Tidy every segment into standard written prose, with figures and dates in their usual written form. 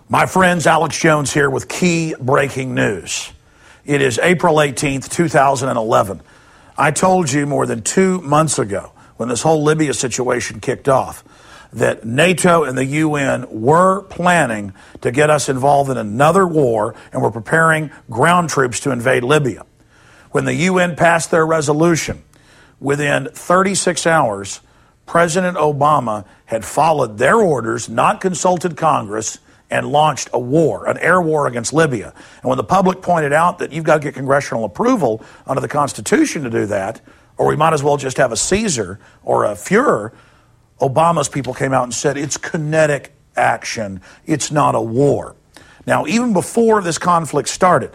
My friends, Alex Jones here with key breaking news. It is April 18th, 2011. I told you more than 2 months ago when this whole Libya situation kicked off that NATO and the UN were planning to get us involved in another war and were preparing ground troops to invade Libya. When the UN passed their resolution, within 36 hours, President Obama had followed their orders, not consulted Congress, and launched a war, an air war against Libya. And when the public pointed out that you've got to get congressional approval under the Constitution to do that, or we might as well just have a Caesar or a Fuhrer, Obama's people came out and said it's kinetic action. It's not a war. Now, even before this conflict started,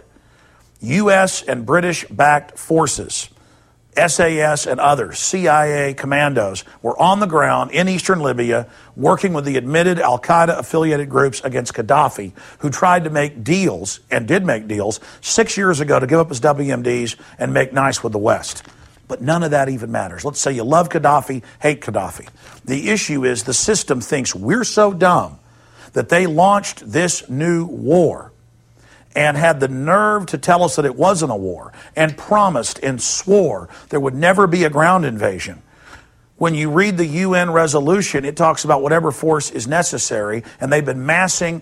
U.S. and British-backed forces, SAS and others, CIA commandos, were on the ground in eastern Libya working with the admitted al-Qaeda-affiliated groups against Gaddafi, who tried to make deals, and did make deals, 6 years ago to give up his WMDs and make nice with the West. But none of that even matters. Let's say you love Gaddafi, hate Gaddafi. The issue is the system thinks we're so dumb that they launched this new war and had the nerve to tell us that it wasn't a war, and promised and swore there would never be a ground invasion. When you read the UN resolution, it talks about whatever force is necessary, and they've been massing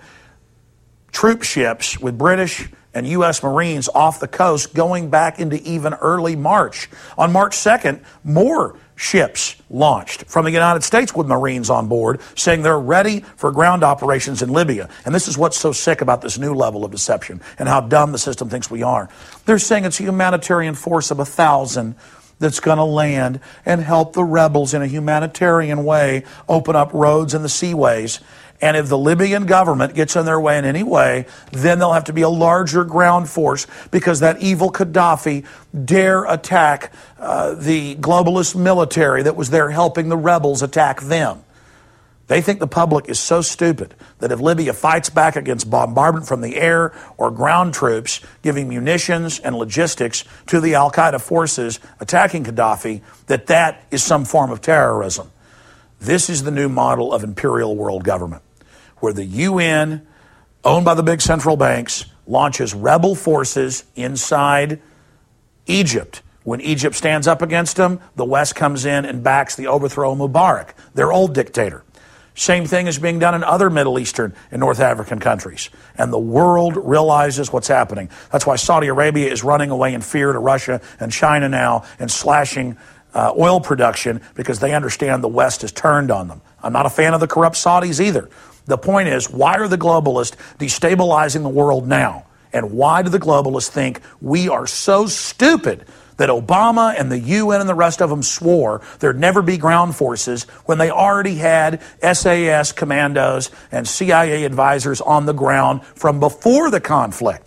troop ships with British and U.S. Marines off the coast going back into even early March. On March 2nd, more ships launched from the United States with Marines on board, saying they're ready for ground operations in Libya. And this is what's so sick about this new level of deception and how dumb the system thinks we are. They're saying it's a humanitarian force of 1,000 that's going to land and help the rebels in a humanitarian way open up roads and the seaways. And if the Libyan government gets in their way in any way, then there'll have to be a larger ground force because that evil Gaddafi dare attack the globalist military that was there helping the rebels attack them. They think the public is so stupid that if Libya fights back against bombardment from the air or ground troops giving munitions and logistics to the al-Qaeda forces attacking Gaddafi, that that is some form of terrorism. This is the new model of imperial world government, where the UN, owned by the big central banks, launches rebel forces inside Egypt. When Egypt stands up against them, the West comes in and backs the overthrow of Mubarak, their old dictator. Same thing is being done in other Middle Eastern and North African countries. And the world realizes what's happening. That's why Saudi Arabia is running away in fear to Russia and China now and slashing oil production because they understand the West has turned on them. I'm not a fan of the corrupt Saudis either. The point is, why are the globalists destabilizing the world now? And why do the globalists think we are so stupid that Obama and the UN and the rest of them swore there'd never be ground forces when they already had SAS commandos and CIA advisors on the ground from before the conflict?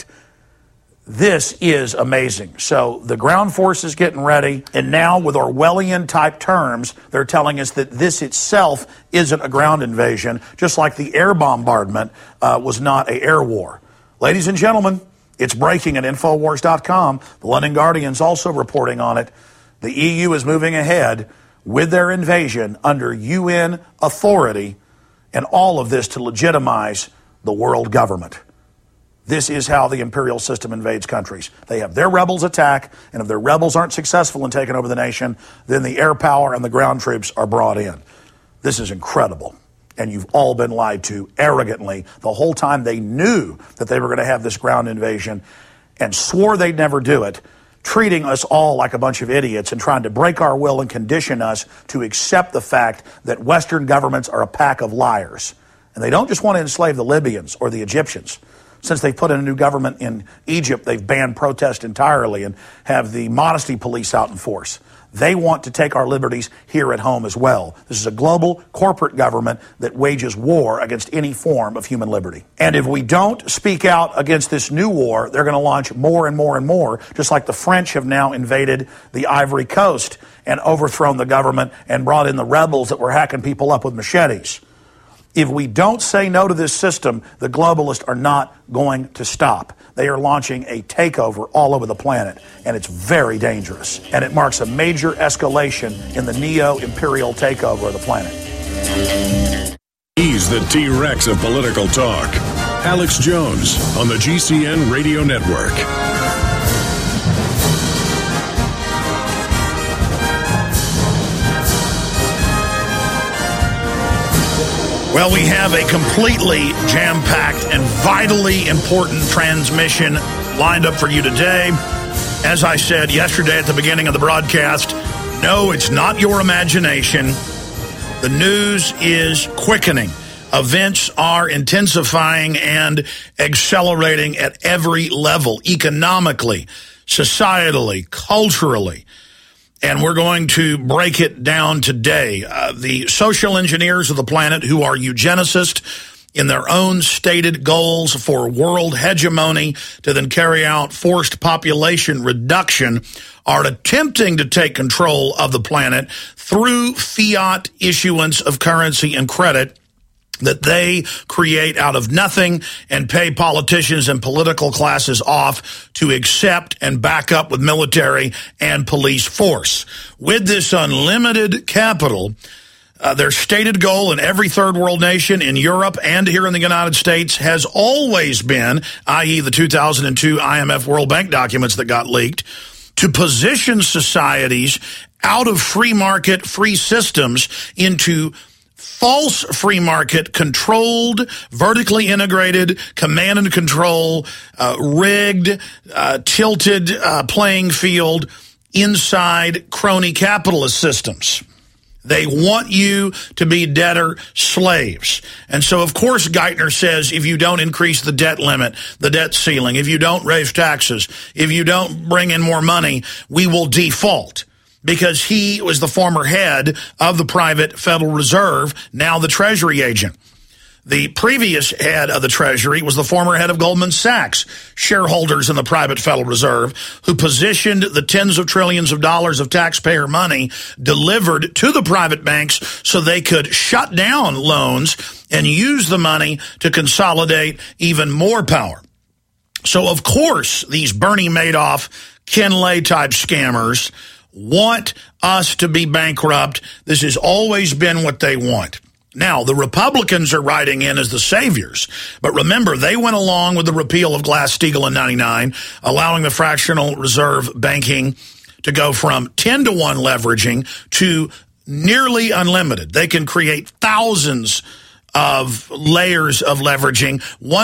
This is amazing. So the ground force is getting ready, and now with Orwellian-type terms, they're telling us that this itself isn't a ground invasion, just like the air bombardment was not an air war. Ladies and gentlemen, it's breaking at Infowars.com. The London Guardian's also reporting on it. The EU is moving ahead with their invasion under UN authority, and all of this to legitimize the world government. This is how the imperial system invades countries. They have their rebels attack, and if their rebels aren't successful in taking over the nation, then the air power and the ground troops are brought in. This is incredible. And you've all been lied to arrogantly the whole time. They knew that they were going to have this ground invasion and swore they'd never do it, treating us all like a bunch of idiots and trying to break our will and condition us to accept the fact that Western governments are a pack of liars. And they don't just want to enslave the Libyans or the Egyptians. Since they've put in a new government in Egypt, they've banned protest entirely and have the modesty police out in force. They want to take our liberties here at home as well. This is a global corporate government that wages war against any form of human liberty. And if we don't speak out against this new war, they're going to launch more and more and more, just like the French have now invaded the Ivory Coast and overthrown the government and brought in the rebels that were hacking people up with machetes. If we don't say no to this system, the globalists are not going to stop. They are launching a takeover all over the planet, and it's very dangerous. And it marks a major escalation in the neo-imperial takeover of the planet. He's the T-Rex of political talk. Alex Jones on the GCN Radio Network. Well, we have a completely jam-packed and vitally important transmission lined up for you today. As I said yesterday at the beginning of the broadcast, no, it's not your imagination. The news is quickening. Events are intensifying and accelerating at every level, economically, societally, culturally. And we're going to break it down today. The social engineers of the planet who are eugenicists in their own stated goals for world hegemony to then carry out forced population reduction are attempting to take control of the planet through fiat issuance of currency and credit that they create out of nothing and pay politicians and political classes off to accept and back up with military and police force. With this unlimited capital, their stated goal in every third world nation, in Europe and here in the United States, has always been, i.e. the 2002 IMF World Bank documents that got leaked, to position societies out of free market, free systems into false free market, controlled, vertically integrated, command and control, rigged, tilted playing field inside crony capitalist systems. They want you to be debtor slaves. And so, of course, Geithner says if you don't increase the debt limit, the debt ceiling, if you don't raise taxes, if you don't bring in more money, we will default. Because he was the former head of the private Federal Reserve, now the Treasury agent. The previous head of the Treasury was the former head of Goldman Sachs, shareholders in the private Federal Reserve, who positioned the tens of trillions of dollars of taxpayer money delivered to the private banks so they could shut down loans and use the money to consolidate even more power. So, of course, these Bernie Madoff, Ken Lay-type scammers want us to be bankrupt. This has always been what they want. Now, the Republicans are writing in as the saviors. But remember, they went along with the repeal of Glass-Steagall in 99, allowing the fractional reserve banking to go from 10-to-1 leveraging to nearly unlimited. They can create thousands of layers of leveraging.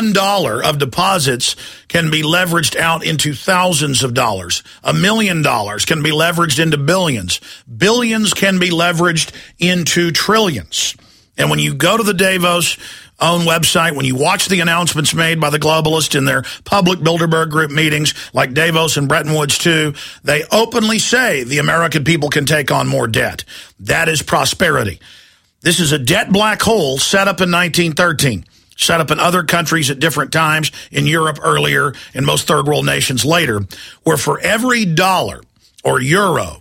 $1 of deposits can be leveraged out into thousands of dollars. $1 million can be leveraged into billions. Billions can be leveraged into trillions. And when you go to the Davos own website, when you watch the announcements made by the globalists in their public Bilderberg Group meetings, like Davos and Bretton Woods too, they openly say the American people can take on more debt. That is prosperity. This is a debt black hole set up in 1913, set up in other countries at different times, in Europe earlier, in most third world nations later, where for every dollar or euro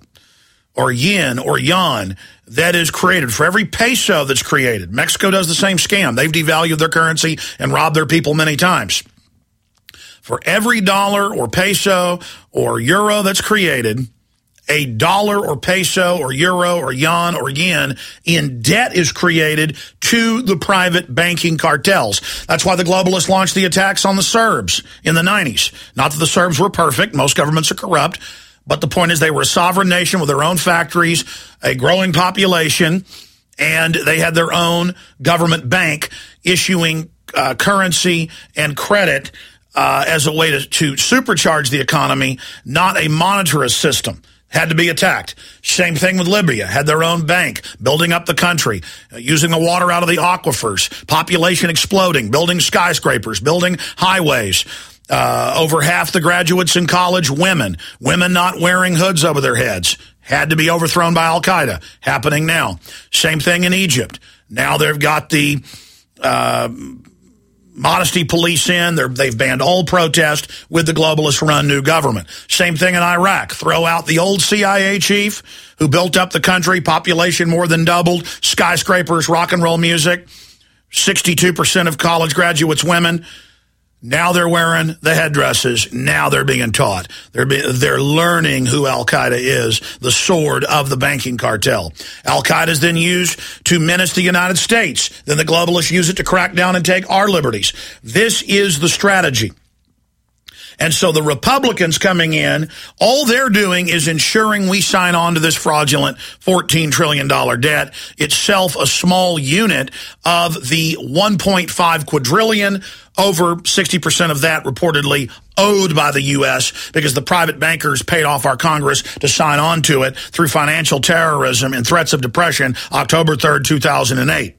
or yen or yuan that is created, for every peso that's created, Mexico does the same scam. They've devalued their currency and robbed their people many times. For every dollar or peso or euro that's created, a dollar or peso or euro or yuan or yen in debt is created to the private banking cartels. That's why the globalists launched the attacks on the Serbs in the 90s. Not that the Serbs were perfect. Most governments are corrupt. But the point is they were a sovereign nation with their own factories, a growing population, and they had their own government bank issuing currency and credit as a way to supercharge the economy, not a monetarist system. Had to be attacked. Same thing with Libya. Had their own bank, building up the country, using the water out of the aquifers, population exploding, building skyscrapers, building highways. Over half the graduates in college, women. Women not wearing hoods over their heads. Had to be overthrown by Al-Qaeda. Happening now. Same thing in Egypt. Now they've got the modesty police in. They've banned all protest with the globalist-run new government. Same thing in Iraq. Throw out the old CIA chief who built up the country, population more than doubled, skyscrapers, rock and roll music, 62% of college graduates women. Now they're wearing the headdresses. Now they're being taught. They're learning who Al-Qaeda is, the sword of the banking cartel. Al-Qaeda is then used to menace the United States. Then the globalists use it to crack down and take our liberties. This is the strategy. And so the Republicans coming in, all they're doing is ensuring we sign on to this fraudulent $14 trillion debt, itself a small unit of the $1.5 quadrillion, over 60% of that reportedly owed by the U.S. because the private bankers paid off our Congress to sign on to it through financial terrorism and threats of depression, October 3rd, 2008.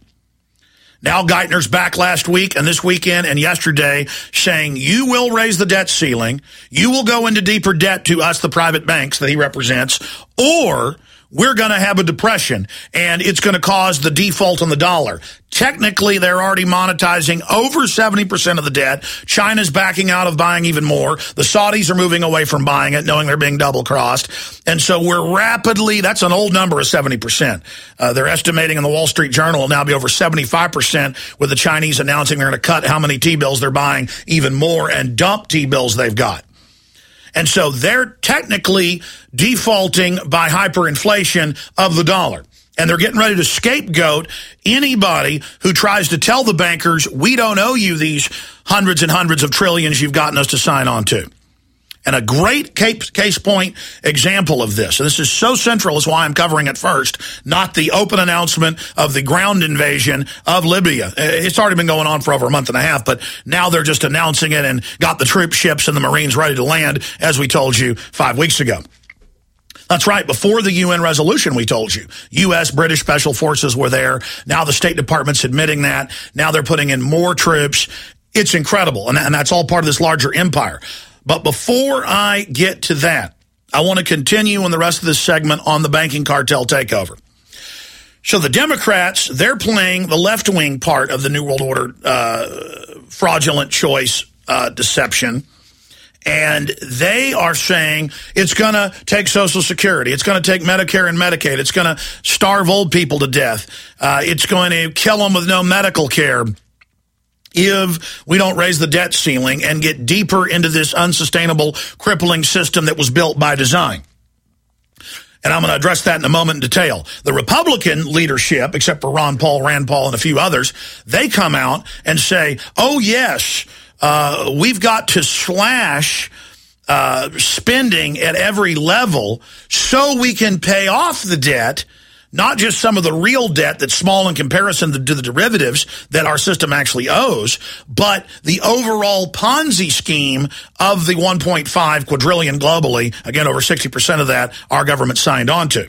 Now Geithner's back last week and this weekend and yesterday saying you will raise the debt ceiling, you will go into deeper debt to us, the private banks that he represents, or we're going to have a depression and it's going to cause the default on the dollar. Technically, they're already monetizing over 70% of the debt. China's backing out of buying even more. The Saudis are moving away from buying it, knowing they're being double-crossed. And so we're rapidly, that's an old number of 70%. They're estimating in the Wall Street Journal will now be over 75% with the Chinese announcing they're going to cut how many T-bills they're buying even more and dump T-bills they've got. And so they're technically defaulting by hyperinflation of the dollar. And they're getting ready to scapegoat anybody who tries to tell the bankers, we don't owe you these hundreds and hundreds of trillions you've gotten us to sign on to. And a great case point example of this, and this is so central, is why I'm covering it first, not the open announcement of the ground invasion of Libya. It's already been going on for over a month and a half, but now they're just announcing it and got the troop ships and the Marines ready to land, as we told you 5 weeks ago. That's right. Before the UN resolution, we told you, U.S., British Special Forces were there. Now the State Department's admitting that. Now they're putting in more troops. It's incredible. And that's all part of this larger empire. But before I get to that, I want to continue in the rest of this segment on the banking cartel takeover. So the Democrats, they're playing the left-wing part of the New World Order fraudulent choice deception. And they are saying it's going to take Social Security. It's going to take Medicare and Medicaid. It's going to starve old people to death. It's going to kill them with no medical care if we don't raise the debt ceiling and get deeper into this unsustainable, crippling system that was built by design. And I'm going to address that in a moment in detail. The Republican leadership, except for Ron Paul, Rand Paul, and a few others, they come out and say, oh, yes, we've got to slash spending at every level so we can pay off the debt, not just some of the real debt that's small in comparison to the derivatives that our system actually owes, but the overall Ponzi scheme of the 1.5 quadrillion globally. Again, over 60% of that our government signed on to.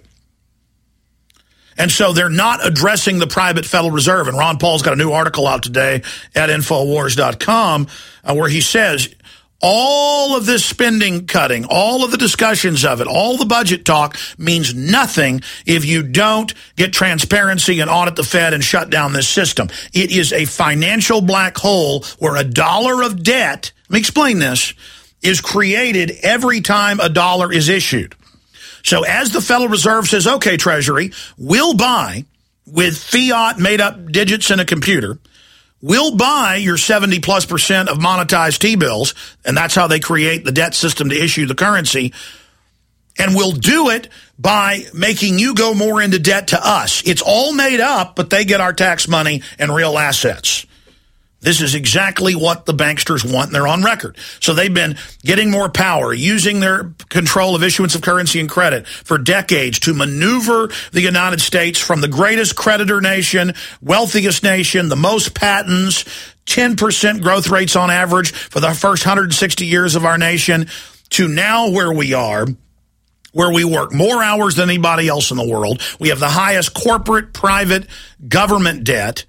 And so they're not addressing the private Federal Reserve. And Ron Paul's got a new article out today at Infowars.com where he says all of this spending cutting, all of the discussions of it, all the budget talk means nothing if you don't get transparency and audit the Fed and shut down this system. It is a financial black hole where a dollar of debt, let me explain this, is created every time a dollar is issued. So as the Federal Reserve says, okay, Treasury, we'll buy with fiat made up digits in a computer, we'll buy your 70+% of monetized T-bills, and that's how they create the debt system to issue the currency, and we'll do it by making you go more into debt to us. It's all made up, but they get our tax money and real assets. This is exactly what the banksters want, and they're on record. So they've been getting more power, using their control of issuance of currency and credit for decades to maneuver the United States from the greatest creditor nation, wealthiest nation, the most patents, 10% growth rates on average for the first 160 years of our nation, to now where we are, where we work more hours than anybody else in the world. We have the highest corporate, private, government debt.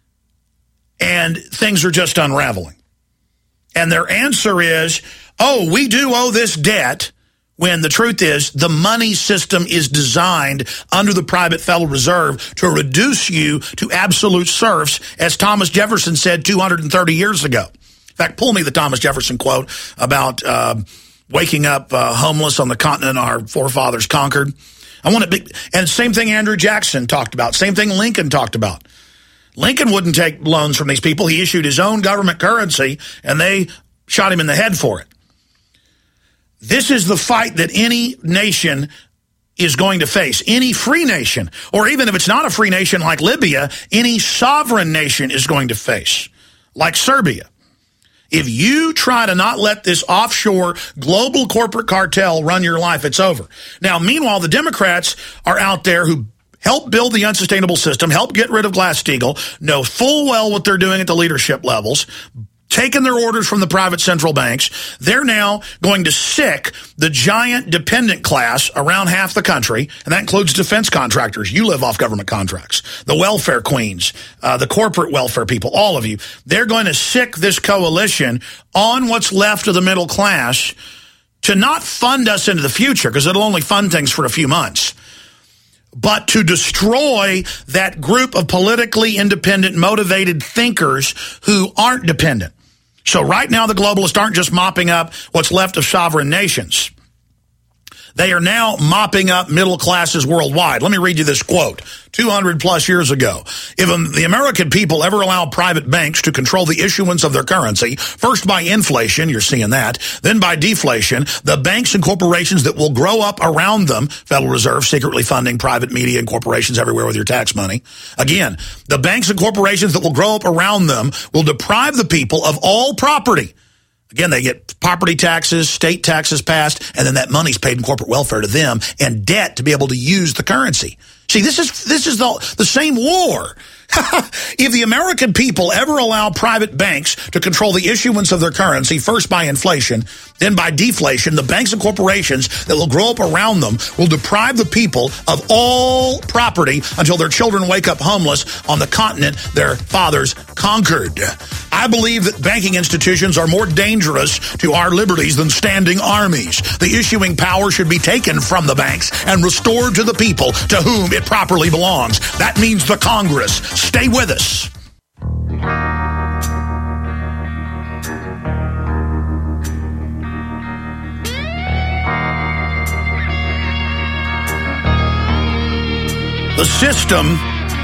And things are just unraveling. And their answer is, oh, we do owe this debt, when the truth is the money system is designed under the private Federal Reserve to reduce you to absolute serfs, as Thomas Jefferson said 230 years ago. In fact, pull me the Thomas Jefferson quote about waking up homeless on the continent our forefathers conquered. I want to be, and same thing Andrew Jackson talked about, same thing Lincoln talked about. Lincoln wouldn't take loans from these people. He issued his own government currency, and they shot him in the head for it. This is the fight that any nation is going to face. Any free nation, or even if it's not a free nation like Libya, any sovereign nation is going to face, like Serbia. If you try to not let this offshore global corporate cartel run your life, it's over. Now, meanwhile, the Democrats are out there who help build the unsustainable system, help get rid of Glass-Steagall, know full well what they're doing at the leadership levels, taking their orders from the private central banks. They're now going to sick the giant dependent class around half the country, and that includes defense contractors. You live off government contracts. The welfare queens, the corporate welfare people, all of you. They're going to sick this coalition on what's left of the middle class to not fund us into the future, because it'll only fund things for a few months, but to destroy that group of politically independent, motivated thinkers who aren't dependent. So right now, the globalists aren't just mopping up what's left of sovereign nations. They are now mopping up middle classes worldwide. Let me read you this quote. 200 plus years ago, if the American people ever allow private banks to control the issuance of their currency, first by inflation, you're seeing that, then by deflation, the banks and corporations that will grow up around them, Federal Reserve secretly funding private media and corporations everywhere with your tax money. Again, the banks and corporations that will grow up around them will deprive the people of all property. Again, they get property taxes, state taxes passed, and then that money's paid in corporate welfare to them and debt to be able to use the currency. See, this is the same war. If the American people ever allow private banks to control the issuance of their currency, first by inflation, then by deflation, the banks and corporations that will grow up around them will deprive the people of all property until their children wake up homeless on the continent their fathers conquered. I believe that banking institutions are more dangerous to our liberties than standing armies. The issuing power should be taken from the banks and restored to the people to whom it properly belongs. That means the Congress. Stay with us. The system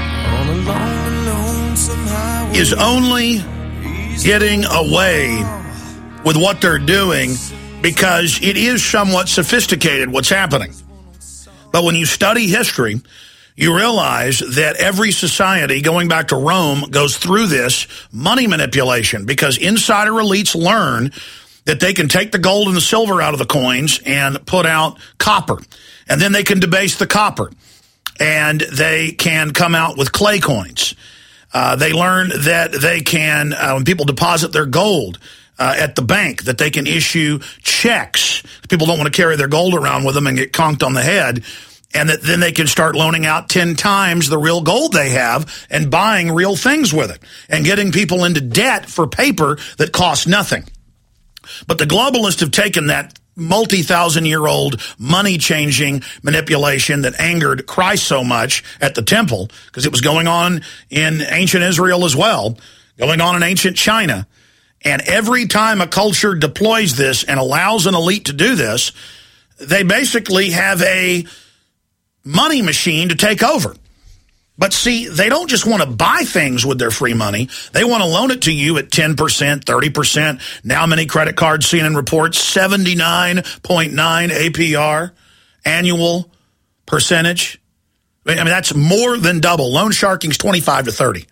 is only getting away with what they're doing because it is somewhat sophisticated what's happening. But when you study history, you realize that every society, going back to Rome, goes through this money manipulation because insider elites learn that they can take the gold and the silver out of the coins and put out copper. And then they can debase the copper. And they can come out with clay coins. They learn that they can, when people deposit their gold at the bank, that they can issue checks. People don't want to carry their gold around with them and get conked on the head. And that then they can start loaning out 10 times the real gold they have and buying real things with it and getting people into debt for paper that costs nothing. But the globalists have taken that multi-thousand-year-old money-changing manipulation that angered Christ so much at the temple, because it was going on in ancient Israel as well, going on in ancient China. And every time a culture deploys this and allows an elite to do this, they basically have a money machine to take over. But see, they don't just want to buy things with their free money. They want to loan it to you at 10%, 30%. Now many credit cards, CNN reports, 79.9 APR, annual percentage. I mean, that's more than double. Loan sharking's 25 to 30.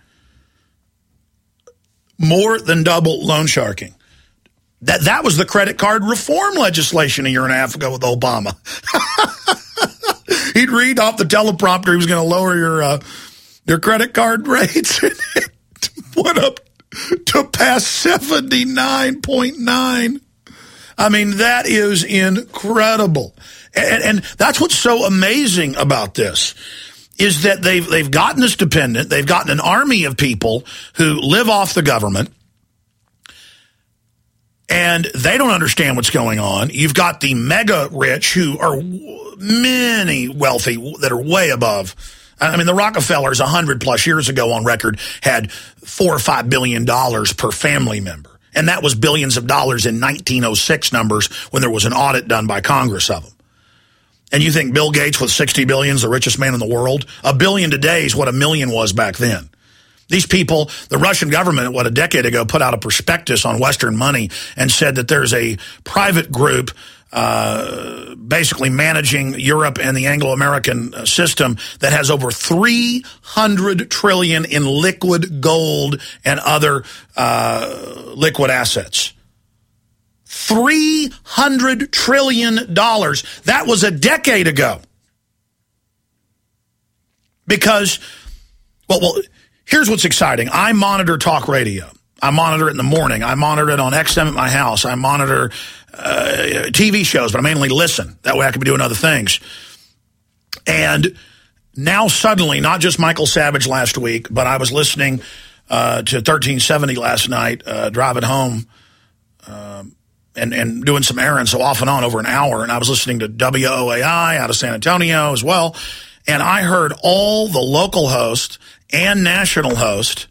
More than double loan sharking. That was the credit card reform legislation a year and a half ago with Obama. He'd read off the teleprompter he was going to lower your credit card rates. And it went up to past 79.9. I mean, that is incredible. And that's what's so amazing about this, is that they've gotten us dependent. They've gotten an army of people who live off the government. And they don't understand what's going on. You've got the mega rich who are many wealthy that are way above. I mean, the Rockefellers 100 plus years ago on record had $4 or $5 billion per family member. And that was billions of dollars in 1906 numbers when there was an audit done by Congress of them. And you think Bill Gates with $60 billion is the richest man in the world? $1 billion today is what $1 million was back then. These people, the Russian government, a decade ago, put out a prospectus on Western money and said that there's a private group basically managing Europe and the Anglo-American system that has over $300 trillion in liquid gold and other liquid assets. $300 trillion. That was a decade ago. Because, well, here's what's exciting. I monitor talk radio. I monitor it in the morning. I monitor it on XM at my house. I monitor TV shows, but I mainly listen. That way I can be doing other things. And now suddenly, not just Michael Savage last week, but I was listening to 1370 last night, driving home and doing some errands, so off and on over an hour. And I was listening to WOAI out of San Antonio as well. And I heard all the local hosts and national hosts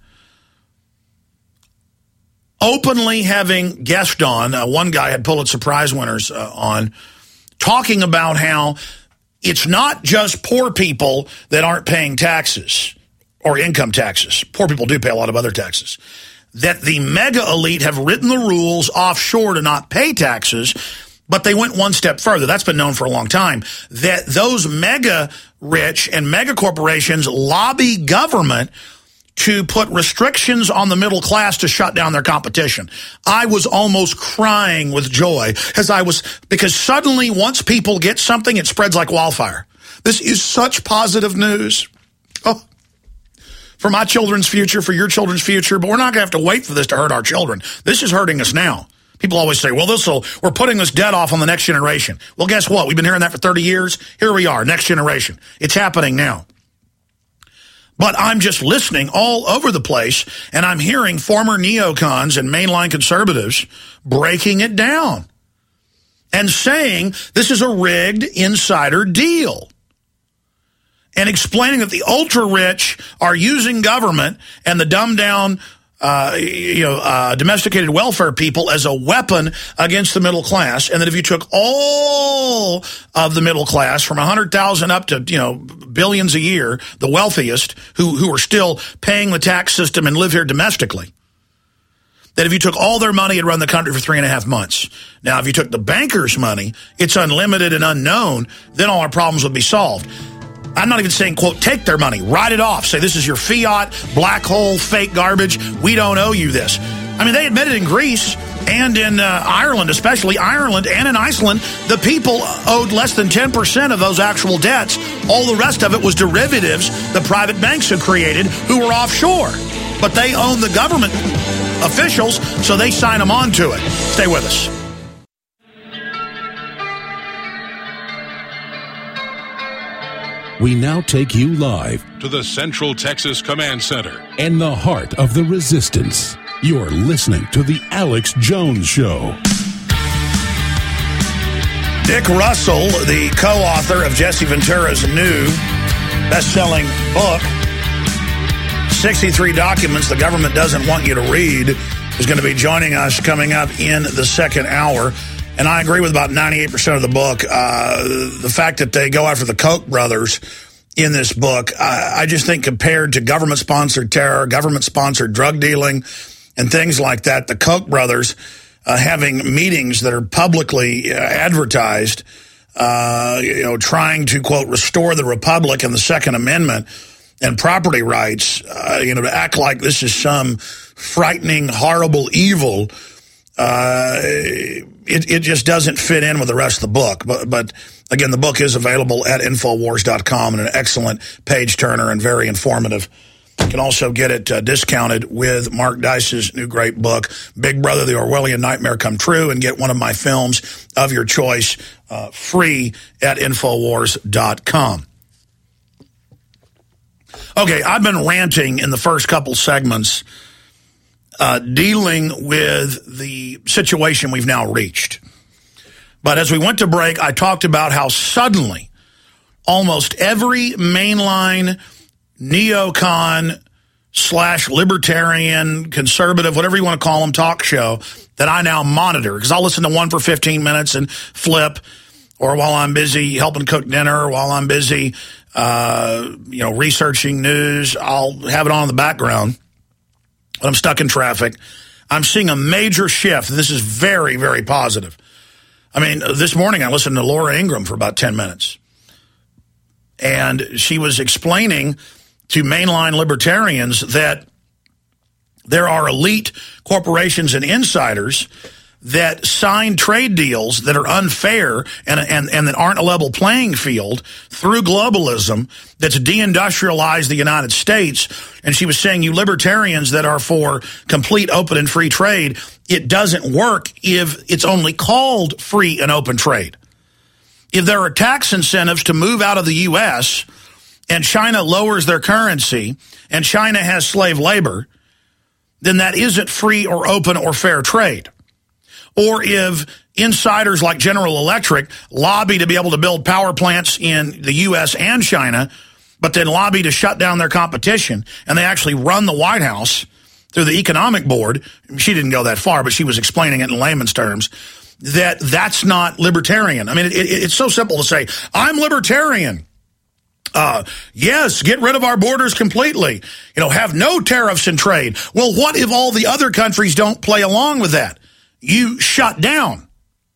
openly having guests on. One guy had Pulitzer Prize winners on, talking about how it's not just poor people that aren't paying taxes or income taxes. Poor people do pay a lot of other taxes. That the mega elite have written the rules offshore to not pay taxes, but they went one step further. That's been known for a long time. That those mega rich and mega corporations lobby government to put restrictions on the middle class to shut down their competition. I was almost crying with joy because suddenly once people get something, it spreads like wildfire. This is such positive news. Oh, for my children's future, for your children's future, but we're not going to have to wait for this to hurt our children. This is hurting us now. People always say, well, we're putting this debt off on the next generation. Well, guess what? We've been hearing that for 30 years. Here we are, next generation. It's happening now. But I'm just listening all over the place, and I'm hearing former neocons and mainline conservatives breaking it down and saying this is a rigged insider deal and explaining that the ultra-rich are using government and the dumbed-down domesticated welfare people as a weapon against the middle class, and that if you took all of the middle class from 100,000 up to billions a year, the wealthiest who are still paying the tax system and live here domestically, that if you took all their money, it'd run the country for 3.5 months. Now, if you took the bankers' money, it's unlimited and unknown, then all our problems would be solved. I'm not even saying, quote, take their money, write it off. Say this is your fiat, black hole, fake garbage. We don't owe you this. I mean, they admitted in Greece and in Ireland, especially Ireland and in Iceland, the people owed less than 10% of those actual debts. All the rest of it was derivatives the private banks had created who were offshore. But they own the government officials, so they sign them on to it. Stay with us. We now take you live to the Central Texas Command Center and the heart of the resistance. You're listening to The Alex Jones Show. Dick Russell, the co-author of Jesse Ventura's new best-selling book, 63 Documents the Government Doesn't Want You to Read, is going to be joining us coming up in the second hour. And I agree with about 98% of the book. The fact that they go after the Koch brothers in this book, I just think compared to government-sponsored terror, government-sponsored drug dealing, and things like that, the Koch brothers having meetings that are publicly advertised, trying to, quote, restore the Republic and the Second Amendment and property rights, to act like this is some frightening, horrible evil. It just doesn't fit in with the rest of the book. But again, the book is available at Infowars.com and an excellent page turner and very informative. You can also get it discounted with Mark Dice's new great book, Big Brother, The Orwellian Nightmare Come True, and get one of my films of your choice free at Infowars.com. Okay, I've been ranting in the first couple segments dealing with the situation we've now reached. But as we went to break, I talked about how suddenly almost every mainline neocon / libertarian, conservative, whatever you want to call them, talk show that I now monitor, because I'll listen to one for 15 minutes and flip, or while I'm busy helping cook dinner, or while I'm busy researching news. I'll have it on in the background when I'm stuck in traffic. I'm seeing a major shift. This is very, very positive. I mean, this morning I listened to Laura Ingraham for about 10 minutes. And she was explaining to mainline libertarians that there are elite corporations and insiders that sign trade deals that are unfair and that aren't a level playing field through globalism that's deindustrialized the United States. And she was saying, you libertarians that are for complete open and free trade, it doesn't work if it's only called free and open trade. If there are tax incentives to move out of the U.S. and China lowers their currency and China has slave labor, then that isn't free or open or fair trade. Or if insiders like General Electric lobby to be able to build power plants in the U.S. and China, but then lobby to shut down their competition, and they actually run the White House through the Economic Board. She didn't go that far, but she was explaining it in layman's terms, that's not libertarian. I mean, it's so simple to say, I'm libertarian. Yes, get rid of our borders completely. Have no tariffs in trade. Well, what if all the other countries don't play along with that? You shut down.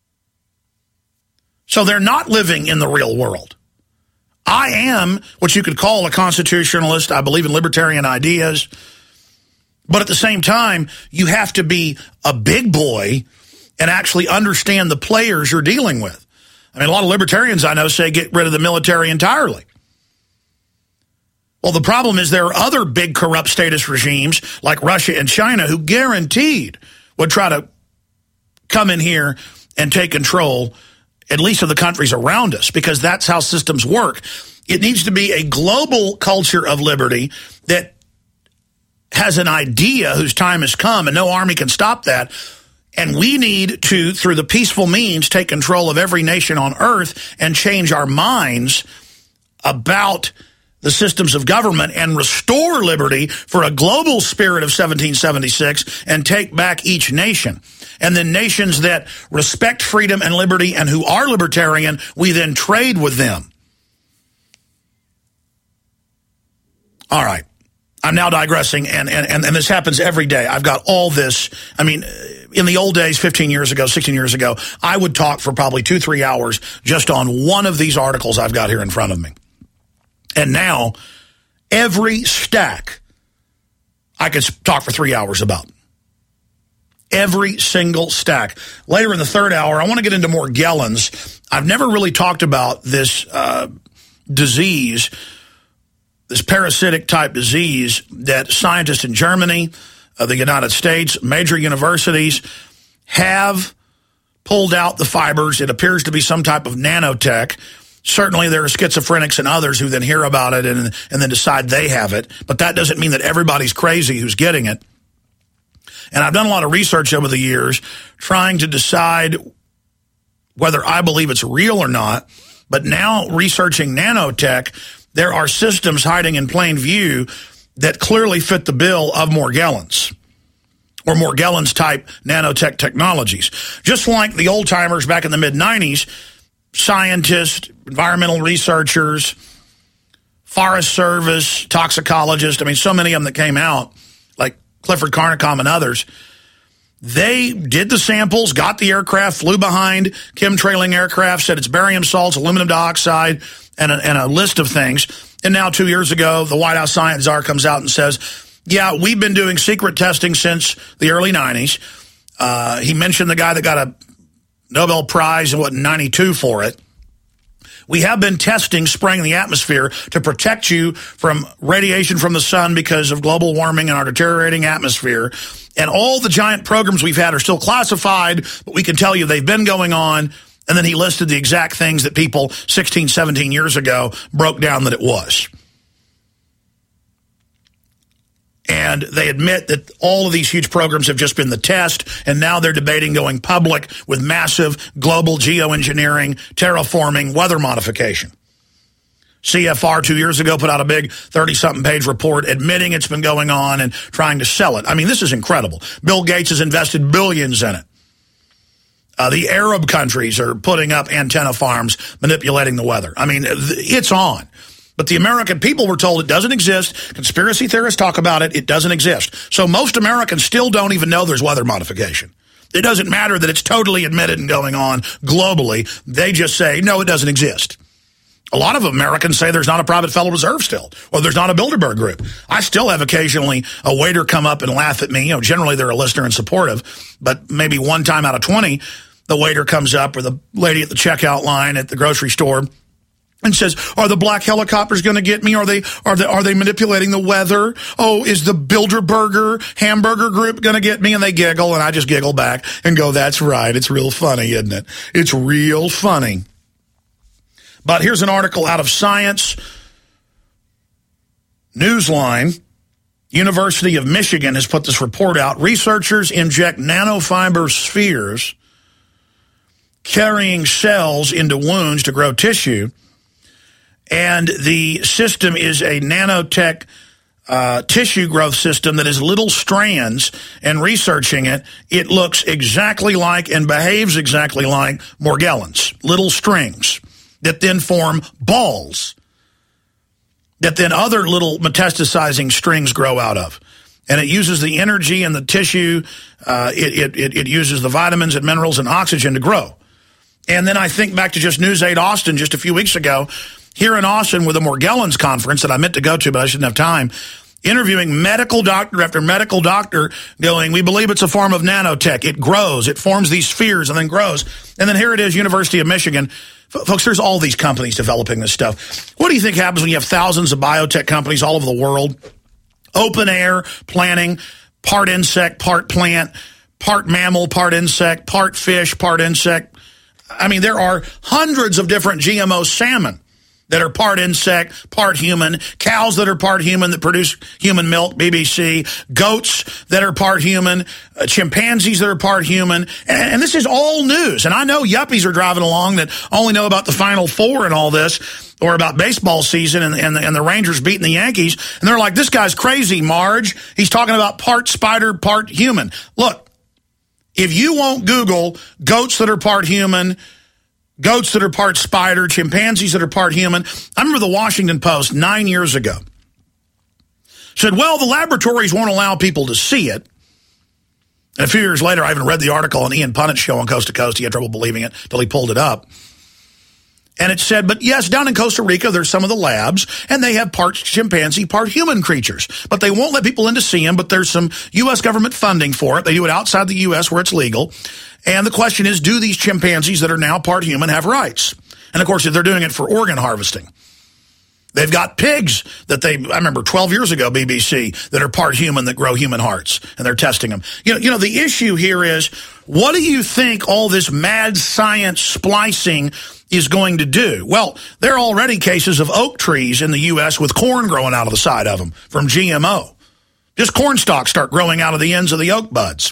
So they're not living in the real world. I am what you could call a constitutionalist. I believe in libertarian ideas. But at the same time, you have to be a big boy and actually understand the players you're dealing with. I mean, a lot of libertarians I know say get rid of the military entirely. Well, the problem is there are other big corrupt statist regimes like Russia and China who guaranteed would try to come in here and take control, at least of the countries around us, because that's how systems work. It needs to be a global culture of liberty that has an idea whose time has come, and no army can stop that. And we need to, through the peaceful means, take control of every nation on earth and change our minds about the systems of government and restore liberty for a global spirit of 1776 and take back each nation. And then nations that respect freedom and liberty and who are libertarian, we then trade with them. All right. I'm now digressing, and this happens every day. I've got all this. I mean, in the old days, 15 years ago, 16 years ago, I would talk for probably 2-3 hours just on one of these articles I've got here in front of me. And now, every stack I could talk for 3 hours about. Every single stack. Later in the third hour, I want to get into Morgellons. I've never really talked about this disease, this parasitic type disease that scientists in Germany, the United States, major universities have pulled out the fibers. It appears to be some type of nanotech. Certainly there are schizophrenics and others who then hear about it and then decide they have it. But that doesn't mean that everybody's crazy who's getting it. And I've done a lot of research over the years trying to decide whether I believe it's real or not. But now researching nanotech, there are systems hiding in plain view that clearly fit the bill of Morgellons or Morgellons-type nanotech technologies. Just like the old-timers back in the mid-'90s, scientists, environmental researchers, Forest Service, toxicologists, I mean, so many of them that came out, like Clifford Carnicom and others, they did the samples, got the aircraft, flew behind chemtrailing aircraft, said it's barium salts, aluminum dioxide, and a list of things. And now 2 years ago, the White House science czar comes out and says, yeah, we've been doing secret testing since the early 90s. He mentioned the guy that got a Nobel Prize in 92 for it. We have been testing, spraying the atmosphere to protect you from radiation from the sun because of global warming and our deteriorating atmosphere. And all the giant programs we've had are still classified, but we can tell you they've been going on. And then he listed the exact things that people 16, 17 years ago broke down that it was. And they admit that all of these huge programs have just been the test, and now they're debating going public with massive global geoengineering, terraforming, weather modification. CFR 2 years ago put out a big 30-something page report admitting it's been going on and trying to sell it. I mean, this is incredible. Bill Gates has invested billions in it. The Arab countries are putting up antenna farms manipulating the weather. I mean, it's on. But the American people were told it doesn't exist. Conspiracy theorists talk about it. It doesn't exist. So most Americans still don't even know there's weather modification. It doesn't matter that it's totally admitted and going on globally. They just say, no, it doesn't exist. A lot of Americans say there's not a private Federal Reserve still, or there's not a Bilderberg group. I still have occasionally a waiter come up and laugh at me. You know, generally they're a listener and supportive, but maybe one time out of 20, the waiter comes up, or the lady at the checkout line at the grocery store, and says, are the black helicopters going to get me? Are they manipulating the weather? Oh, is the Bilderberger hamburger group going to get me? And they giggle, and I just giggle back and go, that's right. It's real funny, isn't it? It's real funny. But here's an article out of Science Newsline. University of Michigan has put this report out. Researchers inject nanofiber spheres carrying cells into wounds to grow tissue. And the system is a nanotech tissue growth system that has little strands. And researching it, it looks exactly like and behaves exactly like Morgellons, little strings that then form balls that then other little metastasizing strings grow out of. And it uses the energy and the tissue. It uses the vitamins and minerals and oxygen to grow. And then I think back to just News 8 Austin just a few weeks ago, here in Austin with a Morgellons conference that I meant to go to, but I shouldn't have time, interviewing medical doctor after medical doctor going, we believe it's a form of nanotech. It grows. It forms these spheres and then grows. And then here it is, University of Michigan. Folks, there's all these companies developing this stuff. What do you think happens when you have thousands of biotech companies all over the world? Open air planning, part insect, part plant, part mammal, part insect, part fish, part insect. I mean, there are hundreds of different GMO salmon that are part insect, part human, cows that are part human that produce human milk, BBC, goats that are part human, chimpanzees that are part human. And this is all news. And I know yuppies are driving along that only know about the Final Four and all this, or about baseball season and the Rangers beating the Yankees. And they're like, this guy's crazy, Marge. He's talking about part spider, part human. Look, if you won't Google goats that are part human, goats that are part spider, chimpanzees that are part human. I remember the Washington Post 9 years ago said, well, the laboratories won't allow people to see it. And a few years later, I even read the article on Ian Punnett's show on Coast to Coast. He had trouble believing it until he pulled it up. And it said, but yes, down in Costa Rica, there's some of the labs, and they have part chimpanzee, part human creatures. But they won't let people in to see them, but there's some U.S. government funding for it. They do it outside the U.S. where it's legal. And the question is, do these chimpanzees that are now part human have rights? And, of course, they're doing it for organ harvesting. They've got pigs that I remember 12 years ago, BBC, that are part human that grow human hearts, and they're testing them. You know, the issue here is, what do you think all this mad science splicing is going to do? Well, there are already cases of oak trees in the U.S. with corn growing out of the side of them from GMO. Just corn stalks start growing out of the ends of the oak buds.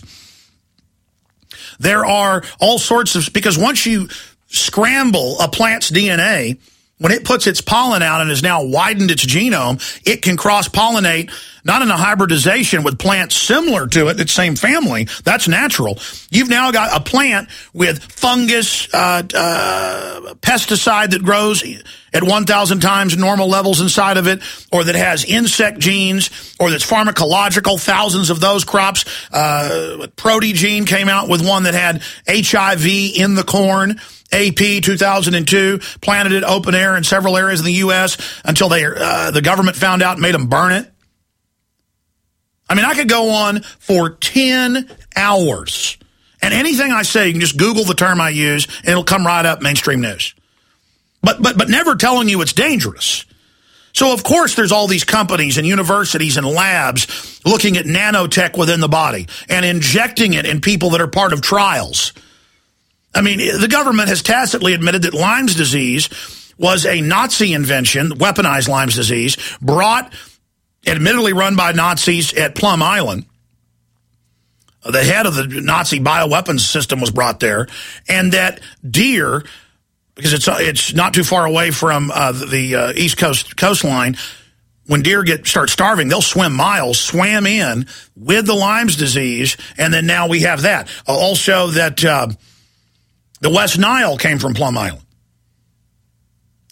There are all sorts of, because once you scramble a plant's DNA, when it puts its pollen out and has now widened its genome, it can cross-pollinate, not in a hybridization with plants similar to it, its same family. That's natural. You've now got a plant with fungus, pesticide that grows at 1,000 times normal levels inside of it, or that has insect genes, or that's pharmacological, thousands of those crops. Protegene came out with one that had HIV in the corn. AP 2002 planted it open air in several areas in the U.S. until the government found out and made them burn it. I mean, I could go on for 10 hours. And anything I say, you can just Google the term I use, and it'll come right up mainstream news. But never telling you it's dangerous. So, of course, there's all these companies and universities and labs looking at nanotech within the body and injecting it in people that are part of trials. I mean, the government has tacitly admitted that Lyme's disease was a Nazi invention, weaponized Lyme's disease, admittedly run by Nazis at Plum Island. The head of the Nazi bioweapons system was brought there, and that deer, because it's not too far away from the East Coast coastline, when deer start starving, they'll swim miles, swam in with the Lyme's disease, and then now we have that. Also that the West Nile came from Plum Island.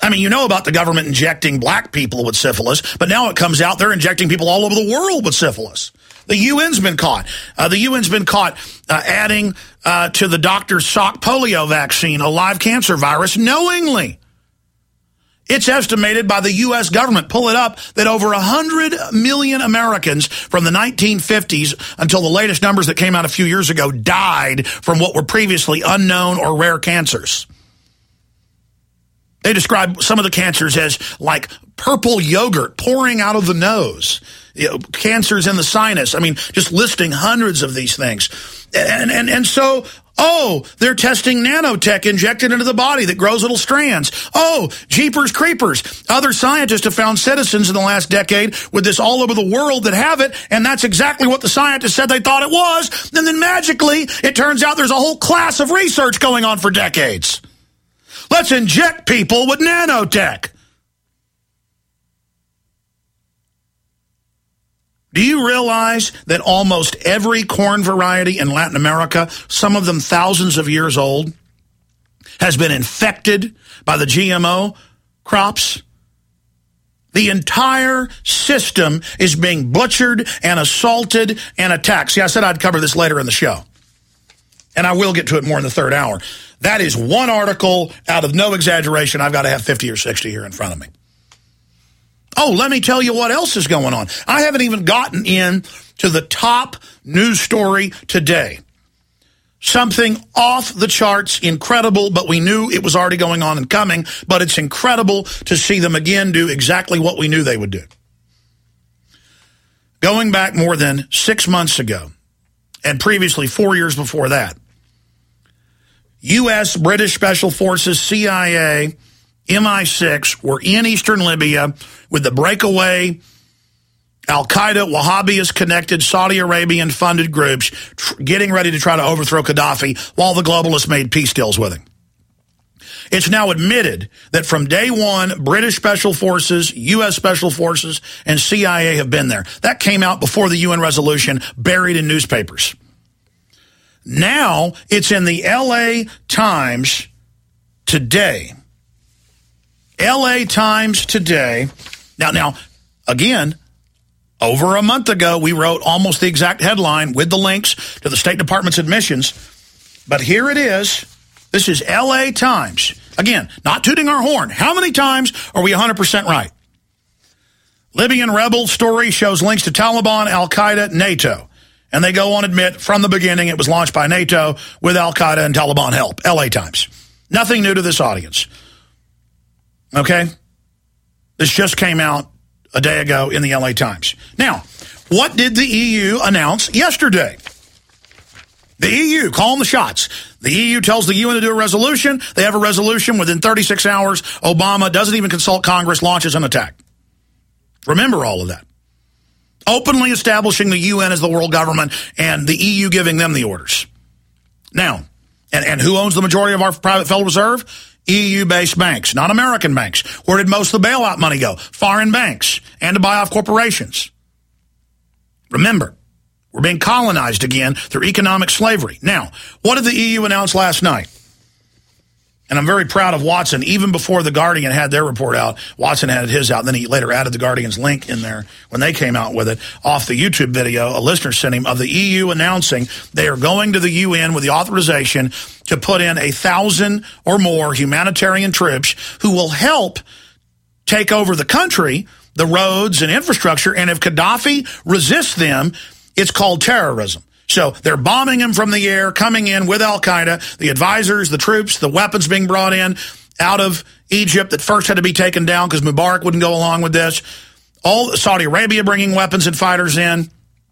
I mean, you know about the government injecting black people with syphilis, but now it comes out they're injecting people all over the world with syphilis. The UN's been caught. The UN's been caught adding to the Dr. Salk polio vaccine a live cancer virus knowingly. It's estimated by the U.S. government, pull it up, that over 100 million Americans from the 1950s until the latest numbers that came out a few years ago died from what were previously unknown or rare cancers. They describe some of the cancers as like purple yogurt pouring out of the nose, cancers in the sinus. I mean, just listing hundreds of these things. And so, they're testing nanotech injected into the body that grows little strands. Jeepers creepers. Other scientists have found citizens in the last decade with this all over the world that have it, and that's exactly what the scientists said they thought it was. And then magically, it turns out there's a whole class of research going on for decades. Let's inject people with nanotech. Do you realize that almost every corn variety in Latin America, some of them thousands of years old, has been infected by the GMO crops? The entire system is being butchered and assaulted and attacked. See, I said I'd cover this later in the show. And I will get to it more in the third hour. That is one article out of no exaggeration. I've got to have 50 or 60 here in front of me. Let me tell you what else is going on. I haven't even gotten in to the top news story today. Something off the charts, incredible, but we knew it was already going on and coming, but it's incredible to see them again do exactly what we knew they would do. Going back more than 6 months ago, and previously 4 years before that, U.S., British Special Forces, CIA, MI6 were in eastern Libya with the breakaway Al-Qaeda, Wahhabist-connected, Saudi Arabian-funded groups getting ready to try to overthrow Gaddafi while the globalists made peace deals with him. It's now admitted that from day one, British Special Forces, U.S. Special Forces, and CIA have been there. That came out before the UN resolution, buried in newspapers. Now, it's in the L.A. Times today. L.A. Times today. Now, again, over a month ago, we wrote almost the exact headline with the links to the State Department's admissions. But here it is. This is L.A. Times. Again, not tooting our horn. How many times are we 100% right? Libyan rebel story shows links to Taliban, Al-Qaeda, NATO. And they go on to admit from the beginning it was launched by NATO with Al-Qaeda and Taliban help. L.A. Times. Nothing new to this audience. Okay? This just came out a day ago in the L.A. Times. Now, what did the EU announce yesterday? The EU calling the shots. The EU tells the UN to do a resolution. They have a resolution. Within 36 hours, Obama doesn't even consult Congress, launches an attack. Remember all of that. Openly establishing the UN as the world government and the EU giving them the orders. Now, and who owns the majority of our private Federal Reserve? EU-based banks, not American banks. Where did most of the bailout money go? Foreign banks and to buy off corporations. Remember, we're being colonized again through economic slavery. Now, what did the EU announce last night? And I'm very proud of Watson. Even before The Guardian had their report out, Watson had his out. Then he later added The Guardian's link in there when they came out with it off the YouTube video a listener sent him of the EU announcing they are going to the UN with the authorization to put in 1,000 or more humanitarian troops who will help take over the country, the roads and infrastructure. And if Gaddafi resists them, it's called terrorism. So they're bombing him from the air, coming in with Al-Qaeda, the advisors, the troops, the weapons being brought in out of Egypt that first had to be taken down because Mubarak wouldn't go along with this. All Saudi Arabia bringing weapons and fighters in.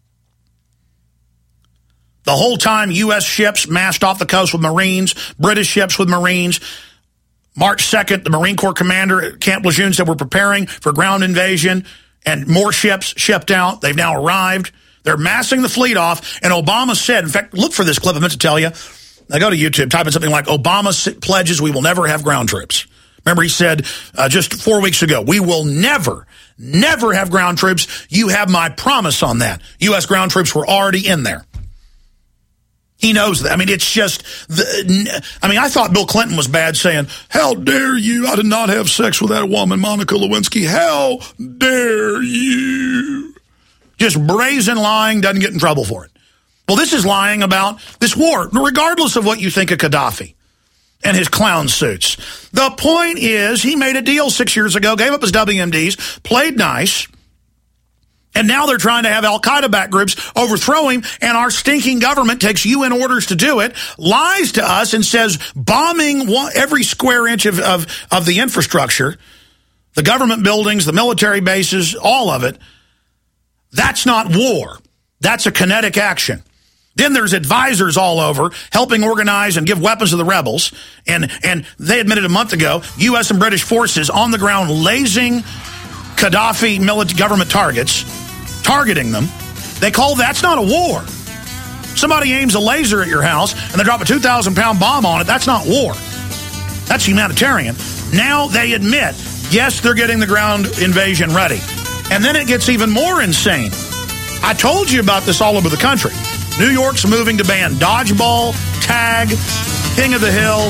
The whole time, U.S. ships massed off the coast with Marines, British ships with Marines. March 2nd, the Marine Corps commander at Camp Lejeune said we're preparing for ground invasion, and more ships shipped out. They've now arrived. They're massing the fleet off, and Obama said, in fact, look for this clip, I meant to tell you. Now go to YouTube, type in something like, Obama pledges we will never have ground troops. Remember, he said just 4 weeks ago, we will never have ground troops. You have my promise on that. U.S. ground troops were already in there. He knows that. I mean, it's just, I thought Bill Clinton was bad saying, how dare you? I did not have sex with that woman, Monica Lewinsky. How dare you? Just brazen lying, doesn't get in trouble for it. Well, this is lying about this war, regardless of what you think of Gaddafi and his clown suits. The point is, he made a deal 6 years ago, gave up his WMDs, played nice, and now they're trying to have al-Qaeda-backed groups overthrow him, and our stinking government takes UN orders to do it, lies to us, and says bombing every square inch of the infrastructure, the government buildings, the military bases, all of it, that's not war. That's a kinetic action. Then there's advisors all over helping organize and give weapons to the rebels, and they admitted a month ago, U.S. and British forces on the ground lasing Gaddafi military government targets, targeting them. They call that's not a war. Somebody aims a laser at your house and they drop a 2,000-pound bomb on it. That's not war. That's humanitarian. Now they admit, yes, they're getting the ground invasion ready. And then it gets even more insane. I told you about this all over the country. New York's moving to ban dodgeball, tag, King of the Hill.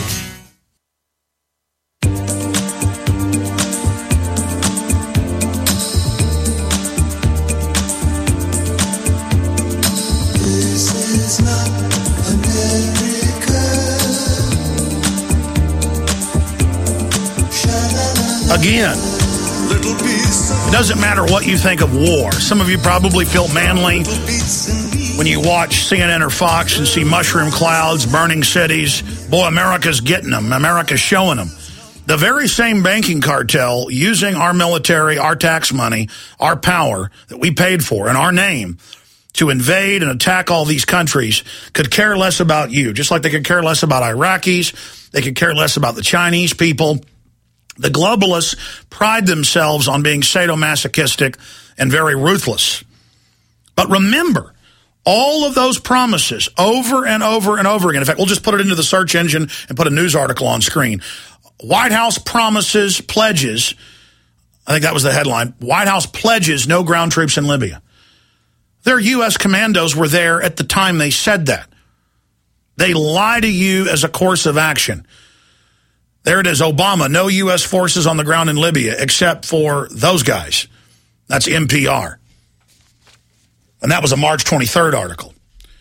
Again, it doesn't matter what you think of war. Some of you probably feel manly when you watch CNN or Fox and see mushroom clouds, burning cities. Boy, America's getting them. America's showing them. The very same banking cartel using our military, our tax money, our power that we paid for in our name to invade and attack all these countries could care less about you, just like they could care less about Iraqis. They could care less about the Chinese people. The globalists pride themselves on being sadomasochistic and very ruthless. But remember, all of those promises over and over and over again. In fact, we'll just put it into the search engine and put a news article on screen. White House promises, pledges, I think that was the headline, White House pledges no ground troops in Libya. Their U.S. commandos were there at the time they said that. They lie to you as a course of action. There it is, Obama, no U.S. forces on the ground in Libya except for those guys. That's NPR. And that was a March 23rd article.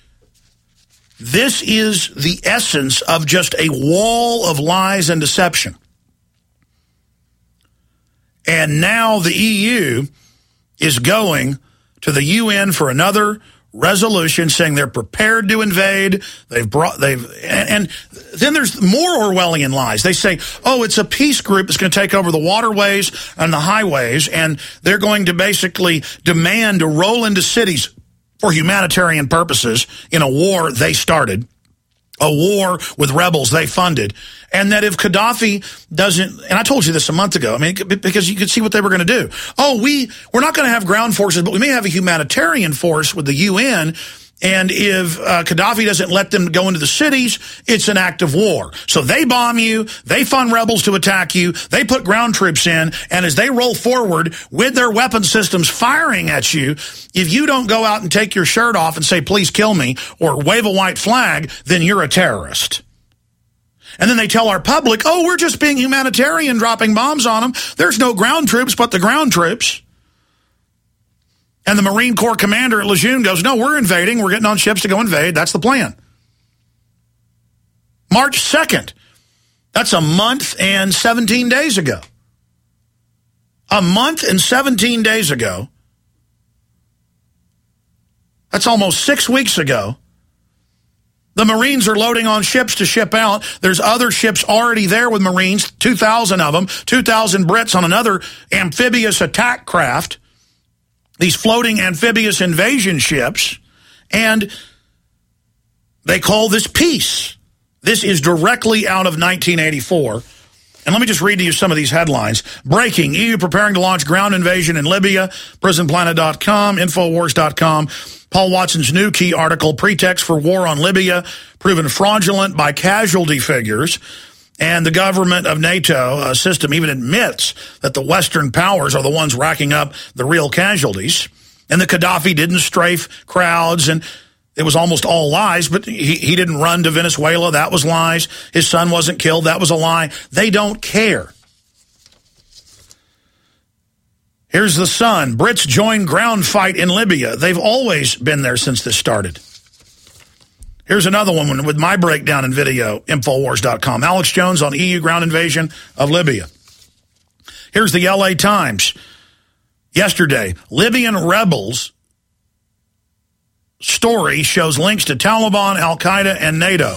This is the essence of just a wall of lies and deception. And now the EU is going to the UN for another resolution saying they're prepared to invade. And then there's more Orwellian lies. They say, oh, it's a peace group that's going to take over the waterways and the highways, and they're going to basically demand to roll into cities for humanitarian purposes in a war they started, a war with rebels they funded, and that if Gaddafi doesn't, and I told you this a month ago, I mean, because you could see what they were going to do. Oh, we're not going to have ground forces, but we may have a humanitarian force with the UN, and if Gaddafi doesn't let them go into the cities, it's an act of war. So they bomb you, they fund rebels to attack you, they put ground troops in, and as they roll forward with their weapon systems firing at you, if you don't go out and take your shirt off and say, please kill me, or wave a white flag, then you're a terrorist. And then they tell our public, oh, we're just being humanitarian, dropping bombs on them. There's no ground troops but the ground troops. And the Marine Corps commander at Lejeune goes, no, we're invading. We're getting on ships to go invade. That's the plan. March 2nd. That's a month and 17 days ago. A month and 17 days ago. That's almost 6 weeks ago. The Marines are loading on ships to ship out. There's other ships already there with Marines, 2,000 of them, 2,000 Brits on another amphibious attack craft. These floating amphibious invasion ships, and they call this peace. This is directly out of 1984. And let me just read to you some of these headlines. Breaking, EU preparing to launch ground invasion in Libya, prisonplanet.com, Infowars.com. Paul Watson's new key article, Pretext for War on Libya, proven fraudulent by casualty figures. And the government of NATO system even admits that the Western powers are the ones racking up the real casualties. And the Gaddafi didn't strafe crowds. And It was almost all lies, but he didn't run to Venezuela. That was lies. His son wasn't killed. That was a lie. They don't care. Here's the Sun. Brits join ground fight in Libya. They've always been there since this started. Here's another one with my breakdown in video, Infowars.com. Alex Jones on EU ground invasion of Libya. Here's the LA Times. Yesterday, Libyan rebels story shows links to Taliban, Al-Qaeda, and NATO.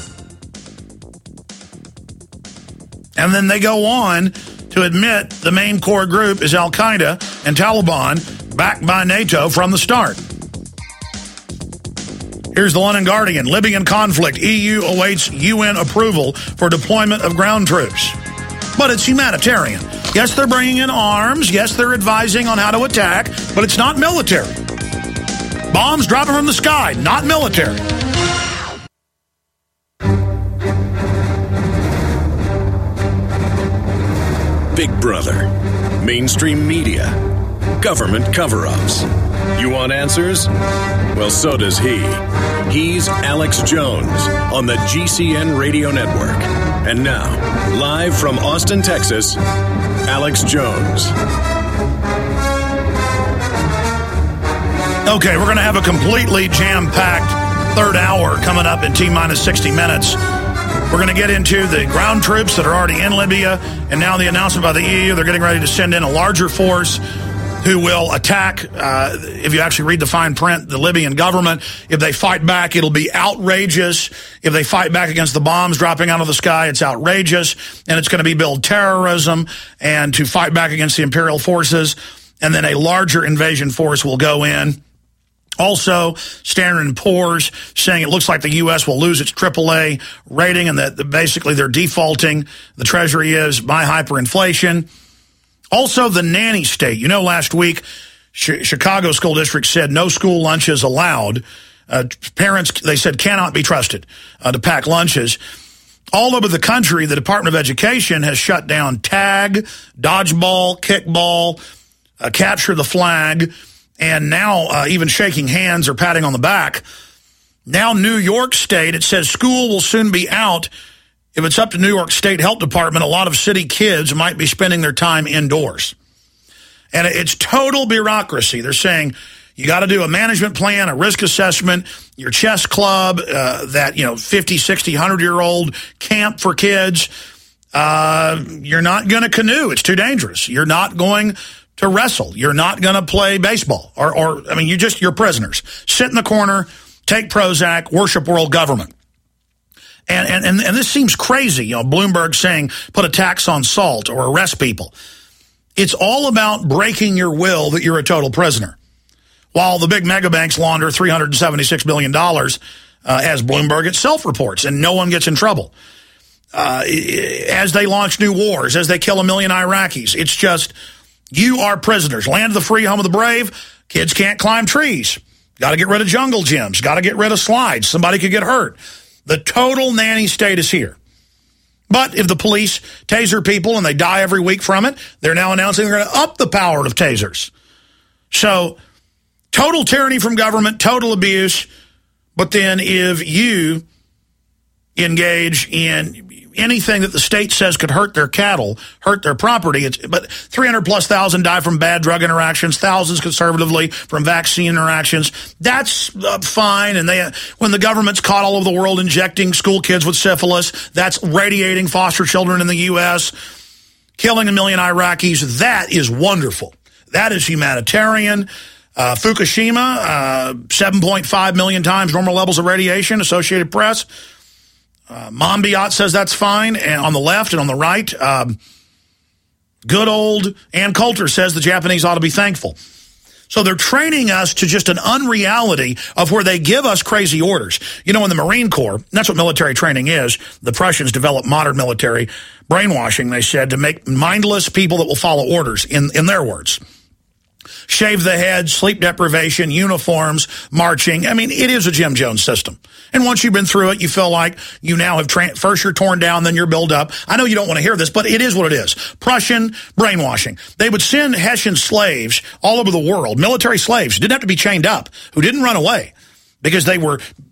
And then they go on to admit the main core group is Al-Qaeda and Taliban, backed by NATO from the start. Here's the London Guardian. Libyan conflict. EU awaits UN approval for deployment of ground troops. But it's humanitarian. Yes, they're bringing in arms. Yes, they're advising on how to attack, but it's not military. Bombs dropping from the sky, not military. Big Brother, mainstream media, government cover-ups. You want answers? Well, so does he. He's Alex Jones on the GCN Radio Network. And now, live from Austin, Texas, Alex Jones. Okay, we're going to have a completely jam-packed third hour coming up in T-minus 60 minutes. We're going to get into the ground troops that are already in Libya, and now the announcement by the EU, they're getting ready to send in a larger force who will attack, if you actually read the fine print, the Libyan government. If they fight back, it'll be outrageous. If they fight back against the bombs dropping out of the sky, it's outrageous. And it's going to be build terrorism and to fight back against the imperial forces. And then a larger invasion force will go in. Also, Standard & Poor's saying it looks like the U.S. will lose its AAA rating and that basically they're defaulting. The Treasury is by hyperinflation. Also, the nanny state. You know, last week, Chicago School District said no school lunches allowed. Parents, they said, cannot be trusted to pack lunches. All over the country, the Department of Education has shut down tag, dodgeball, kickball, capture the flag, and now even shaking hands or patting on the back. Now New York State, it says school will soon be out. If it's up to New York State Health Department, a lot of city kids might be spending their time indoors. And it's total bureaucracy. They're saying you got to do a management plan, a risk assessment, your chess club, that, 50, 60, 100-year-old camp for kids. You're not going to canoe. It's too dangerous. You're not going to wrestle. You're not going to play baseball. You're prisoners. Sit in the corner, take Prozac, worship world government. And this seems crazy. Bloomberg saying put a tax on salt or arrest people. It's all about breaking your will that you're a total prisoner. While the big mega banks launder $376 billion, as Bloomberg itself reports, and no one gets in trouble. As they launch new wars, as they kill 1 million Iraqis, it's just, you are prisoners. Land of the free, home of the brave. Kids can't climb trees. Got to get rid of jungle gyms. Got to get rid of slides. Somebody could get hurt. The total nanny state is here. But if the police taser people and they die every week from it, they're now announcing they're going to up the power of tasers. So, total tyranny from government, total abuse. But then if you engage in anything that the state says could hurt their cattle, hurt their property, but 300,000+ die from bad drug interactions, thousands conservatively from vaccine interactions. That's fine. And when the government's caught all over the world injecting school kids with syphilis, that's radiating foster children in the U.S., killing 1 million Iraqis. That is wonderful. That is humanitarian. Fukushima, 7.5 million times normal levels of radiation, Associated Press. Monbiot says that's fine, and on the left and on the right, good old Ann Coulter says the Japanese ought to be thankful. So they're training us to just an unreality of where they give us crazy orders. In the Marine Corps, that's what military training is. The Prussians developed modern military brainwashing, they said, to make mindless people that will follow orders, in their words. Shave the head, sleep deprivation, uniforms, marching. It is a Jim Jones system. And once you've been through it, you feel like you now have first you're torn down, then you're built up. I know you don't want to hear this, but it is what it is. Prussian brainwashing. They would send Hessian slaves all over the world, military slaves, who didn't have to be chained up, who didn't run away because they were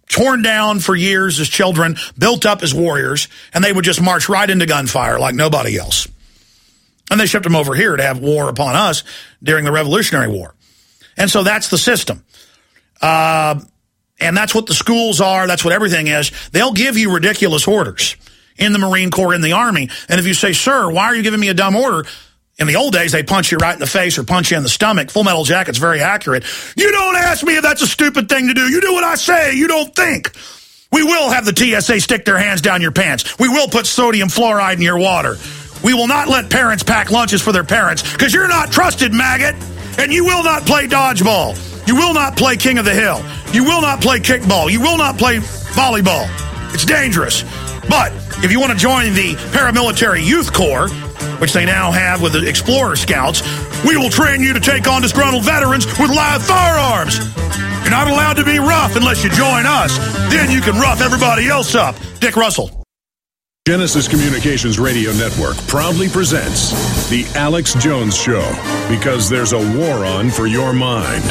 torn down for years as children, built up as warriors, and they would just march right into gunfire like nobody else. And they shipped them over here to have war upon us during the Revolutionary War. And so that's the system. And that's what the schools are. That's what everything is. They'll give you ridiculous orders in the Marine Corps, in the Army. And if you say, sir, why are you giving me a dumb order? In the old days, they punch you right in the face or punch you in the stomach. Full Metal Jacket's very accurate. You don't ask me if that's a stupid thing to do. You do what I say. You don't think. We will have the TSA stick their hands down your pants. We will put sodium fluoride in your water. We will not let parents pack lunches for their parents because you're not trusted, maggot. And you will not play dodgeball. You will not play King of the Hill. You will not play kickball. You will not play volleyball. It's dangerous. But if you want to join the Paramilitary Youth Corps, which they now have with the Explorer Scouts, we will train you to take on disgruntled veterans with live firearms. You're not allowed to be rough unless you join us. Then you can rough everybody else up. Dick Russell. Genesis Communications Radio Network proudly presents The Alex Jones Show, because there's a war on for your mind.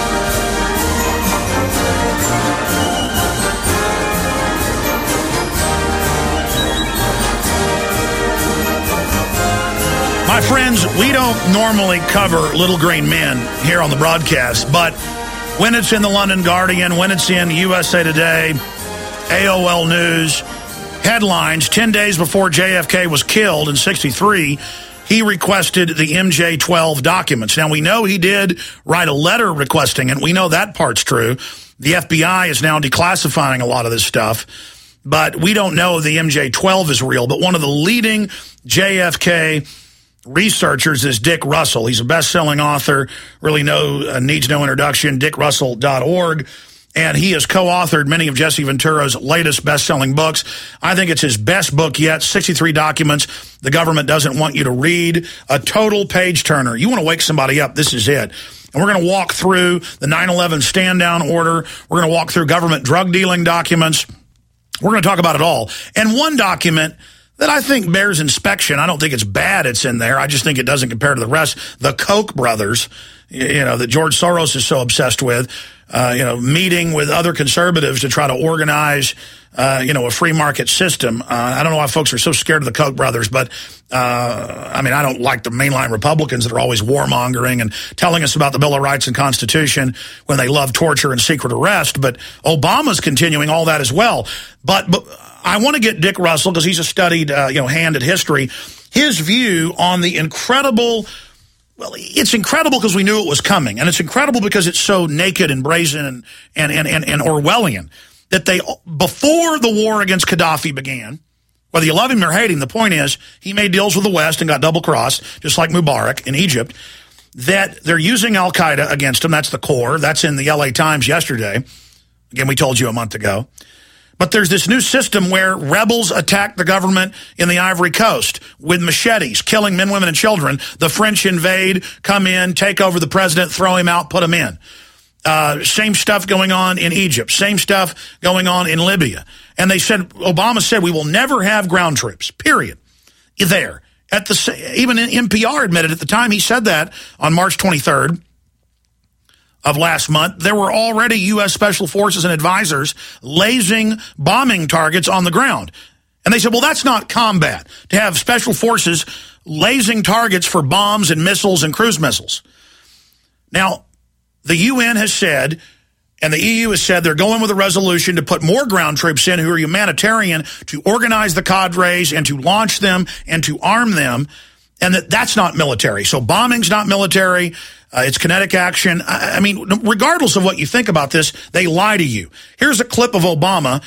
My friends, we don't normally cover little green men here on the broadcast, but when it's in the London Guardian, when it's in USA Today, AOL News, headlines, 10 days before JFK was killed in 1963, he requested the MJ-12 documents. Now, we know he did write a letter requesting it. We know that part's true. The FBI is now declassifying a lot of this stuff, but we don't know the MJ-12 is real. But one of the leading JFK researchers is Dick Russell. He's a best-selling author, really needs no introduction, dickrussell.org. And he has co-authored many of Jesse Ventura's latest best-selling books. I think it's his best book yet, 63 documents the government doesn't want you to read, a total page-turner. You want to wake somebody up, this is it. And we're going to walk through the 9/11 stand-down order. We're going to walk through government drug-dealing documents. We're going to talk about it all. And one document that I think bears inspection, I don't think it's bad it's in there. I just think it doesn't compare to the rest. The Koch brothers, that George Soros is so obsessed with, meeting with other conservatives to try to organize, a free market system. I don't know why folks are so scared of the Koch brothers, but, I don't like the mainline Republicans that are always warmongering and telling us about the Bill of Rights and Constitution when they love torture and secret arrest. But Obama's continuing all that as well. But I want to get Dick Russell, because he's a studied, hand at history, his view on the incredible. Well, it's incredible because we knew it was coming, and it's incredible because it's so naked and brazen and Orwellian that before the war against Gaddafi began, whether you love him or hate him, the point is he made deals with the West and got double-crossed, just like Mubarak in Egypt, that they're using al-Qaeda against him. That's the core. That's in the LA Times yesterday. Again, we told you a month ago. But there's this new system where rebels attack the government in the Ivory Coast with machetes, killing men, women, and children. The French invade, come in, take over the president, throw him out, put him in. Same stuff going on in Egypt. Same stuff going on in Libya. And Obama said, we will never have ground troops, period, there. Even NPR admitted at the time he said that on March 23rd. Of last month, there were already U.S. Special Forces and advisors lasing bombing targets on the ground. And they said, well, that's not combat, to have Special Forces lasing targets for bombs and missiles and cruise missiles. Now, the UN has said, and the EU has said, they're going with a resolution to put more ground troops in who are humanitarian, to organize the cadres and to launch them and to arm them, and that's not military. So bombing's not military. It's kinetic action. Regardless of what you think about this, they lie to you. Here's a clip of Obama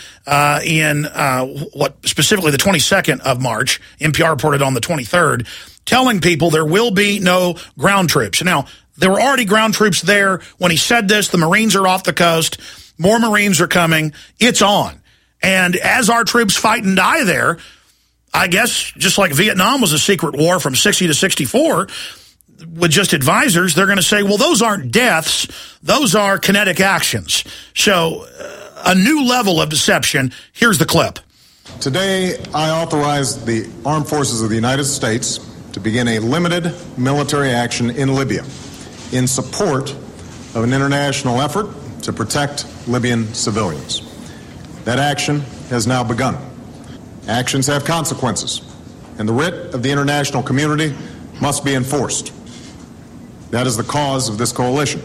specifically the 22nd of March. NPR reported on the 23rd, telling people there will be no ground troops. Now, there were already ground troops there when he said this. The Marines are off the coast. More Marines are coming. It's on. And as our troops fight and die there, I guess just like Vietnam was a secret war from 60 to 64, with just advisors, they're going to say, well, those aren't deaths. Those are kinetic actions. So a new level of deception. Here's the clip. Today, I authorize the Armed Forces of the United States to begin a limited military action in Libya in support of an international effort to protect Libyan civilians. That action has now begun. Actions have consequences, and the writ of the international community must be enforced. That is the cause of this coalition.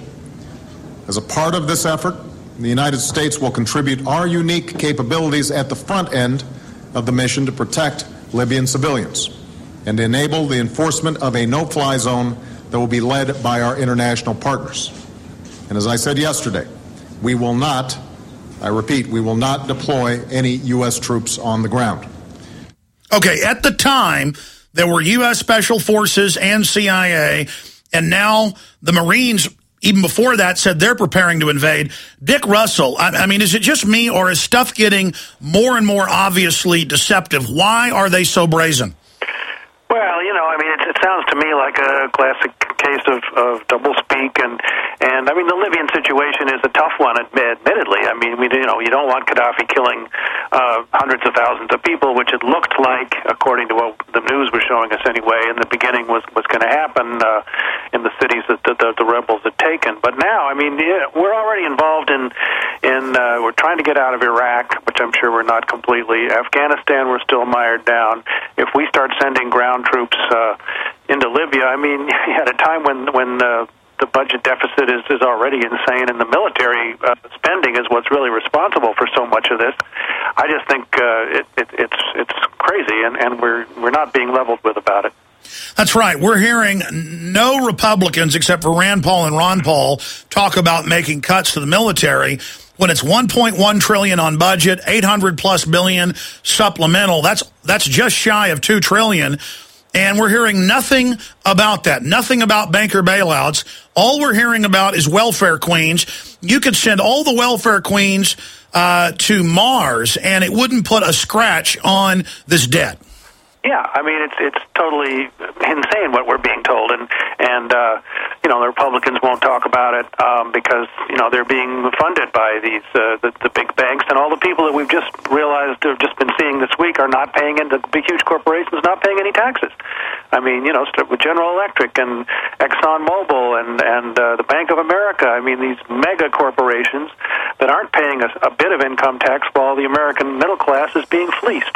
As a part of this effort, the United States will contribute our unique capabilities at the front end of the mission to protect Libyan civilians and to enable the enforcement of a no-fly zone that will be led by our international partners. And as I said yesterday, we will not, I repeat, we will not deploy any U.S. troops on the ground. Okay, at the time, there were U.S. Special Forces and CIA, and now the Marines, even before that, said they're preparing to invade. Dick Russell, I mean, is it just me, or is stuff getting more and more obviously deceptive? Why are they so brazen? Well, you know, I mean, it sounds to me like a classic case of doublespeak, and I mean, the Libyan situation is a tough one, admittedly. I mean, you don't want Gaddafi killing hundreds of thousands of people, which it looked like, according to what the news was showing us anyway, in the beginning was going to happen in the cities that the rebels had taken. But now, I mean, we're already involved in we're trying to get out of Iraq, which I'm sure we're not completely. Afghanistan, we're still mired down. If we start sending ground troops into Libya, I mean, at a time when the budget deficit is already insane, and the military spending is what's really responsible for so much of this. I just think it's crazy, and we're not being leveled with about it. That's right. We're hearing no Republicans except for Rand Paul and Ron Paul talk about making cuts to the military when it's $1.1 trillion on budget, $800+ billion supplemental. That's just shy of $2 trillion. And we're hearing nothing about that, nothing about banker bailouts. All we're hearing about is welfare queens. You could send all the welfare queens to Mars, and it wouldn't put a scratch on this debt. Yeah, I mean, it's totally insane what we're being told, and the Republicans won't talk about it because they're being funded by these the big banks, and all the people that we've just realized have just been seeing this week are not paying into big huge corporations, not paying any taxes. I mean, with General Electric and ExxonMobil and the Bank of America. I mean, these mega corporations that aren't paying a bit of income tax, while the American middle class is being fleeced,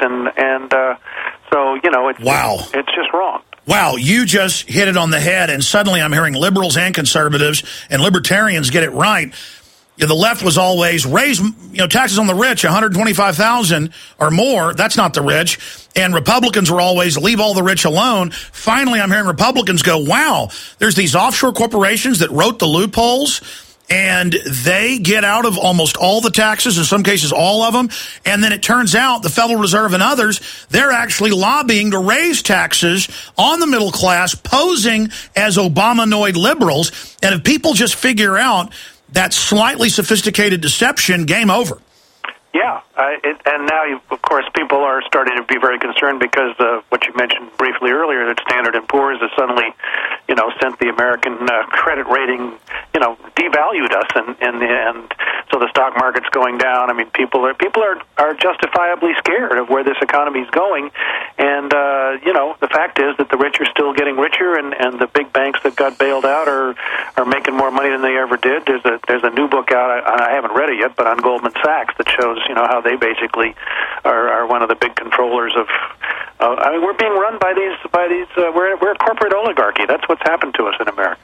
so, it's just wrong. Wow, you just hit it on the head, and suddenly I'm hearing liberals and conservatives and libertarians get it right. The left was always raise, taxes on the rich, $125,000 or more. That's not the rich. And Republicans were always leave all the rich alone. Finally, I'm hearing Republicans go, wow, there's these offshore corporations that wrote the loopholes, and they get out of almost all the taxes, in some cases all of them. And then it turns out the Federal Reserve and others, they're actually lobbying to raise taxes on the middle class, posing as Obamanoid liberals. And if people just figure out that slightly sophisticated deception, game over. Yeah, and now, of course, people are starting to be very concerned because of what you mentioned briefly earlier, that Standard & Poor's has suddenly, sent the American credit rating, devalued us, and so the stock market's going down. I mean, people are justifiably scared of where this economy is going, and the fact is that the rich are still getting richer, and the big banks that got bailed out are making more money than they ever did. There's a new book out, I haven't read it yet, but on Goldman Sachs that shows how they basically are one of the big controllers of. I mean, we're being run by these. We're a corporate oligarchy. That's what's happened to us in America.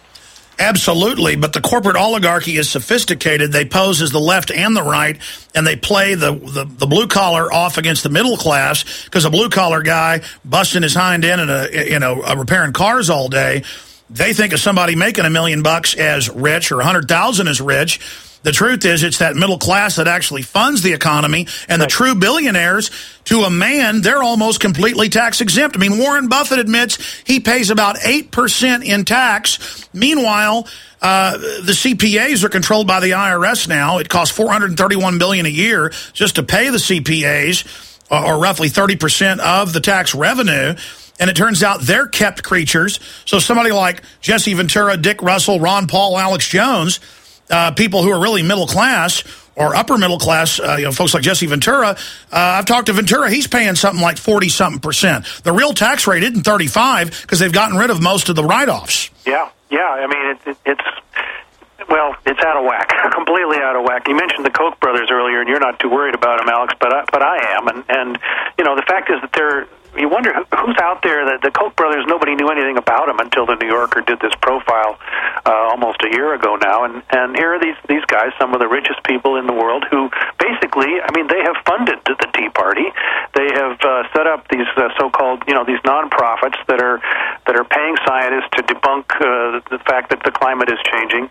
Absolutely, but the corporate oligarchy is sophisticated. They pose as the left and the right, and they play the blue collar off against the middle class, because a blue collar guy busting his hind end and repairing cars all day, they think of somebody making $1 million as rich, or 100,000 as rich. The truth is, it's that middle class that actually funds the economy, and the true billionaires, to a man, they're almost completely tax exempt. I mean, Warren Buffett admits he pays about 8% in tax. Meanwhile, the CPAs are controlled by the IRS now. It costs $431 billion a year just to pay the CPAs, or roughly 30% of the tax revenue. And it turns out they're kept creatures. So somebody like Jesse Ventura, Dick Russell, Ron Paul, Alex Jones, people who are really middle class or upper middle class, folks like Jesse Ventura, I've talked to Ventura, he's paying something like 40-something%. The real tax rate isn't 35 because they've gotten rid of most of the write-offs. Yeah. I mean, it's well, it's out of whack, completely out of whack. You mentioned the Koch brothers earlier, and you're not too worried about them, Alex, but I am. And you know, the fact is that you wonder who's out there. That the Koch brothers, nobody knew anything about them until the New Yorker did this profile almost a year ago now. And here are these guys, some of the richest people in the world, who basically, I mean, they have funded the Tea Party. They have set up these so-called, these nonprofits that are paying scientists to debunk the fact that the climate is changing.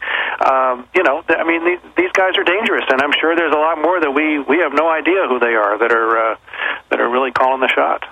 I mean, these guys are dangerous, and I'm sure there's a lot more that we have no idea who they are that are really calling the shots.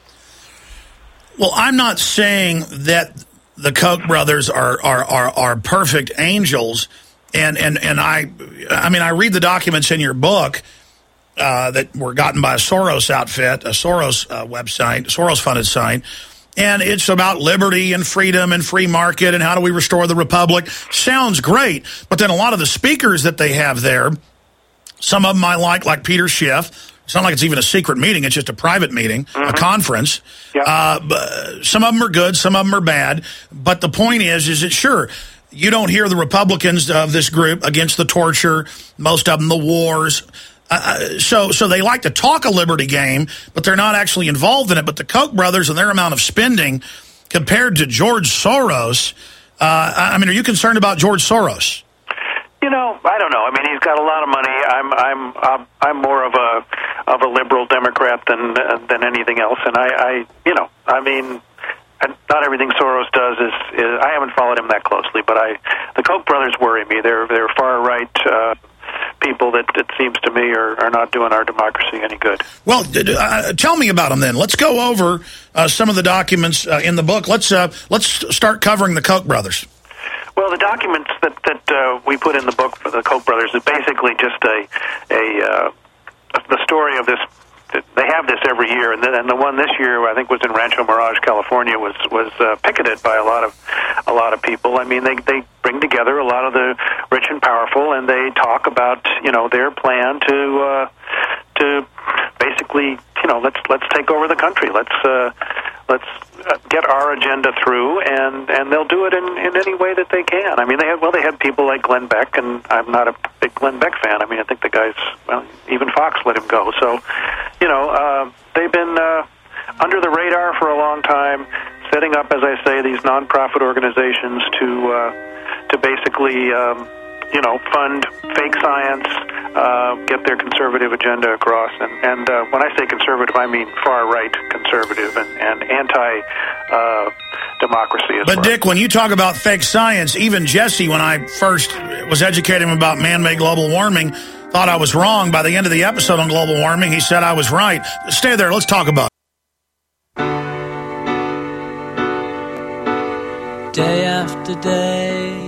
Well, I'm not saying that the Koch brothers are perfect angels, and I mean, I read the documents in your book that were gotten by a Soros outfit, a Soros website, Soros-funded site, and it's about liberty and freedom and free market and how do we restore the republic. Sounds great, but then a lot of the speakers that they have there, some of them I like Peter Schiff. It's not like it's even a secret meeting. It's just a private meeting, a conference. Yep. Some of them are good. Some of them are bad. But the point is that, sure, you don't hear the Republicans of this group against the torture, most of them the wars. So they like to talk a liberty game, but they're not actually involved in it. But the Koch brothers and their amount of spending compared to George Soros, I mean, are you concerned about George Soros? I don't know. I mean, he's got a lot of money. I'm more of a liberal Democrat than anything else, and I mean, not everything Soros does is I haven't followed him that closely, but the Koch brothers worry me. They're far right people that it seems to me are not doing our democracy any good. Well, tell me about them then. Let's go over some of the documents in the book. Let's start covering the Koch brothers. Well, the documents that we put in the book for the Koch brothers is basically just the story of this. They have this every year, and the one this year I think was in Rancho Mirage, California, was picketed by a lot of people. I mean, they bring together a lot of the rich and powerful, and they talk about their plan to basically let's take over the country. Let's get our agenda through, and they'll do it in any way that they can. I mean, they had people like Glenn Beck, and I'm not a big Glenn Beck fan. I mean, I think the guy's, even Fox let him go. So, they've been under the radar for a long time, setting up, as I say, these nonprofit organizations to basically fund fake science, get their conservative agenda across. And when I say conservative, I mean far-right conservative and anti-democracy as well. But, Dick, when you talk about fake science, even Jesse, when I first was educating him about man-made global warming, thought I was wrong. By the end of the episode on global warming, he said I was right. Stay there. Let's talk about it. Day after day,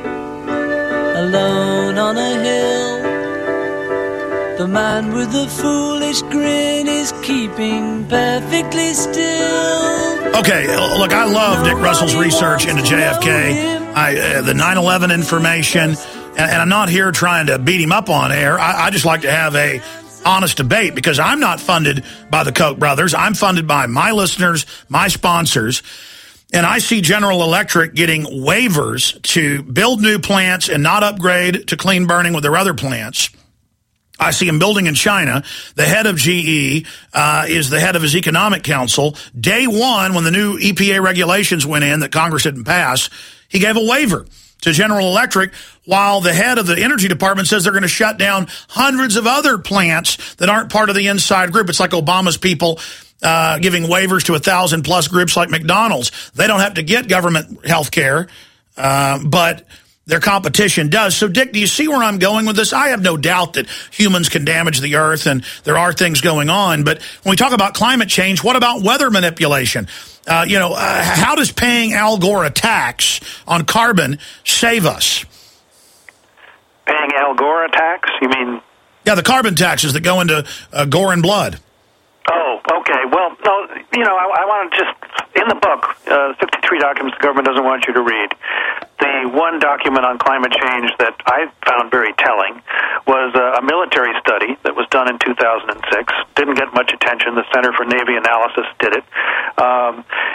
alone on a hill, the man with the foolish grin is keeping perfectly still. Okay, look, I love Dick Russell's research into JFK, the 9/11 information, and I'm not here trying to beat him up on air. I just like to have a honest debate, because I'm not funded by the Koch brothers. I'm funded by my listeners, my sponsors. And I see General Electric getting waivers to build new plants and not upgrade to clean burning with their other plants. I see him building in China. The head of GE is the head of his economic council. Day one, when the new EPA regulations went in that Congress didn't pass, he gave a waiver to General Electric, while the head of the energy department says they're going to shut down hundreds of other plants that aren't part of the inside group. It's like Obama's people giving waivers to 1,000+ groups like McDonald's. They don't have to get government health care, but their competition does. So, Dick, do you see where I'm going with this? I have no doubt that humans can damage the earth, and there are things going on. But when we talk about climate change, what about weather manipulation? How does paying Al Gore a tax on carbon save us? Paying Al Gore a tax? You mean? Yeah, the carbon taxes that go into gore and blood. Oh, okay. Well, no, I want to just, in the book, 63 documents the government doesn't want you to read. The one document on climate change that I found very telling was a military study that was done in 2006. Didn't get much attention. The Center for Navy Analysis did it. And,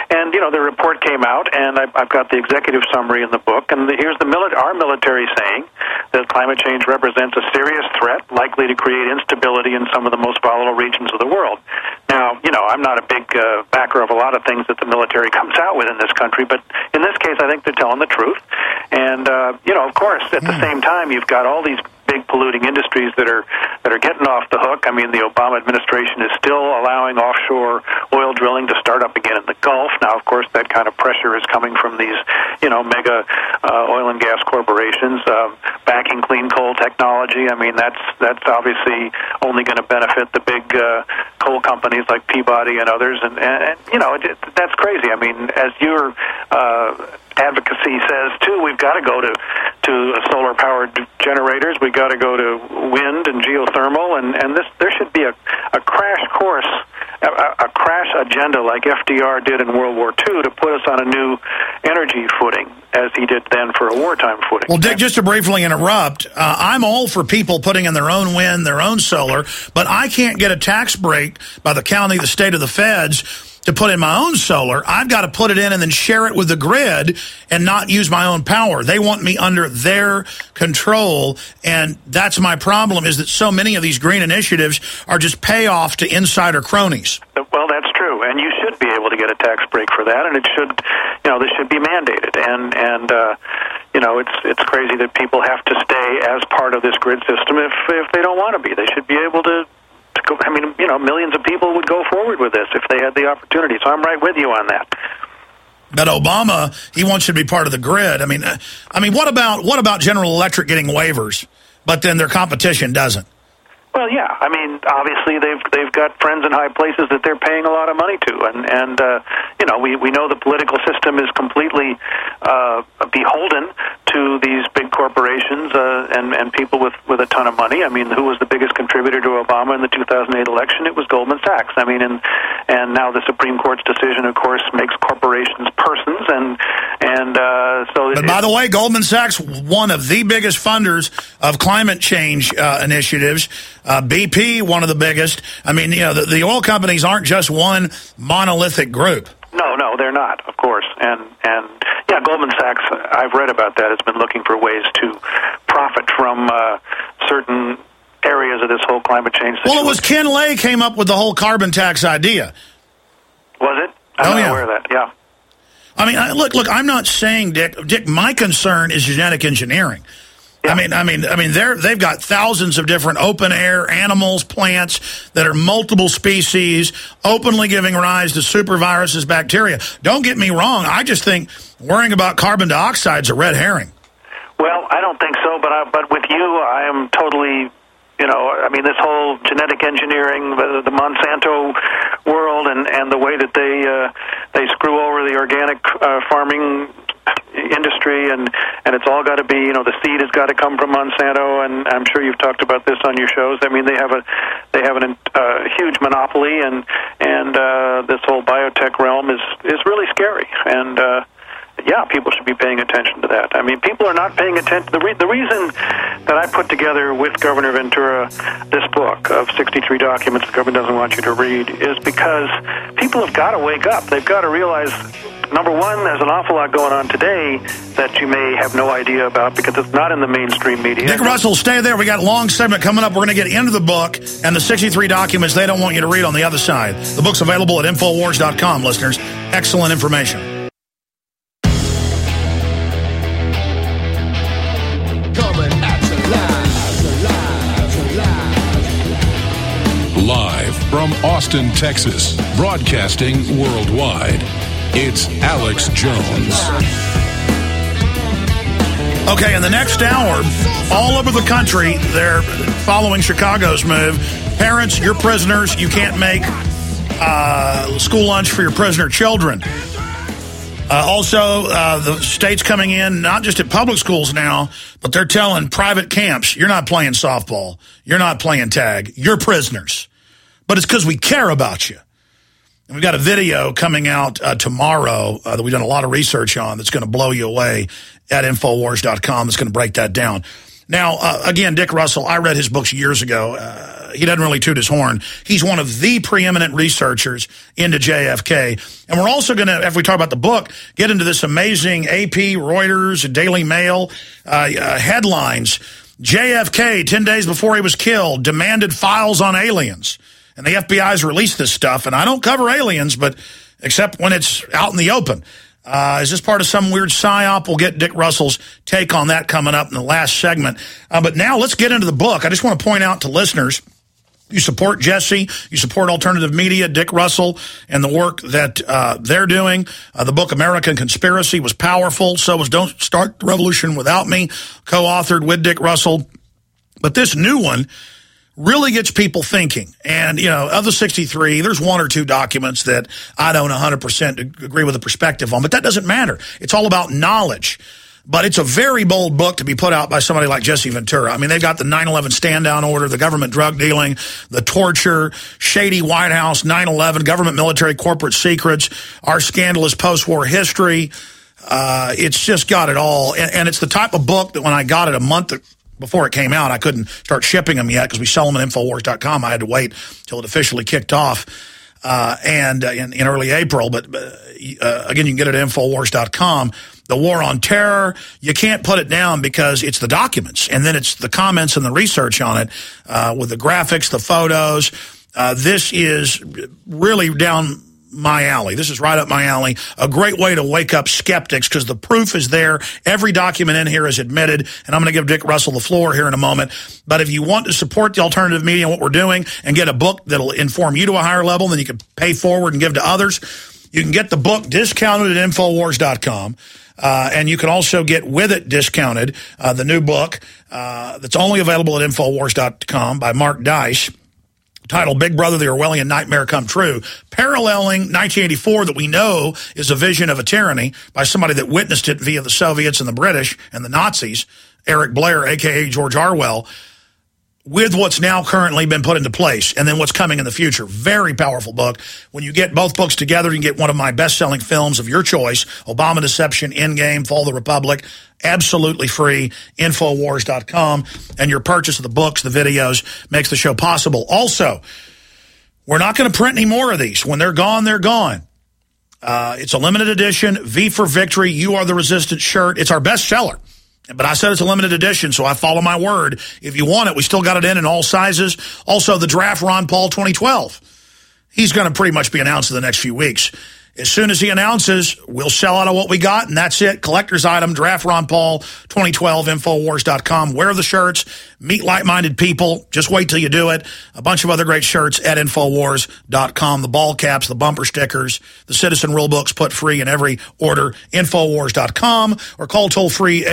the report came out, and I've got the executive summary in the book, and here's our military saying that climate change represents a serious threat, likely to create instability in some of the most volatile regions of the world. Now, I'm not a big backer of a lot of things that the military comes out with in this country, but in this case, I think they're telling the truth. And, of course, at the same time, you've got all these big polluting industries that are getting off the hook. I mean, the Obama administration is still allowing offshore oil drilling to start up again in the Gulf. Now, of course, that kind of pressure is coming from these, mega oil and gas corporations backing clean coal technology. I mean, that's obviously only going to benefit the big coal companies like Peabody and others. And that's crazy. I mean, as your advocacy says too, we've got to go to solar-powered generators. We've got to go to wind and geothermal, and there should be a crash course, a crash agenda like FDR did in World War II to put us on a new energy footing, as he did then for a wartime footing. Well, Dick, just to briefly interrupt, I'm all for people putting in their own wind, their own solar, but I can't get a tax break by the county, the state, or the feds to put in my own solar. I've got to put it in and then share it with the grid and not use my own power. They want me under their control, and that's my problem, is that so many of these green initiatives are just payoff to insider cronies. Well, that's true, and you should be able to get a tax break for that, and it should, this should be mandated. And it's crazy that people have to stay as part of this grid system if they don't want to be. They should be able to go. I mean, millions of people would go forward with this if they had the opportunity. So I'm right with you on that. But Obama, he wants you to be part of the grid. I mean, what about General Electric getting waivers, but then their competition doesn't? Well, yeah. I mean, obviously they've got friends in high places that they're paying a lot of money to, and we know the political system is completely beholden to these big corporations and people with a ton of money. I mean, who was the biggest contributor to Obama in the 2008 election? It was Goldman Sachs. I mean, and now the Supreme Court's decision, of course, makes corporations persons, and so. But by the way, Goldman Sachs, one of the biggest funders of climate change initiatives. BP, one of the biggest. I mean, the oil companies aren't just one monolithic group. No, they're not, of course. And yeah, Goldman Sachs, I've read about that, has been looking for ways to profit from certain areas of this whole climate change situation. Well, it was Ken Lay came up with the whole carbon tax idea. Was it? I'm not aware of that, yeah. I mean, look, I'm not saying, Dick, my concern is genetic engineering. Yeah. I mean, they've got thousands of different open air animals, plants that are multiple species, openly giving rise to superviruses, bacteria. Don't get me wrong. I just think worrying about carbon dioxide is a red herring. Well, I don't think so, but with you, I am totally. This whole genetic engineering, the Monsanto world, and the way that they screw over the organic farming industry, and it's all got to be, the seed has got to come from Monsanto, and I'm sure you've talked about this on your shows. I mean, they have a huge monopoly, and this whole biotech realm is really scary, and yeah, people should be paying attention to that. I mean, people are not paying attention. The reason that I put together with Governor Ventura this book of 63 documents the government doesn't want you to read is because people have got to wake up. They've got to realize, number one, there's an awful lot going on today that you may have no idea about because it's not in the mainstream media. Dick Russell, stay there. We got a long segment coming up. We're going to get into the book and the 63 documents they don't want you to read on the other side. The book's available at Infowars.com, listeners. Excellent information. Live from Austin, Texas, broadcasting worldwide, it's Alex Jones. Okay, in the next hour, all over the country, they're following Chicago's move. Parents, you're prisoners. You can't make school lunch for your prisoner children. Also, the state's coming in, not just at public schools now, but they're telling private camps, you're not playing softball. You're not playing tag. You're prisoners. But it's because we care about you. And we've got a video coming out tomorrow that we've done a lot of research on that's going to blow you away at Infowars.com. That's going to break that down. Now, again, Dick Russell, I read his books years ago. He doesn't really toot his horn. He's one of the preeminent researchers into JFK. And we're also going to, after we talk about the book, get into this amazing AP, Reuters, Daily Mail headlines. JFK, 10 days before he was killed, demanded files on aliens. And the FBI's released this stuff. And I don't cover aliens, but except when it's out in the open. Is this part of some weird psyop? We'll get Dick Russell's take on that coming up in the last segment. But now let's get into the book. I just want to point out to listeners, you support Jesse, you support alternative media, Dick Russell, and the work that they're doing. The book American Conspiracy was powerful. So was Don't Start the Revolution Without Me, co-authored with Dick Russell. But this new one really gets people thinking. And, you know, of the 63, there's one or two documents that I don't 100% agree with the perspective on, but that doesn't matter. It's all about knowledge. But it's a very bold book to be put out by somebody like Jesse Ventura. I mean, they've got the 9/11 stand-down order, the government drug dealing, the torture, shady White House, 9/11, government military corporate secrets, our scandalous post-war history. It's just got it all. And it's the type of book that when I got it a month before it came out, I couldn't start shipping them yet because we sell them at Infowars.com. I had to wait till it officially kicked off and in early April. But again, you can get it at Infowars.com. The War on Terror, you can't put it down because it's the documents. And then it's the comments and the research on it with the graphics, the photos. This is really down my alley. This is right up my alley. A great way to wake up skeptics because the proof is there. Every document in here is admitted, and I'm going to give Dick Russell the floor here in a moment. But if you want to support the alternative media and what we're doing and get a book that'll inform you to a higher level, then you can pay forward and give to others. You can get the book discounted at Infowars.com. And you can also get With It discounted, the new book that's only available at Infowars.com by Mark Dice, titled Big Brother, the Orwellian Nightmare Come True, paralleling 1984 that we know is a vision of a tyranny by somebody that witnessed it via the Soviets and the British and the Nazis, Eric Blair, a.k.a. George Orwell, with what's now currently been put into place and then what's coming in the future. Very powerful book. When you get both books together, you can get one of my best-selling films of your choice, Obama Deception, Endgame, Fall of the Republic, absolutely free, Infowars.com. And your purchase of the books, the videos, makes the show possible. Also, we're not going to print any more of these. When they're gone, they're gone. It's a limited edition, V for Victory, You Are the Resistance shirt. It's our best seller. But I said it's a limited edition, so I follow my word. If you want it, we still got it in all sizes. Also, the Draft Ron Paul 2012. He's going to pretty much be announced in the next few weeks. As soon as he announces, we'll sell out of what we got, and that's it. Collector's item, Draft Ron Paul 2012, Infowars.com. Wear the shirts. Meet like-minded people. Just wait till you do it. A bunch of other great shirts at Infowars.com. The ball caps, the bumper stickers, the Citizen Rule books put free in every order. Infowars.com or call toll-free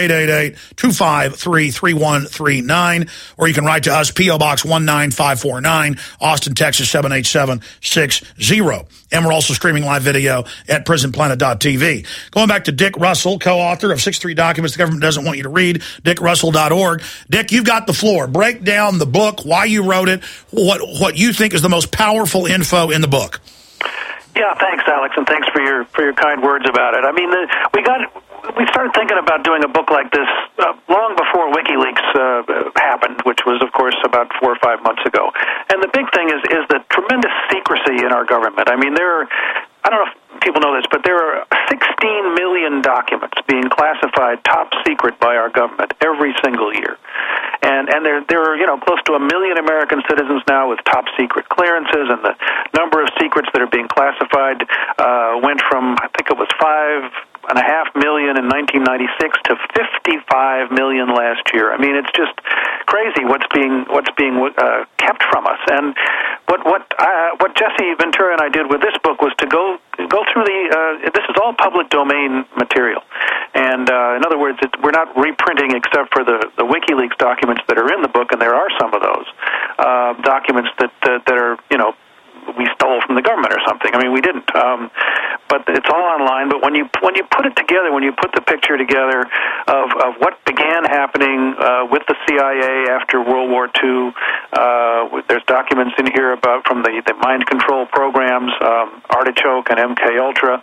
888-253-3139. Or you can write to us, P.O. Box 19549, Austin, Texas 78760. And we're also streaming live video at prisonplanet.tv. Going back to Dick Russell, co-author of 63 Documents the Government Doesn't Want You to Read, dickrussell.org. Dick, you've got the floor. Break down the book, why you wrote it, what you think is the most powerful info in the book. Yeah, thanks, Alex, and thanks for your kind words about it. I mean, we started thinking about doing a book like this long before WikiLeaks happened, which was, of course, about 4 or 5 months ago. And the big thing is the tremendous secrecy in our government. I mean, I don't know if people know this, but there are 16 million documents being classified top secret by our government every single year. And there are, close to 1 million American citizens now with top secret clearances, and the number of secrets that are being classified went from, I think it was 5.5 million in 1996 to 55 million last year. I mean, it's just crazy what's being kept from us. And what Jesse Ventura and I did with this book was to go through this is all public domain material. And in other words, we're not reprinting except for the WikiLeaks documents that are in the book, and there are some of those documents that are, we stole from the government or something. I mean, we didn't. But it's all online. But when you put it together, when you put the picture together of what began happening with the CIA after World War II, there's documents in here about from the mind control programs, Artichoke and MK Ultra.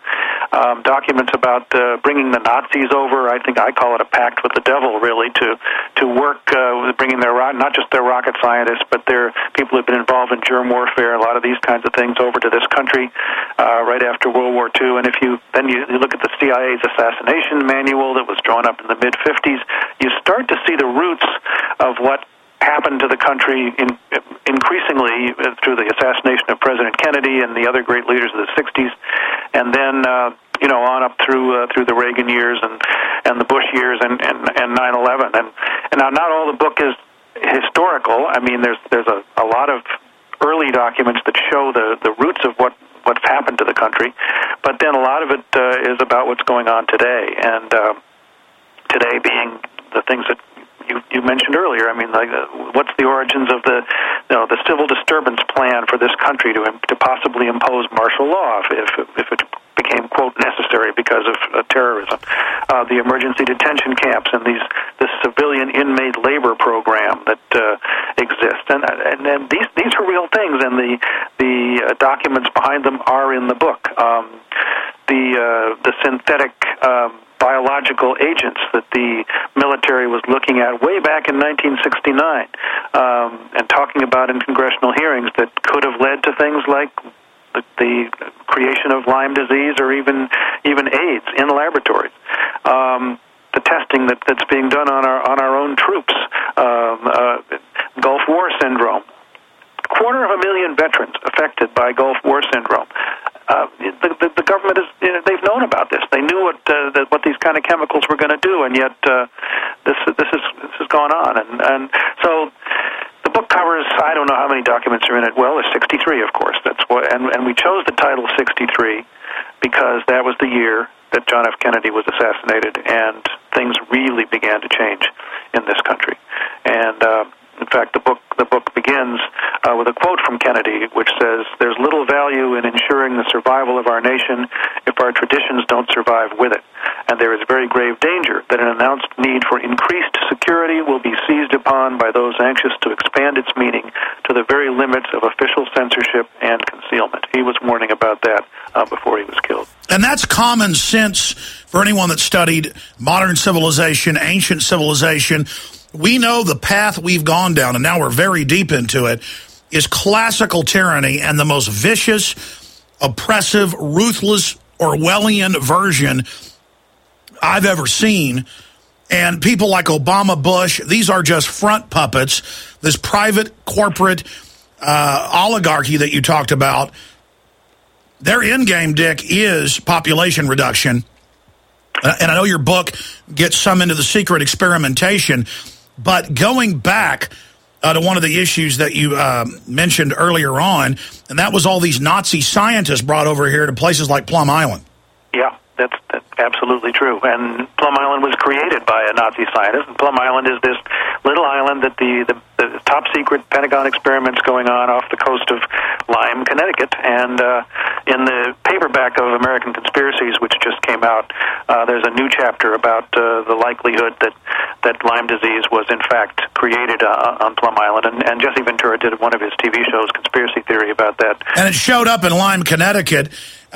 documents about bringing the Nazis over. I think I call it a pact with the devil, really, to work with bringing not just their rocket scientists, but their people who've been involved in germ warfare, a lot of these kinds of things, over to this country right after World War II. And if you look at the CIA's assassination manual that was drawn up in the mid-'50s, you start to see the roots of what happened to the country increasingly through the assassination of President Kennedy and the other great leaders of the 60s, and then on up through the Reagan years and the Bush years and 9/11. And now not all the book is historical. I mean, there's a lot of early documents that show the roots of what's happened to the country, but then a lot of it is about what's going on today, and today being the things that you mentioned earlier. I mean, like, what's the origins of the civil disturbance plan for this country to possibly impose martial law if it became, quote, necessary because of terrorism? The emergency detention camps and this civilian inmate labor program that exists, and these are real things, and the documents behind them are in the book. The synthetic biological agents that the military was looking at way back in 1969 and talking about in congressional hearings that could have led to things like the creation of Lyme disease or even AIDS in laboratories. The testing that's being done on our own troops, Gulf War syndrome. 250,000 veterans affected by Gulf War syndrome. The government they've known about this. They knew what these kind of chemicals were going to do, and yet this has gone on. And so the book covers, I don't know how many documents are in it. Well, there's 63, of course. That's what, and we chose the title 63 because that was the year that John F. Kennedy was assassinated, and things really began to change in this country. And in fact, the book begins with a quote from Kennedy, which says, "There's little value in ensuring the survival of our nation if our traditions don't survive with it. And there is very grave danger that an announced need for increased security will be seized upon by those anxious to expand its meaning to the very limits of official censorship and concealment." He was warning about that before he was killed. And that's common sense for anyone that studied modern civilization, ancient civilization. We know the path we've gone down, and now we're very deep into it, is classical tyranny and the most vicious, oppressive, ruthless, Orwellian version I've ever seen. And people like Obama, Bush, these are just front puppets. This private corporate oligarchy that you talked about, their end game, Dick, is population reduction. And I know your book gets some into the secret experimentation, but going back to one of the issues that you mentioned earlier on, and that was all these Nazi scientists brought over here to places like Plum Island. Yeah, that's absolutely true. And Plum Island was created by a Nazi scientist, and Plum Island is this little island that the top secret Pentagon experiments going on off the coast of Lyme, Connecticut. And in the paperback of American Conspiracies, which just came out, there's a new chapter about the likelihood that Lyme disease was in fact created on Plum Island. And Jesse Ventura did one of his TV shows, Conspiracy Theory, about that. And it showed up in Lyme, Connecticut.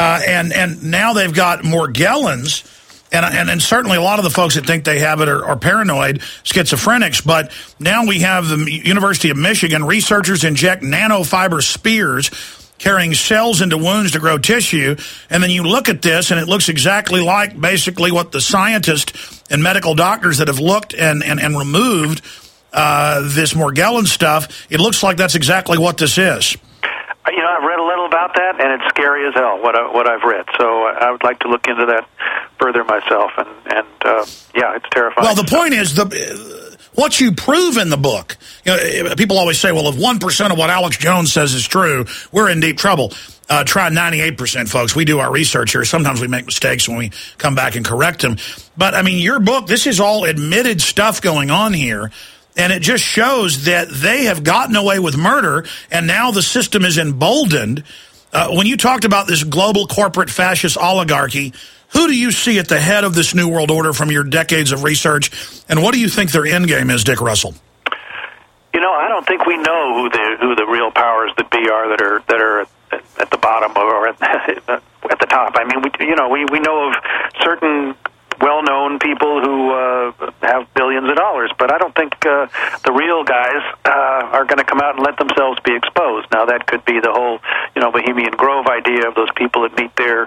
And now they've got Morgellons, and certainly a lot of the folks that think they have it are paranoid schizophrenics, but now we have the University of Michigan. Researchers inject nanofiber spears carrying cells into wounds to grow tissue, and then you look at this, and it looks exactly like basically what the scientists and medical doctors that have looked and removed this Morgellon stuff, it looks like that's exactly what this is. You know, I've read a little about that, and it's scary as hell, what I've read. So I would like to look into that further myself, and yeah, it's terrifying. Well, the point is, what you prove in the book, you know, people always say, well, if 1% of what Alex Jones says is true, we're in deep trouble. Try 98%, folks. We do our research here. Sometimes we make mistakes when we come back and correct them. But, I mean, your book, this is all admitted stuff going on here. And it just shows that they have gotten away with murder, and now the system is emboldened. When you talked about this global corporate fascist oligarchy, who do you see at the head of this New World Order from your decades of research, and what do you think their end game is, Dick Russell? You know, I don't think we know who the real powers that be are that are at the bottom or at the top. I mean, we know of certain well-known people who have billions of dollars, but I don't think the real guys are going to come out and let themselves be exposed. Now, that could be the whole, Bohemian Grove idea of those people that meet there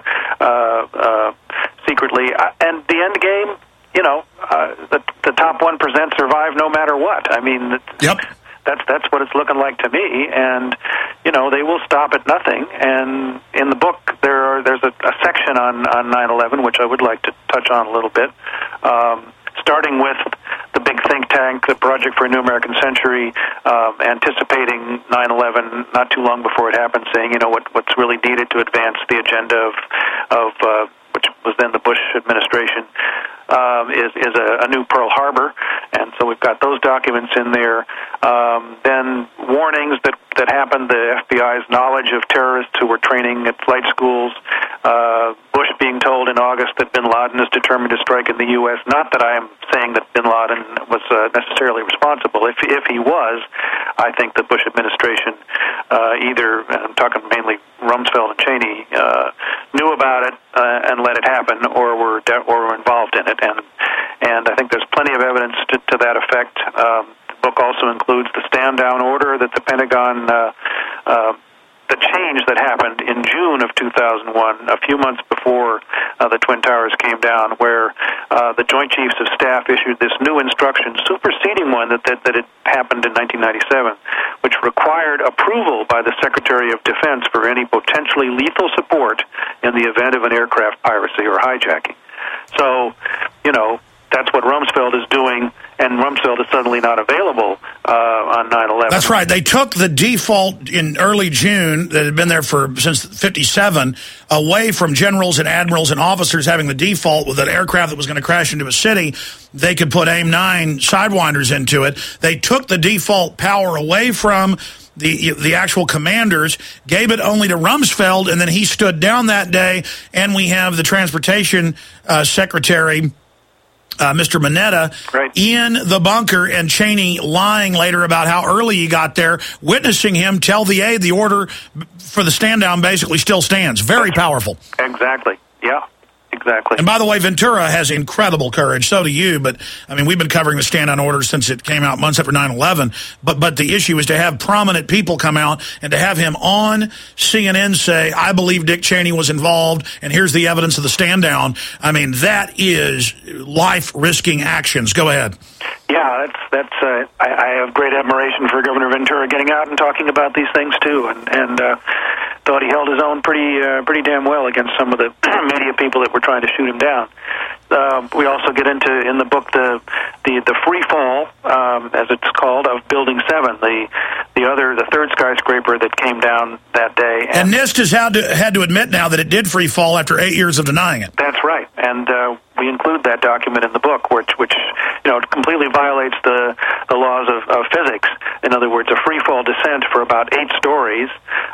secretly. And the end game, the top 1% survive no matter what. I mean, yep. That's what it's looking like to me, and they will stop at nothing. And in the book, there's a section on 9/11 which I would like to touch on a little bit, starting with the big think tank, the Project for a New American Century, anticipating 9/11 not too long before it happened, saying what's really needed to advance the agenda of which was then the Bush administration. Is a new Pearl Harbor, and so we've got those documents in there. Then warnings that happened, the FBI's knowledge of terrorists who were training at flight schools, Bush being told in August that bin Laden is determined to strike in the U.S. Not that I am saying that bin Laden was necessarily responsible. If he was, I think the Bush administration, I'm talking mainly Rumsfeld and Cheney, knew about it and let it happen, or were involved in it, and I think there's plenty of evidence to that effect. The book also includes the stand-down order that the Pentagon, the change that happened in June of 2001, a few months before the Twin Towers came down, where the Joint Chiefs of Staff issued this new instruction, superseding one that had happened in 1997, which required approval by the Secretary of Defense for any potentially lethal support in the event of an aircraft piracy or hijacking. So, that's what Rumsfeld is doing, and Rumsfeld is suddenly not available on 9/11. That's right. They took the default in early June that had been there since 57 away from generals and admirals and officers having the default with an aircraft that was going to crash into a city. They could put AIM-9 Sidewinders into it. They took the default power away from the actual commanders, gave it only to Rumsfeld, and then he stood down that day, and we have the transportation secretary, Mr. Mineta, right, in the bunker, and Cheney lying later about how early he got there, witnessing him tell the aide the order for the stand-down basically still stands. Very powerful. Exactly. Yeah. Exactly. And by the way, Ventura has incredible courage. So do you. But, I mean, we've been covering the stand-down order since it came out months after 9/11. But the issue is to have prominent people come out and to have him on CNN say, I believe Dick Cheney was involved, and here's the evidence of the stand-down. I mean, that is life-risking actions. Go ahead. Yeah, I have great admiration for Governor Ventura getting out and talking about these things, too. And thought he held his own pretty damn well against some of the media people that were trying to shoot him down. We also get into in the book the free fall, as it's called, of Building 7, the third skyscraper that came down that day. And NIST has had to admit now that it did free fall after 8 years of denying it. That's right, and we include that document in the book, which completely violates the laws of physics. In other words, a free fall descent for about 8 stories.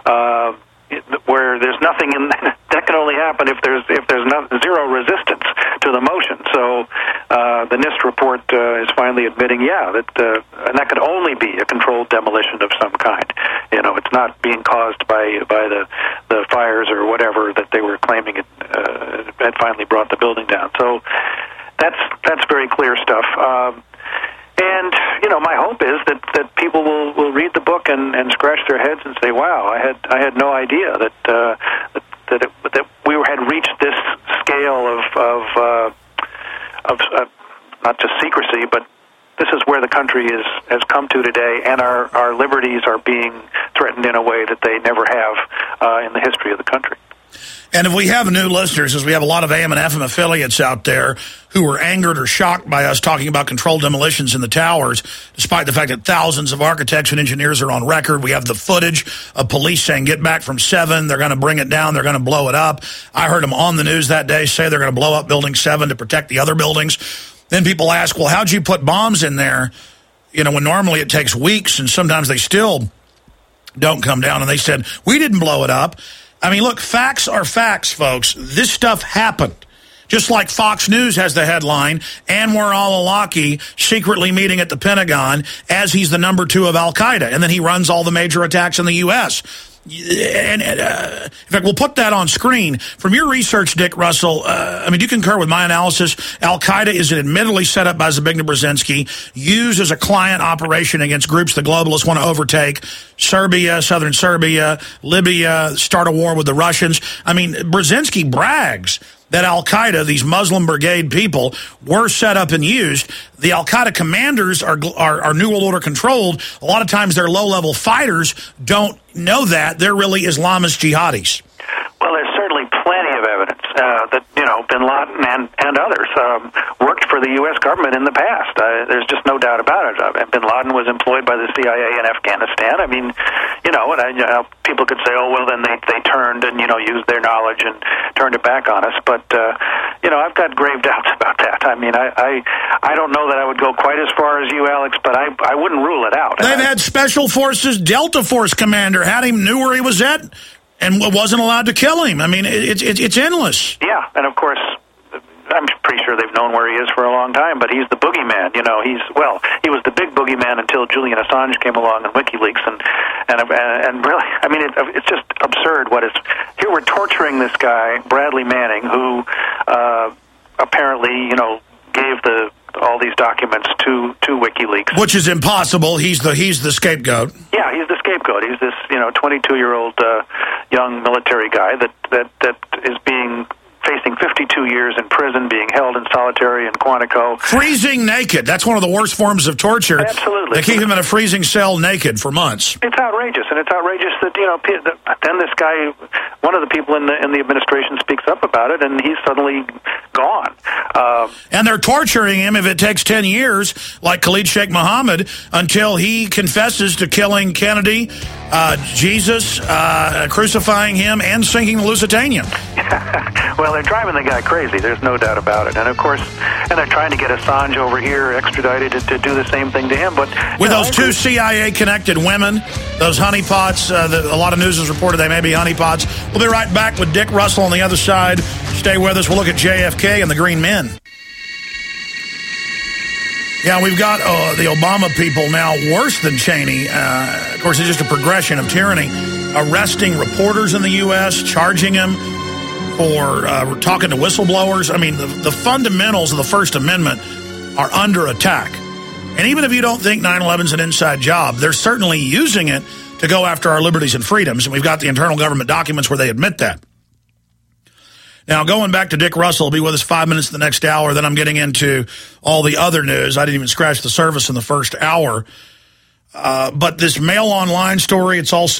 Where there's nothing in that can only happen if there's zero resistance to the motion. So the NIST report is finally admitting, and that could only be a controlled demolition of some kind. It's not being caused by the fires or whatever that they were claiming it had finally brought the building down. So that's very clear stuff. And my hope is that people will read the book and scratch their heads and say, "Wow, I had no idea that we had reached this scale of not just secrecy, but this is where the country has come to today, and our liberties are being threatened in a way that they never have in the history of the country." And if we have new listeners, as we have a lot of AM and FM affiliates out there who were angered or shocked by us talking about controlled demolitions in the towers, despite the fact that thousands of architects and engineers are on record. We have the footage of police saying, get back from 7, they're going to bring it down, they're going to blow it up. I heard them on the news that day say they're going to blow up Building 7 to protect the other buildings. Then people ask, well, how'd you put bombs in there? When normally it takes weeks, and sometimes they still don't come down. And they said, we didn't blow it up. I mean, look, facts are facts, folks. This stuff happened. Just like Fox News has the headline, Anwar al-Awlaki secretly meeting at the Pentagon as he's the number 2 of al-Qaeda, and then he runs all the major attacks in the U.S. in fact, we'll put that on screen. From your research, Dick Russell, do you concur with my analysis? Al-Qaeda is admittedly set up by Zbigniew Brzezinski, used as a client operation against groups the globalists want to overtake. Serbia, southern Serbia, Libya, start a war with the Russians. Brzezinski brags that Al-Qaeda, these Muslim Brigade people, were set up and used. The Al-Qaeda commanders are New World Order controlled. A lot of times their low-level fighters don't know that. They're really Islamist jihadis. Well, there's certainly plenty of evidence that, bin Laden and others worked for the U.S. government in the past. There's just no doubt about it. Bin Laden was employed by the CIA in Afghanistan. People could say, oh, well, then they turned and, used their knowledge and turned it back on us. But, I've got grave doubts about that. I don't know that I would go quite as far as you, Alex, but I wouldn't rule it out. They've had Special Forces Delta Force commander, knew where he was at, and wasn't allowed to kill him. It's endless. Yeah, and of course, I'm pretty sure they've known where he is for a long time, but he's the boogeyman. He was the big boogeyman until Julian Assange came along and WikiLeaks, and really, it's just absurd. Here we're torturing this guy, Bradley Manning, who apparently, gave all these documents to WikiLeaks, which is impossible. He's the scapegoat. Yeah, he's the scapegoat. He's this 22-year-old young military guy that is facing 52 years in prison, being held in solitary in Quantico. Freezing naked. That's one of the worst forms of torture. Absolutely. They keep him in a freezing cell naked for months. It's outrageous, and it's outrageous that, then this guy, one of the people in the administration speaks up about it, and he's suddenly gone. And they're torturing him if it takes 10 years, like Khalid Sheikh Mohammed, until he confesses to killing Kennedy, Jesus, crucifying him, and sinking the Lusitania. Well, they're driving the guy crazy. There's no doubt about it. And, of course, they're trying to get Assange over here extradited to do the same thing to him. But with those two CIA-connected women, those honeypots, a lot of news has reported they may be honeypots. We'll be right back with Dick Russell on the other side. Stay with us. We'll look at JFK and the Green Men. Yeah, we've got the Obama people now worse than Cheney. Of course, it's just a progression of tyranny. Arresting reporters in the U.S., charging them for talking to whistleblowers. The fundamentals of the First Amendment are under attack. And even if you don't think 9/11's an inside job, they're certainly using it to go after our liberties and freedoms. And we've got the internal government documents where they admit that. Now, going back to Dick Russell, will be with us 5 minutes in the next hour. Then I'm getting into all the other news. I didn't even scratch the surface in the first hour. But this Mail Online story, it's all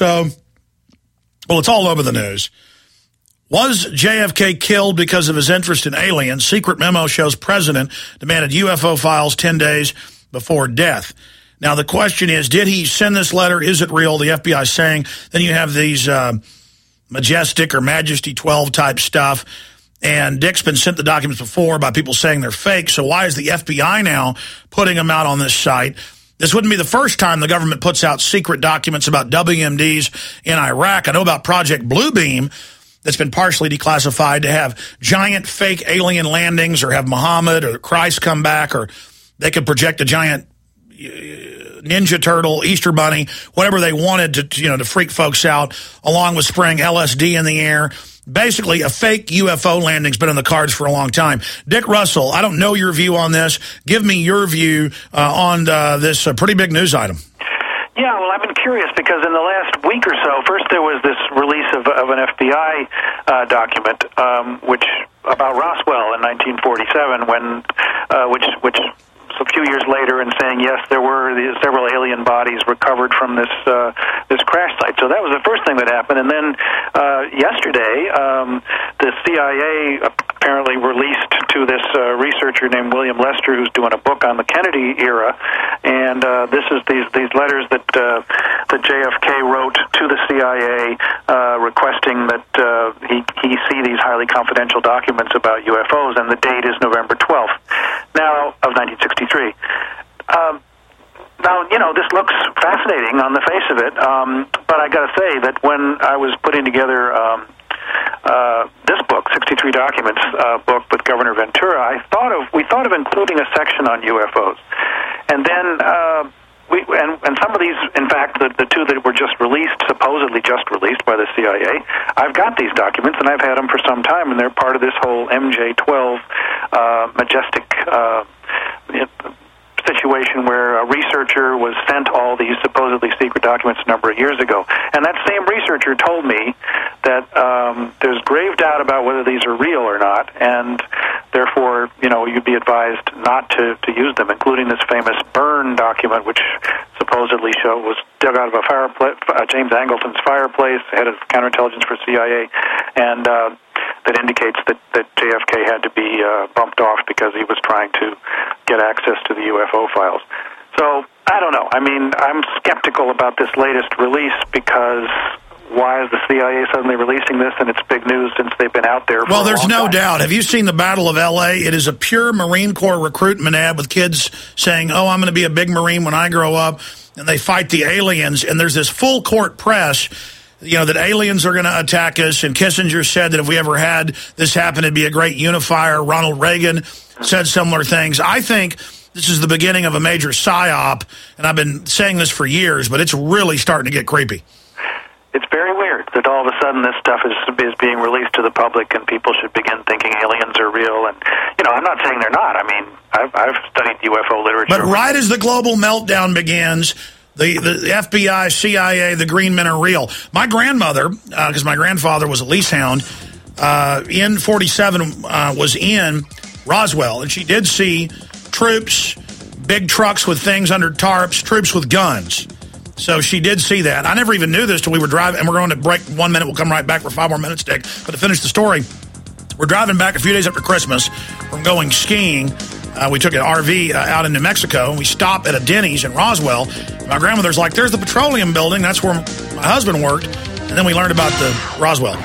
over the news. Was JFK killed because of his interest in aliens? Secret memo shows president demanded UFO files 10 days before death. Now, the question is, did he send this letter? Is it real? The FBI saying. Then you have these Majestic or Majesty 12 type stuff. And Dick's been sent the documents before by people saying they're fake. So why is the FBI now putting them out on this site? This wouldn't be the first time the government puts out secret documents about WMDs in Iraq. I know about Project Bluebeam that's been partially declassified to have giant fake alien landings or have Muhammad or Christ come back, or they could project a giant Ninja Turtle, Easter Bunny, whatever they wanted to freak folks out, along with spraying LSD in the air. Basically, a fake UFO landing's been in the cards for a long time. Dick Russell, I don't know your view on this. Give me your view on this pretty big news item. Yeah, well, I've been curious because in the last week or so, first there was this release of an FBI document, which about Roswell in 1947, which a few years later, and saying yes, there were several alien bodies recovered from this crash site. So that was the first thing that happened. And then yesterday, the CIA apparently released to this researcher named William Lester, who's doing a book on the Kennedy era, and this is these letters that JFK wrote to the CIA requesting that he see these highly confidential documents about UFOs, and the date is November 12th, now of 1963. Now, this looks fascinating on the face of it, but I got to say that when I was putting together this book, 63 Documents book with Governor Ventura, we thought of including a section on UFOs, and then and some of these, in fact, the two that were just released, supposedly just released by the CIA, I've got these documents, and I've had them for some time, and they're part of this whole MJ-12 Majestic situation where a researcher was sent all these supposedly secret documents a number of years ago. And that same researcher told me that there's grave doubt about whether these are real or not, and therefore, you'd be advised not to use them, including this famous Byrne document, which supposedly was dug out of a fireplace, James Angleton's fireplace, head of counterintelligence for CIA, and that indicates that JFK had to be bumped off because he was trying to get access to the UFO files. So, I don't know. I mean, I'm skeptical about this latest release because why is the CIA suddenly releasing this, and it's big news since they've been out there for Well, there's a long no time. doubt. Have you seen the Battle of L.A.? It is a pure Marine Corps recruitment ad with kids saying, I'm going to be a big Marine when I grow up, and they fight the aliens, and there's this full court press that aliens are going to attack us, and Kissinger said that if we ever had this happen, it'd be a great unifier. Ronald Reagan said similar things. I think this is the beginning of a major psyop, and I've been saying this for years, but it's really starting to get creepy. It's very weird that all of a sudden this stuff is being released to the public, and people should begin thinking aliens are real. And I'm not saying they're not. I mean, I've studied UFO literature. But right as the global meltdown begins, the FBI, CIA, the green men are real. My grandmother, because my grandfather was a lease hound, in 47 was in Roswell, and she did see troops, big trucks with things under tarps, troops with guns. So she did see that. I never even knew this till we were driving, and we're going to break 1 minute. We'll come right back for 5 more minutes, Dick. But to finish the story, we're driving back a few days after Christmas from going skiing. We took an RV out in New Mexico, and we stopped at a Denny's in Roswell. My grandmother's like, there's the petroleum building. That's where my husband worked. And then we learned about the Roswell.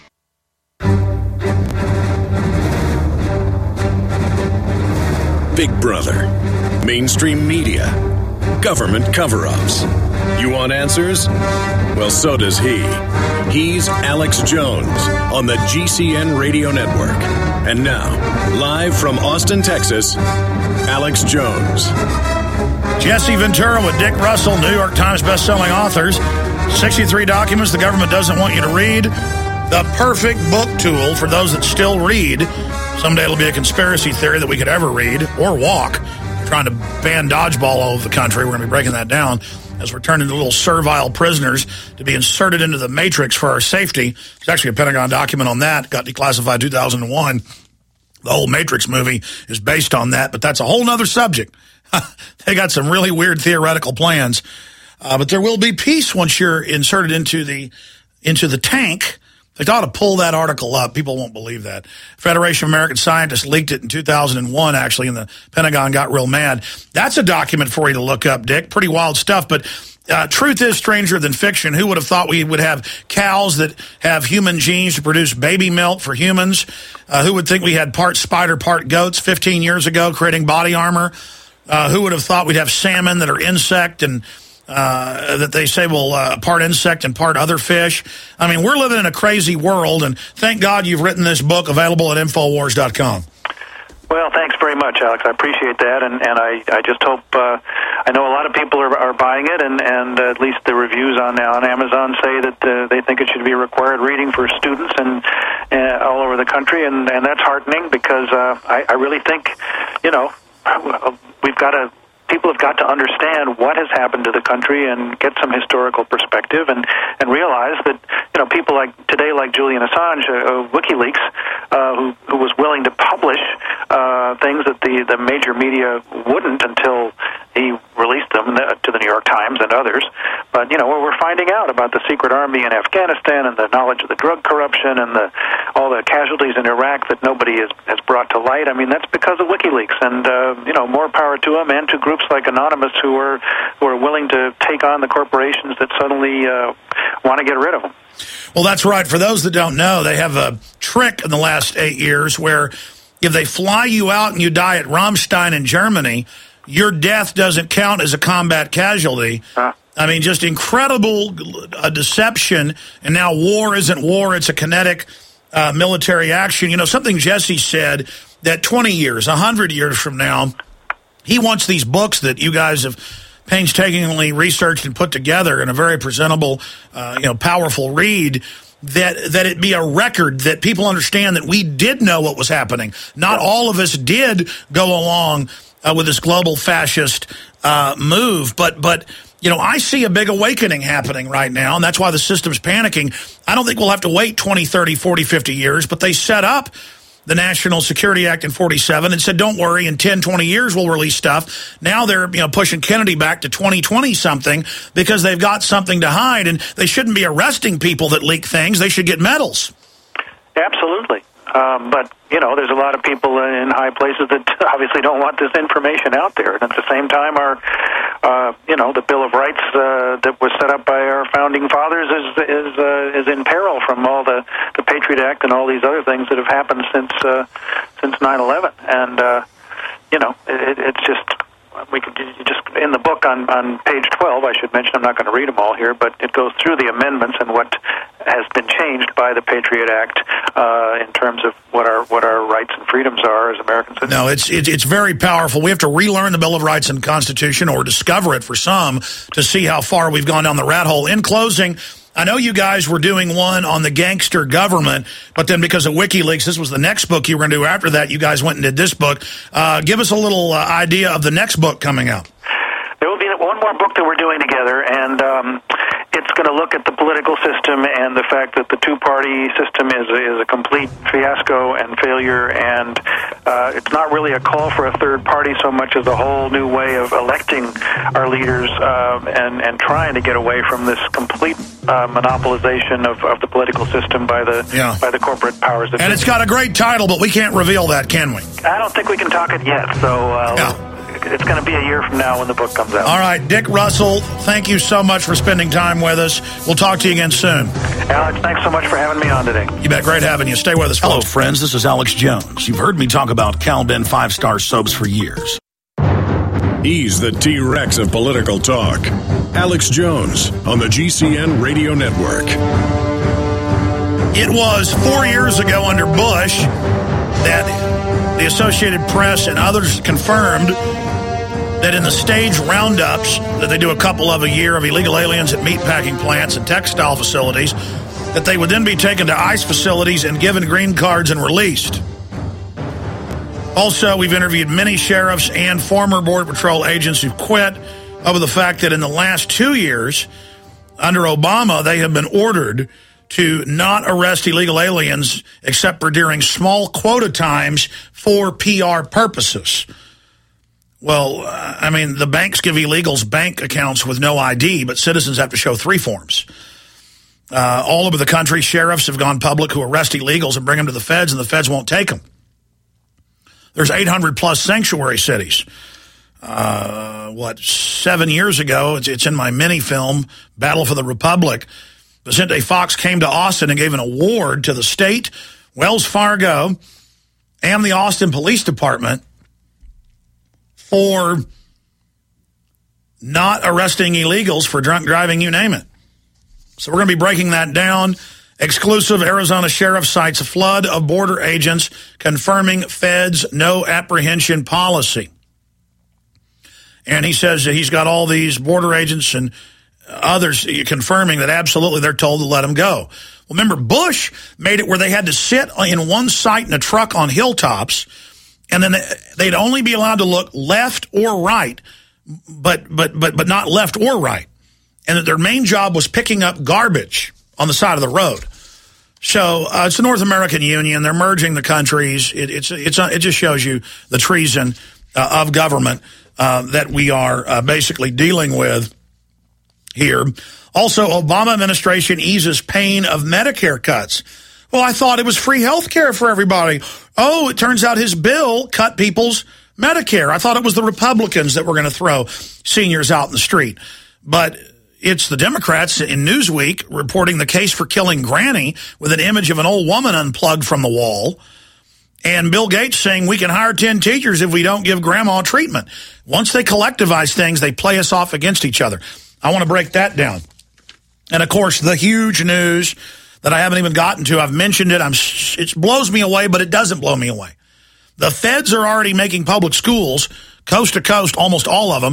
Big Brother, mainstream media, government cover-ups. You want answers? Well, so does he. He's Alex Jones on the GCN Radio Network. And now, live from Austin, Texas, Alex Jones. Jesse Ventura with Dick Russell, New York Times bestselling authors. 63 documents the government doesn't want you to read. The perfect book tool for those that still read. Someday it'll be a conspiracy theory that we could ever read or walk. We're trying to ban dodgeball all over the country. We're going to be breaking that down as we're turning into little servile prisoners to be inserted into the matrix for our safety. There's actually a Pentagon document on that. Got declassified 2001. The whole Matrix movie is based on that, but that's a whole nother subject. They got some really weird theoretical plans. But there will be peace once you're inserted into the tank. They ought to pull that article up. People won't believe that. Federation of American Scientists leaked it in 2001, actually, and the Pentagon got real mad. That's a document for you to look up, Dick. Pretty wild stuff, but truth is stranger than fiction. Who would have thought we would have cows that have human genes to produce baby milk for humans? Who would think we had part spider, part goats 15 years ago creating body armor? Who would have thought we'd have salmon that are insect and that they say part insect and part other fish? I mean, we're living in a crazy world, and thank God you've written this book, available at Infowars.com. Well, thanks very much, Alex. I appreciate that, and I just hope, I know a lot of people are buying it, and at least the reviews on Amazon say that they think it should be required reading for students and all over the country, and that's heartening because I really think, people have got to understand what has happened to the country and get some historical perspective and realize that, people like today, like Julian Assange, WikiLeaks, who was willing to publish things that the major media wouldn't until he released them to the New York Times and others. But, we're finding out about the secret army in Afghanistan and the knowledge of the drug corruption and all the casualties in Iraq that nobody has brought to light. I mean, that's because of WikiLeaks. And, more power to them and to groups like Anonymous who are willing to take on the corporations that suddenly want to get rid of them. Well, that's right. For those that don't know, they have a trick in the last 8 years where if they fly you out and you die at Ramstein in Germany, your death doesn't count as a combat casualty. I mean, just incredible deception. And now war isn't war. It's a kinetic military action. Something Jesse said that 20 years, 100 years from now, he wants these books that you guys have painstakingly researched and put together in a very presentable, powerful read, that it be a record that people understand that we did know what was happening. Not all of us did go along with this global fascist move, but I see a big awakening happening right now, and that's why the system's panicking. I don't think we'll have to wait 20, 30, 40, 50 years, but they set up the National Security Act in 47 and said, don't worry, in 10, 20 years we'll release stuff. Now they're pushing Kennedy back to 2020-something because they've got something to hide, and they shouldn't be arresting people that leak things. They should get medals. Absolutely. But, there's a lot of people in high places that obviously don't want this information out there. And at the same time, the Bill of Rights that was set up by our founding fathers is in peril from all the Patriot Act and all these other things that have happened since 9/11. And, it's just... We could just in the book on page 12, I should mention, I'm not going to read them all here, but it goes through the amendments and what has been changed by the Patriot Act in terms of what our rights and freedoms are as American citizens. No, it's very powerful. We have to relearn the Bill of Rights and Constitution, or discover it for some, to see how far we've gone down the rat hole. In closing, I know you guys were doing one on the gangster government, but then because of WikiLeaks, this was the next book you were going to do after that. You guys went and did this book. Give us a little idea of the next book coming out. There will be one more book that we're doing together, and it's going to look at the political system and the fact that the two-party system is a complete fiasco and failure, and it's not really a call for a third party so much as a whole new way of electing our leaders and trying to get away from this complete monopolization of the political system by the corporate powers. And it's got a great title, but we can't reveal that, can we? I don't think we can talk it yet, so... It's going to be a year from now when the book comes out. All right, Dick Russell, thank you so much for spending time with us. We'll talk to you again soon. Alex, thanks so much for having me on today. You bet. Great having you. Stay with us. Hello, friends. This is Alex Jones. You've heard me talk about Cal-Ben 5-star soaps for years. He's the T-Rex of political talk. Alex Jones on the GCN Radio Network. It was 4 years ago under Bush that the Associated Press and others confirmed that in the stage roundups that they do a couple of a year of illegal aliens at meatpacking plants and textile facilities, that they would then be taken to ICE facilities and given green cards and released. Also, we've interviewed many sheriffs and former Border Patrol agents who quit over the fact that in the last 2 years, under Obama, they have been ordered to not arrest illegal aliens except for during small quota times for PR purposes. Well, the banks give illegals bank accounts with no ID, but citizens have to show 3 forms. All over the country, sheriffs have gone public who arrest illegals and bring them to the feds, and the feds won't take them. There's 800-plus sanctuary cities. 7 years ago, it's in my mini-film, Battle for the Republic, Vicente Fox came to Austin and gave an award to the state, Wells Fargo, and the Austin Police Department for not arresting illegals for drunk driving, you name it. So we're going to be breaking that down. Exclusive, Arizona Sheriff cites a flood of border agents confirming feds' no apprehension policy. And he says that he's got all these border agents and others confirming that absolutely they're told to let them go. Well, remember, Bush made it where they had to sit in one site in a truck on hilltops, and then they'd only be allowed to look left or right, but not left or right. And that their main job was picking up garbage on the side of the road. So it's the North American Union. They're merging the countries. It just shows you the treason of government that we are basically dealing with here. Also, Obama administration eases pain of Medicare cuts. Well, I thought it was free health care for everybody. Oh, it turns out his bill cut people's Medicare. I thought it was the Republicans that were going to throw seniors out in the street. But it's the Democrats in Newsweek reporting the case for killing Granny with an image of an old woman unplugged from the wall. And Bill Gates saying we can hire 10 teachers if we don't give grandma treatment. Once they collectivize things, they play us off against each other. I want to break that down. And, of course, the huge news that I haven't even gotten to, I've mentioned it. It blows me away, but it doesn't blow me away. The feds are already making public schools, coast to coast, almost all of them,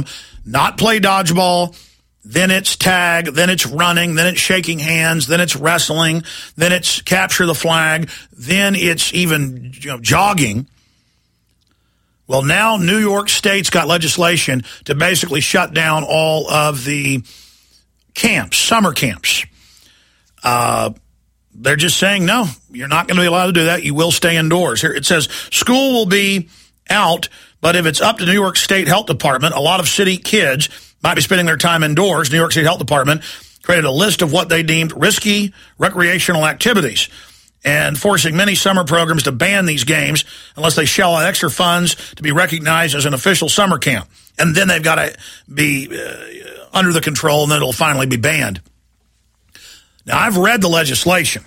not play dodgeball, then it's tag, then it's running, then it's shaking hands, then it's wrestling, then it's capture the flag, then it's even jogging. Well, now New York State's got legislation to basically shut down all of the camps, summer camps. They're just saying, no, you're not going to be allowed to do that. You will stay indoors. Here it says school will be out, but if it's up to New York State Health Department, a lot of city kids might be spending their time indoors. New York State Health Department created a list of what they deemed risky recreational activities and forcing many summer programs to ban these games unless they shell out extra funds to be recognized as an official summer camp. And then they've got to be under the control, and then it'll finally be banned. Now, I've read the legislation.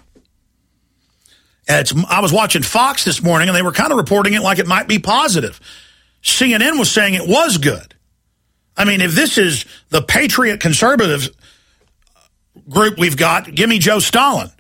I was watching Fox this morning, and they were kind of reporting it like it might be positive. CNN was saying it was good. I mean, if this is the patriot conservative group we've got, give me Joe Stalin.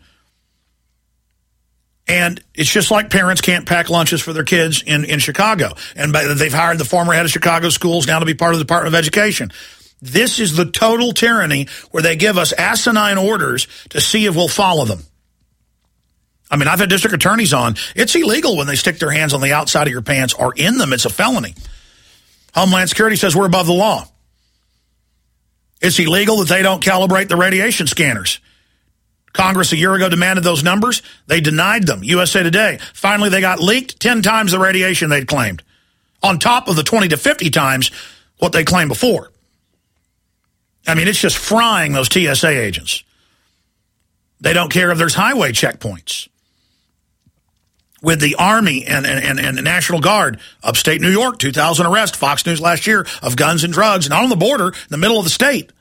And it's just like parents can't pack lunches for their kids in Chicago. And they've hired the former head of Chicago schools now to be part of the Department of Education. This is the total tyranny where they give us asinine orders to see if we'll follow them. I mean, I've had district attorneys on. It's illegal when they stick their hands on the outside of your pants or in them. It's a felony. Homeland Security says we're above the law. It's illegal that they don't calibrate the radiation scanners. Congress a year ago demanded those numbers. They denied them. USA Today. Finally, they got leaked 10 times the radiation they'd claimed, on top of the 20 to 50 times what they claimed before. I mean, it's just frying those TSA agents. They don't care if there's highway checkpoints. With the Army and the National Guard, upstate New York, 2,000 arrests, Fox News last year, of guns and drugs, not on the border, in the middle of the state.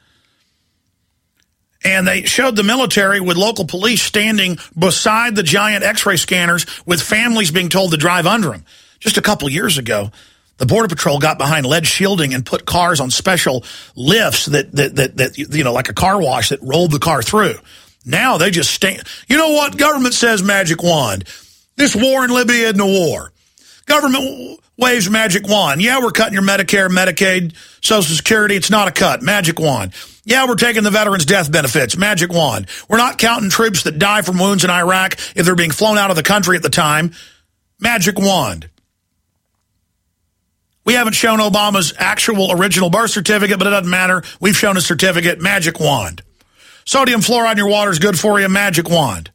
And they showed the military with local police standing beside the giant X-ray scanners with families being told to drive under them. Just a couple years ago, the Border Patrol got behind lead shielding and put cars on special lifts that you know, like a car wash that rolled the car through. Now they just stand. You know what? Government says magic wand. This war in Libya isn't a war. Government waves magic wand. Yeah, we're cutting your Medicare, Medicaid, Social Security. It's not a cut. Magic wand. Yeah, we're taking the veterans' death benefits. Magic wand. We're not counting troops that die from wounds in Iraq if they're being flown out of the country at the time. Magic wand. We haven't shown Obama's actual original birth certificate, but it doesn't matter. We've shown his certificate. Magic wand. Sodium fluoride in your water is good for you. Magic wand.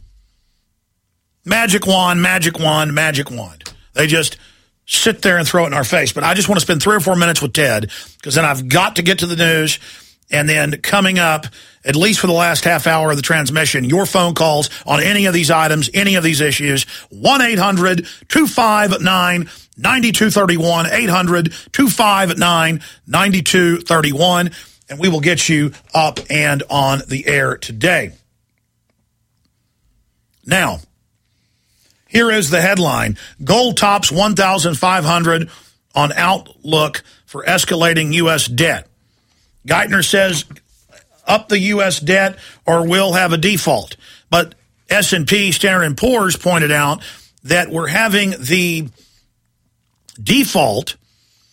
Magic wand, magic wand, magic wand. They just sit there and throw it in our face. But I just want to spend 3 or 4 minutes with Ted, because then I've got to get to the news. And then coming up, at least for the last half hour of the transmission, your phone calls on any of these items, any of these issues, 1-800-259-9231, 800-259-9231, and we will get you up and on the air today. Now, here is the headline. Gold tops 1,500 on outlook for escalating U.S. debt. Geithner says up the U.S. debt or we'll have a default. But S&P, Standard & Poor's pointed out that we're having the default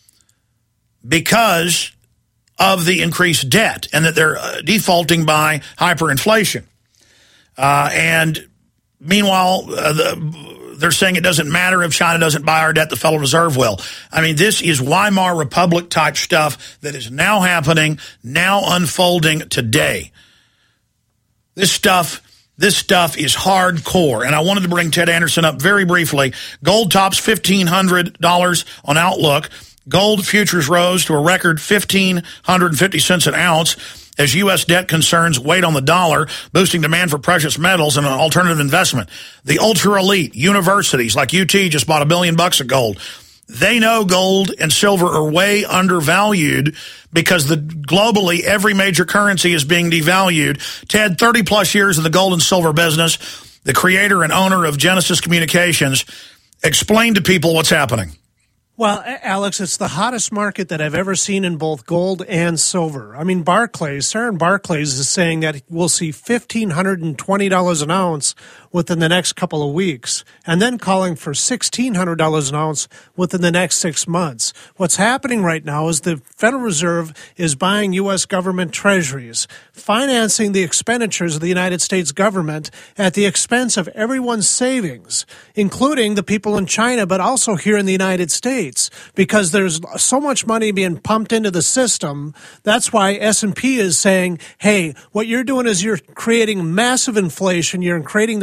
because of the increased debt and that they're defaulting by hyperinflation. And meanwhile, they're saying it doesn't matter if China doesn't buy our debt, the Federal Reserve will. I mean, this is Weimar Republic type stuff that is now happening, now unfolding today. This stuff is hardcore. And I wanted to bring Ted Anderson up very briefly. Gold tops $1,500 on Outlook. Gold futures rose to a record $1,550 an ounce as U.S. debt concerns weighed on the dollar, boosting demand for precious metals and an alternative investment. The ultra-elite universities like UT just bought $1 billion of gold. They know gold and silver are way undervalued because globally every major currency is being devalued. Ted, 30-plus years in the gold and silver business, the creator and owner of Genesis Communications. Explain to people what's happening. Well, Alex, it's the hottest market that I've ever seen in both gold and silver. I mean, Barclays is saying that we'll see $1,520 an ounce within the next couple of weeks, and then calling for $1,600 an ounce within the next 6 months. What's happening right now is the Federal Reserve is buying U.S. government treasuries, financing the expenditures of the United States government at the expense of everyone's savings, including the people in China, but also here in the United States, because there's so much money being pumped into the system. That's why S&P is saying, hey, what you're doing is you're creating massive inflation. You're creating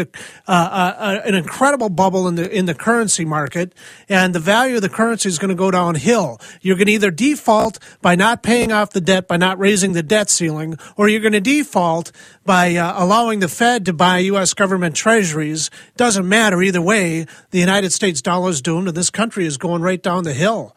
an incredible bubble in the currency market, and the value of the currency is going to go downhill. You're going to either default by not paying off the debt, by not raising the debt ceiling, or you're going to default by allowing the Fed to buy U.S. government treasuries. Doesn't matter either way. The United States dollar is doomed, and this country is going right down the hill.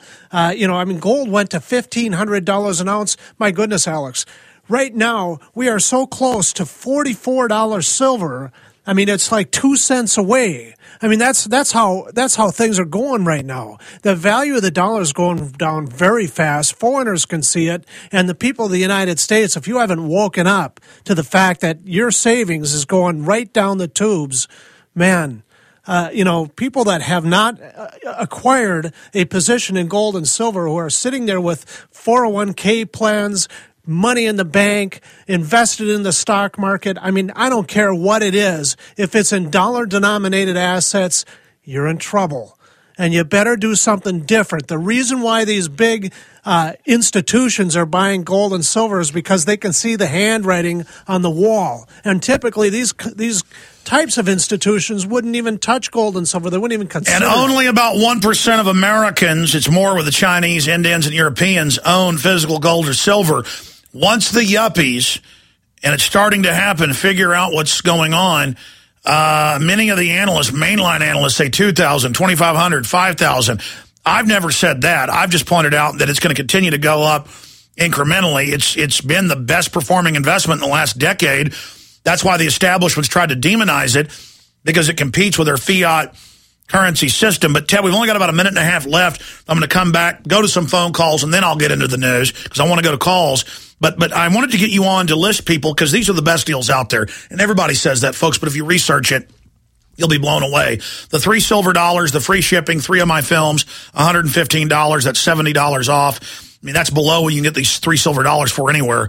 Gold went to $1,500 an ounce. My goodness, Alex. Right now, we are so close to $44 silver. I mean, it's like 2 cents away. I mean, that's how things are going right now. The value of the dollar is going down very fast. Foreigners can see it, and the people of the United States, if you haven't woken up to the fact that your savings is going right down the tubes, man. People that have not acquired a position in gold and silver, who are sitting there with 401k plans, money in the bank, invested in the stock market. I mean, I don't care what it is. If it's in dollar-denominated assets, you're in trouble. And you better do something different. The reason why these big institutions are buying gold and silver is because they can see the handwriting on the wall. And typically, these types of institutions wouldn't even touch gold and silver. They wouldn't even consider And only about 1% of Americans, it's more with the Chinese, Indians, and Europeans, own physical gold or silver. Once the yuppies, and it's starting to happen, figure out what's going on, many of the analysts, mainline analysts, say 2,000, 2,500, 5,000. I've never said that. I've just pointed out that it's going to continue to go up incrementally. It's been the best performing investment in the last decade. That's why the establishment's tried to demonize it, because it competes with their fiat currency system. But, Ted, we've only got about a minute and a half left. I'm going to come back, go to some phone calls, and then I'll get into the news because I want to go to calls. But I wanted to get you on to list people because these are the best deals out there. And everybody says that, folks, but if you research it, you'll be blown away. The $3 silver, the free shipping, 3 of my films, $115. That's $70 off. I mean, that's below what you can get these $3 silver for anywhere,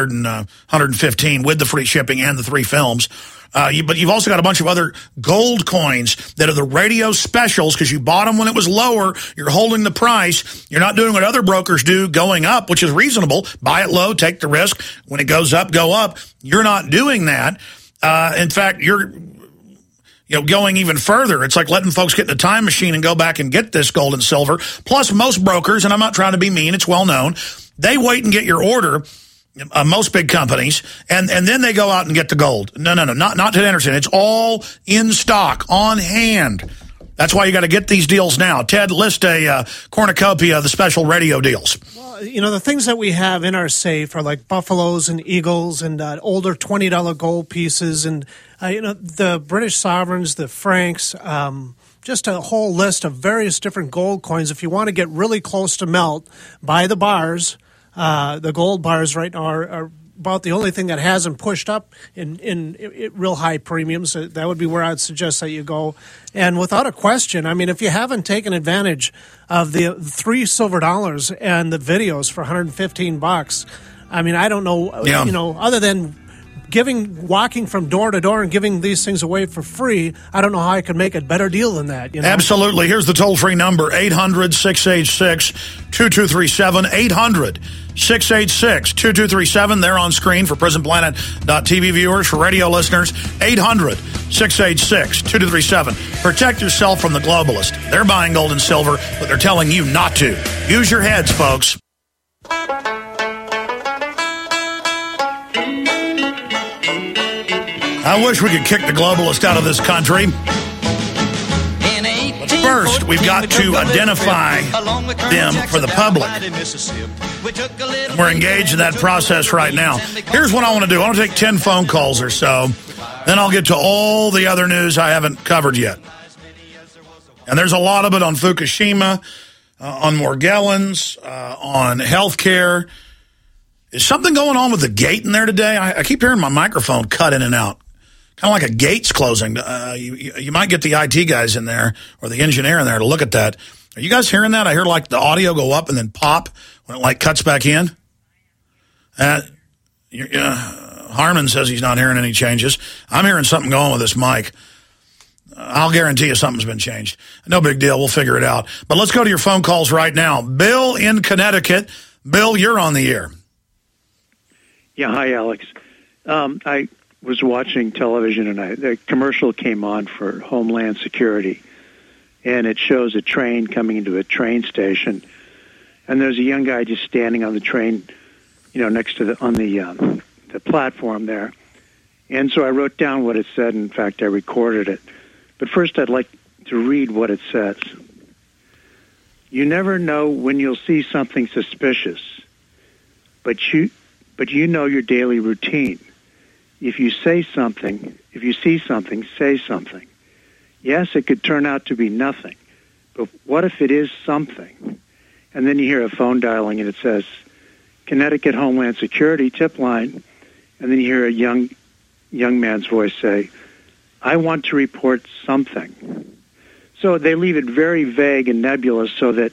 $115 with the free shipping and the 3 films. But you've also got a bunch of other gold coins that are the radio specials because you bought them when it was lower. You're holding the price. You're not doing what other brokers do, going up, which is reasonable. Buy it low, take the risk. When it goes up, go up. You're not doing that. In fact, you're going even further. It's like letting folks get in a time machine and go back and get this gold and silver. Plus, most brokers, and I'm not trying to be mean, it's well known, they wait and get your order. Most big companies, and then they go out and get the gold. No, not Ted Anderson. It's all in stock, on hand. That's why you got to get these deals now. Ted, list a cornucopia of the special radio deals. Well, the things that we have in our safe are like buffaloes and eagles and older $20 gold pieces and, the British sovereigns, the francs, just a whole list of various different gold coins. If you want to get really close to melt, buy the bars. The gold bars right now are about the only thing that hasn't pushed up in real high premiums. That would be where I'd suggest that you go. And without a question, I mean, if you haven't taken advantage of the $3 silver and the videos for $115, I mean, I don't know, other than walking from door to door and giving these things away for free, I don't know how I could make a better deal than that. Absolutely. Here's the toll-free number, 800-686-2237, 800-686-2237. They're on screen for PrisonPlanet.tv viewers, for radio listeners, 800-686-2237. Protect yourself from the globalist. They're buying gold and silver, but they're telling you not to. Use your heads, folks. I wish we could kick the globalists out of this country. But first, we've got to identify them for the public. And we're engaged in that process right now. Here's what I want to do. I want to take 10 phone calls or so. Then I'll get to all the other news I haven't covered yet. And there's a lot of it on Fukushima, on Morgellons, on healthcare. Is something going on with the gate in there today? I keep hearing my microphone cut in and out. kind of like a gates closing. You might get the IT guys in there or the engineer in there to look at that. Are you guys hearing that? I hear like the audio go up and then pop when it like cuts back in. Harmon says he's not hearing any changes. I'm hearing something going with this mic. I'll guarantee you something's been changed. No big deal. We'll figure it out. But let's go to your phone calls right now. Bill in Connecticut. Bill, you're on the air. Yeah, hi, Alex. I was watching television, and the commercial came on for Homeland Security, and it shows a train coming into a train station, and there's a young guy just standing on the train, next to the platform there. And so I wrote down what it said. In fact, I recorded it. But first, I'd like to read what it says. You never know when you'll see something suspicious, but you know your daily routine. If you see something, say something. Yes, it could turn out to be nothing, but what if it is something? And then you hear a phone dialing, and it says, Connecticut Homeland Security tip line, and then you hear a young man's voice say, I want to report something. So they leave it very vague and nebulous so that,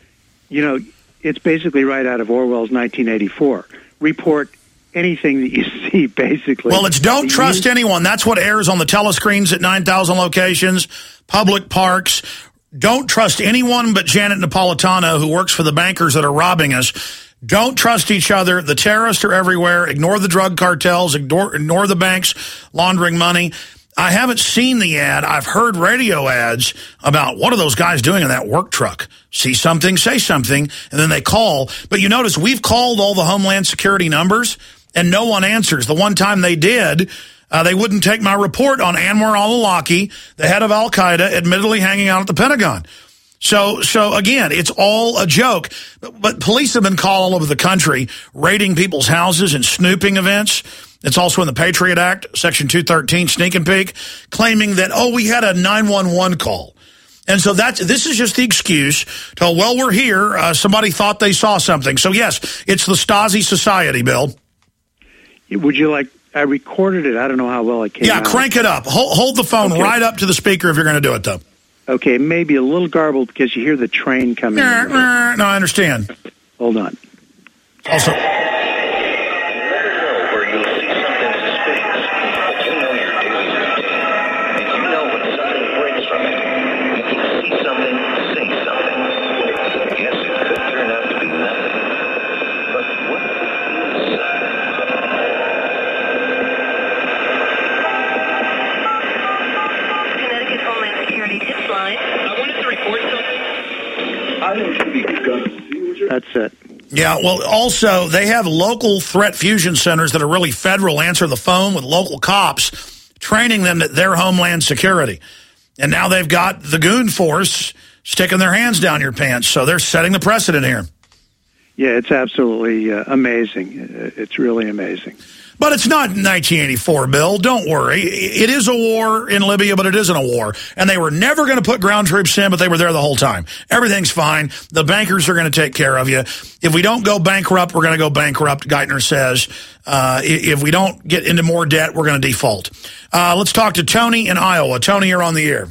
it's basically right out of Orwell's 1984. Report anything that you see, basically. Well, it's don't trust anyone. That's what airs on the telescreens at 9,000 locations, public parks. Don't trust anyone but Janet Napolitano, who works for the bankers that are robbing us. Don't trust each other. The terrorists are everywhere. Ignore the drug cartels. Ignore the banks laundering money. I haven't seen the ad. I've heard radio ads about what are those guys doing in that work truck. See something, say something, and then they call. But you notice we've called all the Homeland Security numbers, and no one answers. The one time they did, they wouldn't take my report on Anwar al-Awlaki, the head of al-Qaeda, admittedly hanging out at the Pentagon. So again, it's all a joke. But police have been called all over the country, raiding people's houses and snooping events. It's also in the Patriot Act, Section 213, sneak and peek, claiming that, we had a 911 call. And so this is just the excuse to, we're here. Somebody thought they saw something. So, yes, it's the Stasi Society, Bill. Would you like, I recorded it. I don't know how well it came out. Yeah, crank it up. Hold the phone right up to the speaker if you're going to do it, though. Okay, maybe a little garbled because you hear the train coming in. No, I understand. Hold on. Also, That's it. yeah, well, also, they have local threat fusion centers that are really federal, answer the phone with local cops, training them at their Homeland Security. And now they've got the goon force sticking their hands down your pants, so they're setting the precedent here. Yeah, it's absolutely amazing. It's really amazing. But it's not 1984, Bill. Don't worry. It is a war in Libya, but it isn't a war. And they were never going to put ground troops in, but they were there the whole time. Everything's fine. The bankers are going to take care of you. If we don't go bankrupt, we're going to go bankrupt, Geithner says. If we don't get into more debt, we're going to default. Let's talk to Tony in Iowa. Tony, you're on the air.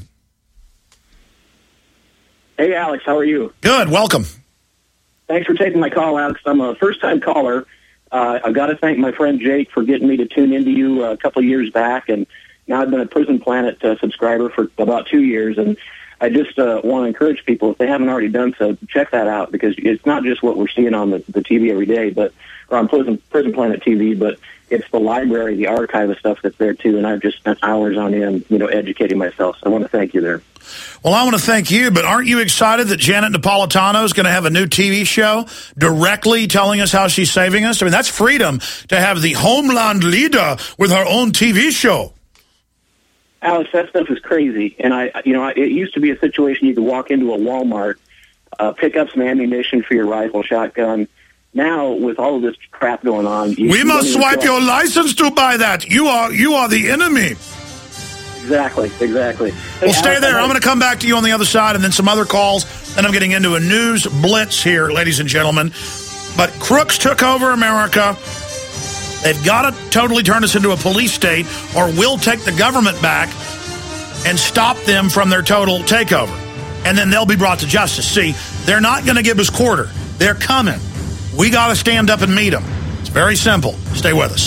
Hey, Alex. How are you? Good. Welcome. Thanks for taking my call, Alex. I'm a first-time caller. I've got to thank my friend Jake for getting me to tune into you a couple of years back, and now I've been a Prison Planet subscriber for about 2 years, and I just want to encourage people, if they haven't already done so, check that out, because it's not just what we're seeing on the TV every day, or on Prison Planet TV, but it's the library, the archive of stuff that's there, too, and I've just spent hours on end, educating myself, so I want to thank you there. Well, I want to thank you, but aren't you excited that Janet Napolitano is going to have a new TV show directly telling us how she's saving us? I mean, that's freedom to have the Homeland leader with her own TV show. Alex, that stuff is crazy. And it used to be a situation you could walk into a Walmart, pick up some ammunition for your rifle, shotgun. Now, with all of this crap going on, we must swipe your license to buy that. You are the enemy. Exactly. Hey, Well, stay there. I'm going to come back to you on the other side, and then some other calls. Then I'm getting into a news blitz here, ladies and gentlemen. But crooks took over America. They've got to totally turn us into a police state, or we'll take the government back and stop them from their total takeover. And then they'll be brought to justice. See, they're not going to give us quarter. They're coming. We got to stand up and meet them. It's very simple. Stay with us.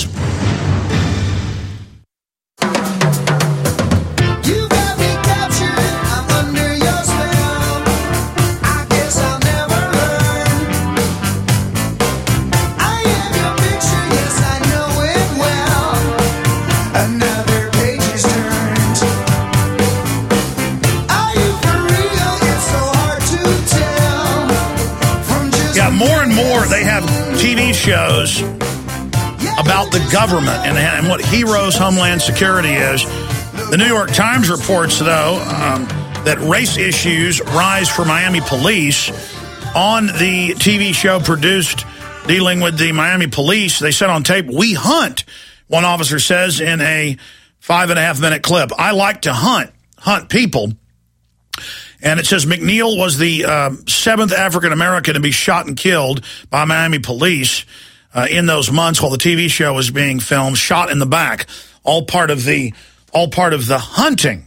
More and more, they have TV shows about the government and what heroes Homeland Security is. The New York Times reports, though, that race issues rise for Miami police. On the TV show produced dealing with the Miami police, they said on tape, "We hunt," one officer says in a 5.5-minute clip. "I like to hunt people." And it says McNeil was the 7th African-American to be shot and killed by Miami police in those months while the TV show was being filmed, shot in the back, all part of the hunting.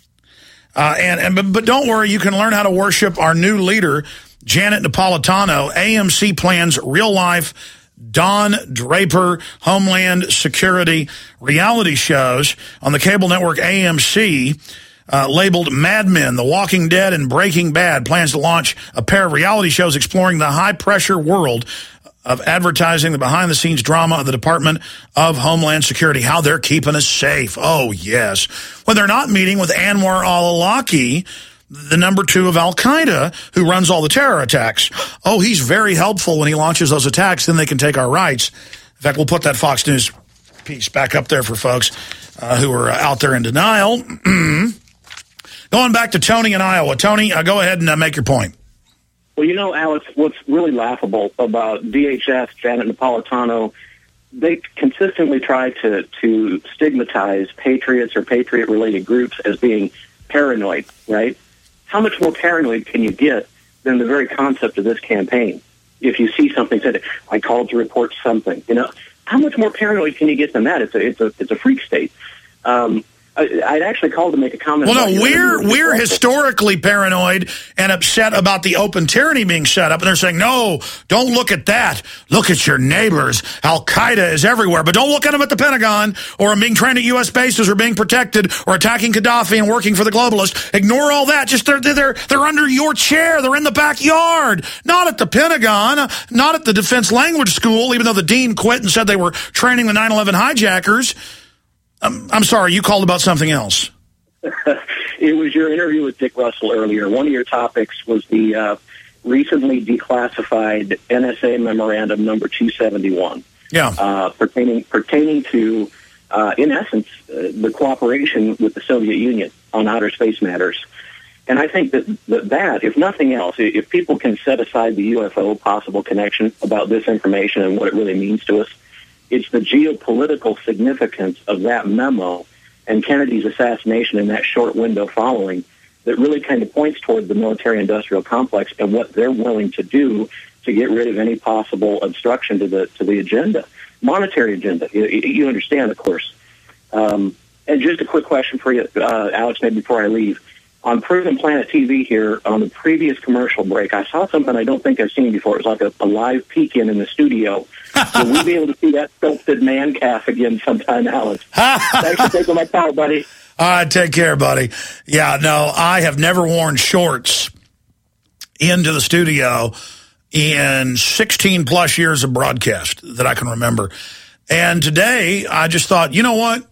But don't worry, you can learn how to worship our new leader, Janet Napolitano. AMC plans real-life Don Draper Homeland Security reality shows on the cable network AMC. Labeled Mad Men, The Walking Dead, and Breaking Bad, plans to launch a pair of reality shows exploring the high-pressure world of advertising, the behind-the-scenes drama of the Department of Homeland Security, how they're keeping us safe. Oh, yes. When they're not meeting with Anwar al-Awlaki, the number 2 of al-Qaeda, who runs all the terror attacks. Oh, he's very helpful when he launches those attacks. Then they can take our rights. In fact, we'll put that Fox News piece back up there for folks who are out there in denial. Going back to Tony in Iowa. Tony, go ahead and make your point. Well, you know, Alex, what's really laughable about DHS, Janet Napolitano, they consistently try to stigmatize patriots or patriot-related groups as being paranoid, right? How much more paranoid can you get than the very concept of this campaign? If you see something said, "I called to report something," you know, how much more paranoid can you get than that? It's a freak state. I'd actually called to make a comment. Well, no, we're historically paranoid and upset about the open tyranny being set up, and they're saying, "No, don't look at that. Look at your neighbors. Al-Qaeda is everywhere, but don't look at them at the Pentagon, or being trained at U.S. bases, or being protected, or attacking Gaddafi and working for the globalists. Ignore all that. Just they're under your chair. They're in the backyard, not at the Pentagon, not at the Defense Language School, even though the dean quit and said they were training the 9/11 hijackers." I'm sorry, you called about something else. It was your interview with Dick Russell earlier. One of your topics was the recently declassified NSA memorandum number 271. Yeah. Pertaining to, in essence, the cooperation with the Soviet Union on outer space matters. And I think that, if nothing else, if people can set aside the UFO possible connection about this information and what it really means to us, it's the geopolitical significance of that memo and Kennedy's assassination in that short window following that really kind of points toward the military-industrial complex and what they're willing to do to get rid of any possible obstruction to the agenda, monetary agenda. You understand, of course. And just a quick question for you, Alex, maybe before I leave. On Proven Planet TV here, on the previous commercial break, I saw something I don't think I've seen before. It was like a live peek-in the studio. Will we be able to see that sculpted man calf again sometime, Alex? Thanks for taking my call, buddy. All right, take care, buddy. Yeah, no, I have never worn shorts into the studio in 16-plus years of broadcast that I can remember. And today, I just thought, you know what?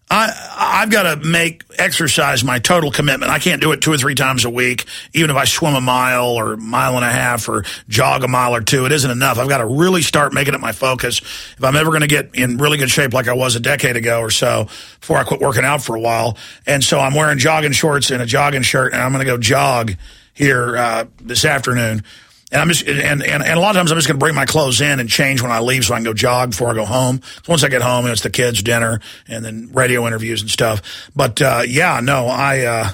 I've got to make exercise my total commitment. I can't do it 2 or 3 times a week, even if I swim a mile or a mile and a half or jog a mile or 2. It isn't enough. I've got to really start making it my focus if I'm ever going to get in really good shape like I was a decade ago or so before I quit working out for a while. And so I'm wearing jogging shorts and a jogging shirt, and I'm going to go jog here this afternoon. And I'm just and a lot of times I'm just going to bring my clothes in and change when I leave so I can go jog before I go home. So once I get home, it's the kids' dinner and then radio interviews and stuff. But yeah, no, I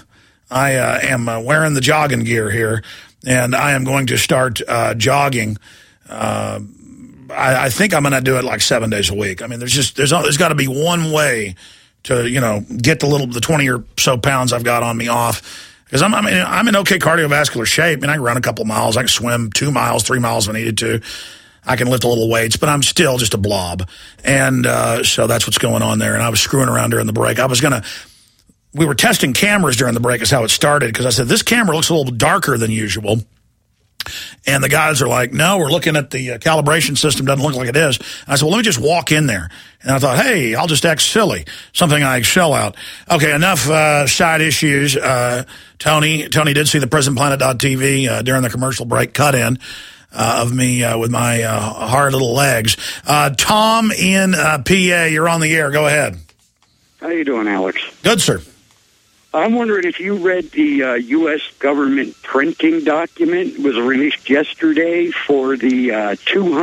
am wearing the jogging gear here, and I am going to start jogging I think I'm going to do it like 7 days a week. I mean, there's got to be one way to, get the 20 or so pounds I've got on me off. Because I'm in okay cardiovascular shape. I mean, I can run a couple miles. I can swim 2 miles, 3 miles if I needed to. I can lift a little weights, but I'm still just a blob. And so that's what's going on there. And I was screwing around during the break. We were testing cameras during the break is how it started, because I said, this camera looks a little darker than usual. And the guys are like, no, we're looking at the calibration system. Doesn't look like it is. And I said, well, let me just walk in there. And I thought, hey, I'll just act silly. Something I excel out. Okay, enough side issues. Tony did see the PrisonPlanet.tv during the commercial break cut-in of me with my hard little legs. Tom in PA, you're on the air. Go ahead. How you doing, Alex? Good, sir. I'm wondering if you read the U.S. government printing document. It was released yesterday for the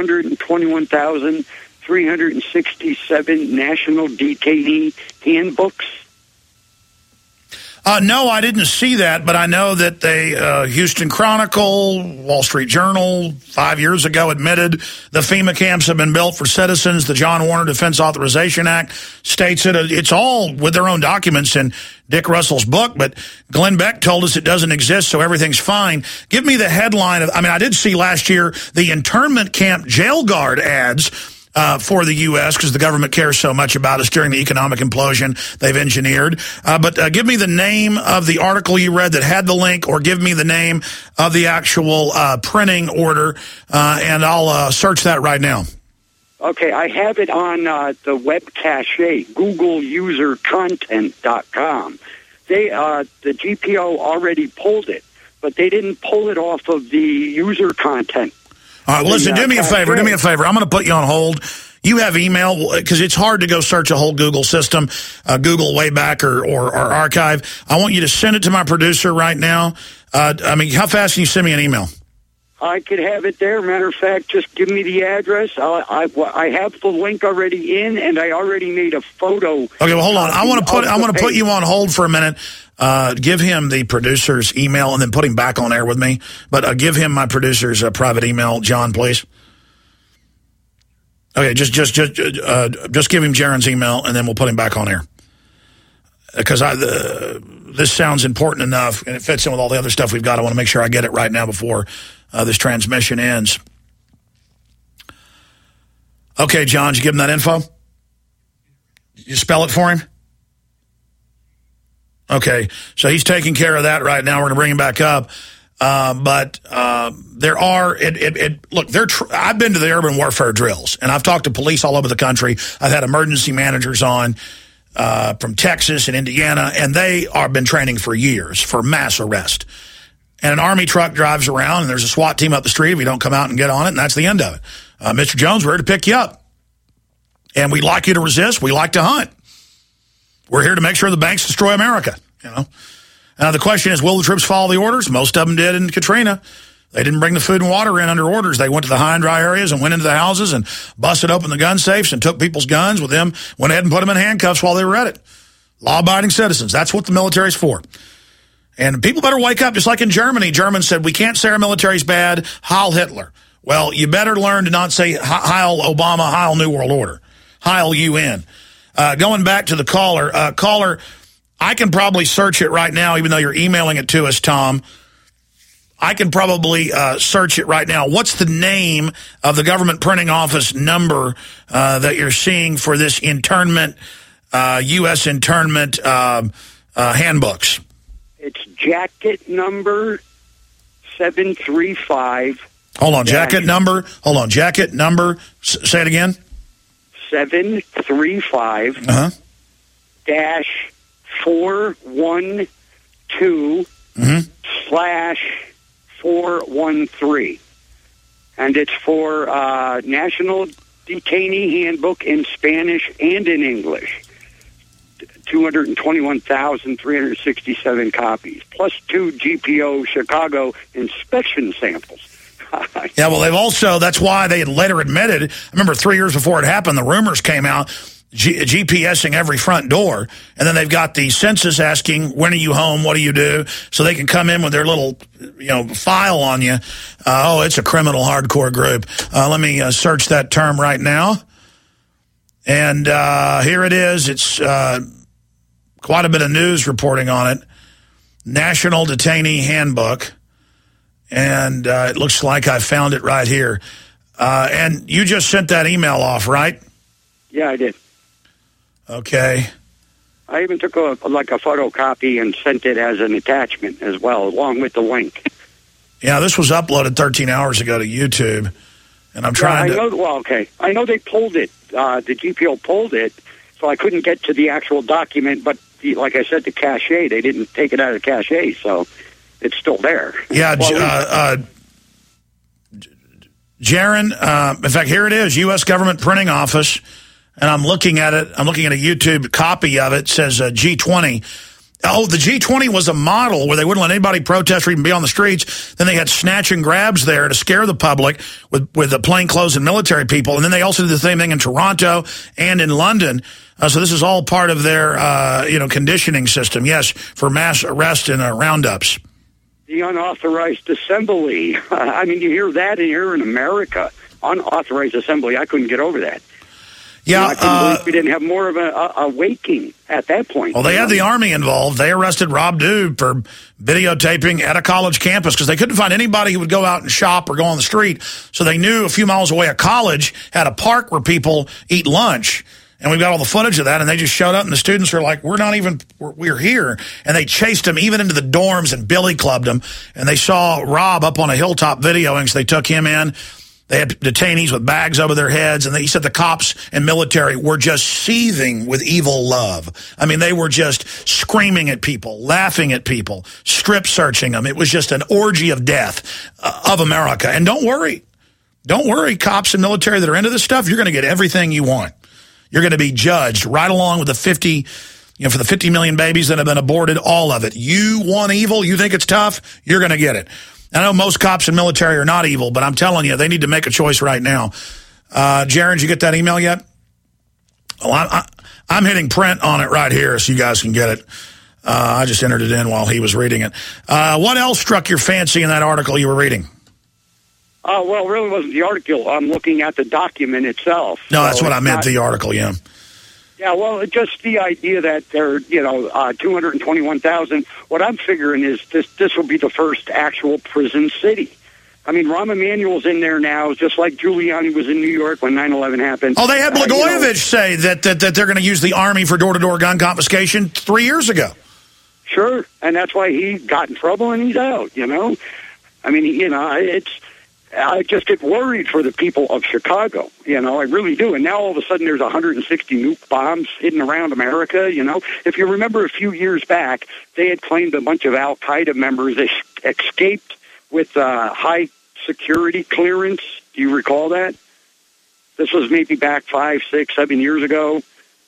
221,367 national detainee handbooks. No, I didn't see that, but I know that Houston Chronicle, Wall Street Journal, 5 years ago admitted the FEMA camps have been built for citizens. The John Warner Defense Authorization Act states it. It's all with their own documents in Dick Russell's book, but Glenn Beck told us it doesn't exist, so everything's fine. Give me the headline of, I did see last year the internment camp jail guard ads for the U.S. because the government cares so much about us during the economic implosion they've engineered. But give me the name of the article you read that had the link, or give me the name of the actual printing order, and I'll search that right now. Okay, I have it on the web cache, GoogleUserContent.com. The GPO already pulled it, but they didn't pull it off of the user content. All right, well, listen, do me a favor. I'm going to put you on hold. You have email, because it's hard to go search a whole Google system, Google Wayback or Archive. I want you to send it to my producer right now. How fast can you send me an email? I could have it there. Matter of fact, just give me the address. I have the link already in, and I already made a photo. Okay, well, hold on. I want to put you on hold for a minute. Give him the producer's email and then put him back on air with me. But give him my producer's private email, John, please. Okay, just give him Jaron's email and then we'll put him back on air. Because this sounds important enough and it fits in with all the other stuff we've got. I want to make sure I get it right now before this transmission ends. Okay, John, did you give him that info? You spell it for him? Okay, so he's taking care of that right now. We're going to bring him back up. But there are, I've been to the urban warfare drills, and I've talked to police all over the country. I've had emergency managers on from Texas and Indiana, and they have been training for years for mass arrest. And an Army truck drives around, and there's a SWAT team up the street if you don't come out and get on it, and that's the end of it. Mr. Jones, we're here to pick you up. And we'd like you to resist. We like to hunt. We're here to make sure the banks destroy America, Now, the question is, will the troops follow the orders? Most of them did in Katrina. They didn't bring the food and water in under orders. They went to the high and dry areas and went into the houses and busted open the gun safes and took people's guns with them, went ahead and put them in handcuffs while they were at it. Law-abiding citizens. That's what the military's for. And people better wake up, just like in Germany. Germans said, we can't say our military's bad. Heil Hitler. Well, you better learn to not say Heil Obama, Heil New World Order, Heil UN. Going back to the caller, caller, I can probably search it right now, even though you're emailing it to us, Tom. I can probably search it right now. What's the name of the government printing office number that you're seeing for this internment, U.S. internment handbooks? It's jacket number 735. Hold on, jacket number. Say it again. 735 dash 412 slash 413, and it's for National Detainee Handbook in Spanish and in English. 221,367 copies, plus 2 GPO Chicago inspection samples. Yeah, well, they've also, that's why they had later admitted, I remember 3 years before it happened, the rumors came out GPSing every front door, and then they've got the census asking, when are you home, what do you do, so they can come in with their little file on you. It's a criminal hardcore group. Let me search that term right now. And here it is. It's quite a bit of news reporting on it. National Detainee Handbook. And it looks like I found it right here. And you just sent that email off, right? Yeah, I did. Okay. I even took a photocopy and sent it as an attachment as well, along with the link. Yeah, this was uploaded 13 hours ago to YouTube, and I'm trying I know they pulled it. The GPO pulled it, so I couldn't get to the actual document, but like I said, the cache, they didn't take it out of the cache, so it's still there. Yeah, Jaron, in fact, here it is, U.S. Government Printing Office. And I'm looking at it. I'm looking at a YouTube copy of it. It says G20. Oh, the G20 was a model where they wouldn't let anybody protest or even be on the streets. Then they had snatch and grabs there to scare the public with the plainclothes and military people. And then they also did the same thing in Toronto and in London. So this is all part of their, conditioning system. Yes, for mass arrest and roundups. The unauthorized assembly. I mean, you hear that here in America. Unauthorized assembly. I couldn't get over that. Yeah, I couldn't believe we didn't have more of a waking at that point. Well, they had the Army involved. They arrested Rob Dube for videotaping at a college campus because they couldn't find anybody who would go out and shop or go on the street. So they knew a few miles away a college had a park where people eat lunch. And we've got all the footage of that, and they just showed up, and the students are like, we're here. And they chased him even into the dorms and billy clubbed him. And they saw Rob up on a hilltop videoing, so they took him in. They had detainees with bags over their heads, and he said the cops and military were just seething with evil love. I mean, they were just screaming at people, laughing at people, strip searching them. It was just an orgy of death of America. And don't worry, cops and military that are into this stuff, you're going to get everything you want. You're going to be judged right along with the 50, for the 50 million babies that have been aborted, all of it. You want evil, you think it's tough, you're going to get it. I know most cops and military are not evil, but I'm telling you, they need to make a choice right now. Jaron, did you get that email yet? Oh, I'm hitting print on it right here so you guys can get it. I just entered it in while he was reading it. What else struck your fancy in that article you were reading? Well, it really wasn't the article. I'm looking at the document itself. No, that's what I meant, the article, yeah. Yeah, well, just the idea that they're, 221,000. What I'm figuring is this will be the first actual prison city. I mean, Rahm Emanuel's in there now, just like Giuliani was in New York when 9/11 happened. Oh, they had Blagojevich say that they're going to use the Army for door-to-door gun confiscation 3 years ago. Sure, and that's why he got in trouble and he's out, I mean, I just get worried for the people of Chicago, I really do. And now all of a sudden there's 160 nuke bombs hidden around America, If you remember a few years back, they had claimed a bunch of Al-Qaeda members escaped with high security clearance. Do you recall that? This was maybe back 5, 6, 7 years ago.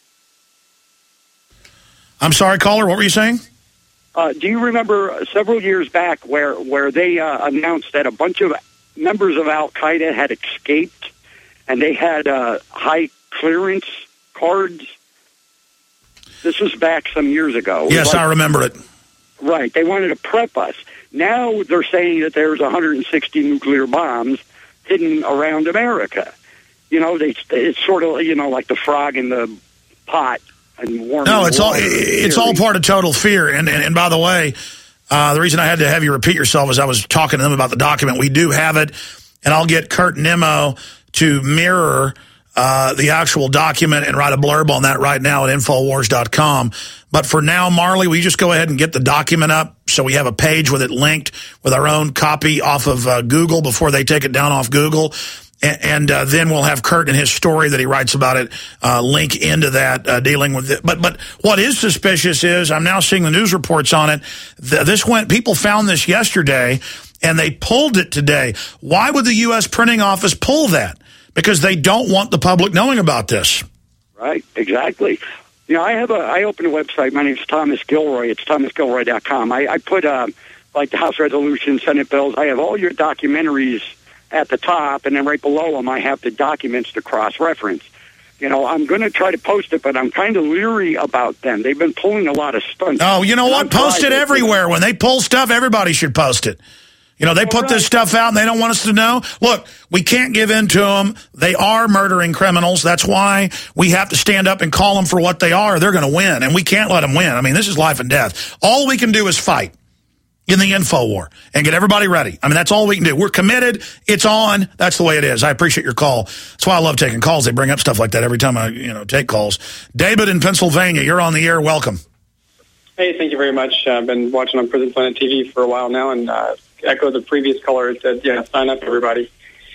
I'm sorry, caller, what were you saying? Do you remember several years back where they announced that a bunch of members of Al-Qaeda had escaped, and they had high clearance cards? This was back some years ago. Yes, I remember it. Right. They wanted to prep us. Now they're saying that there's 160 nuclear bombs hidden around America. It's sort of, like the frog in the pot and warm. No, it's all part of total fear. And by the way, the reason I had to have you repeat yourself is I was talking to them about the document. We do have it, and I'll get Kurt Nimmo to mirror the actual document and write a blurb on that right now at Infowars.com. But for now, Marley, will you just go ahead and get the document up so we have a page with it linked with our own copy off of Google before they take it down off Google? And then we'll have Kurt and his story that he writes about it link into that dealing with it. But what is suspicious is I'm now seeing the news reports on it. People found this yesterday, and they pulled it today. Why would the U.S. Printing Office pull that? Because they don't want the public knowing about this. Right, exactly. I opened a website. My name is Thomas Gilroy. It's thomasgilroy.com. I put like the House resolution, Senate bills. I have all your documentaries at the top, and then right below them I have the documents to cross-reference. You know, I'm going to try to post it, but I'm kind of leery about them. They've been pulling a lot of stunts. Oh, you know what? Post it everywhere. When they pull stuff, everybody should post it. You know, they put this stuff out and they don't want us to know. Look, we can't give in to them. They are murdering criminals. That's why we have to stand up and call them for what they are. They're going to win, and we can't let them win. I mean, this is life and death. All we can do is fight in the info war and get everybody ready. I mean, that's all we can do. We're committed. It's on. That's the way it is. I appreciate your call. That's why I love taking calls. They bring up stuff like that every time I, take calls. David in Pennsylvania, you're on the air. Welcome. Hey, thank you very much. I've been watching on Prison Planet TV for a while now, and echo the previous caller that said, sign up, everybody.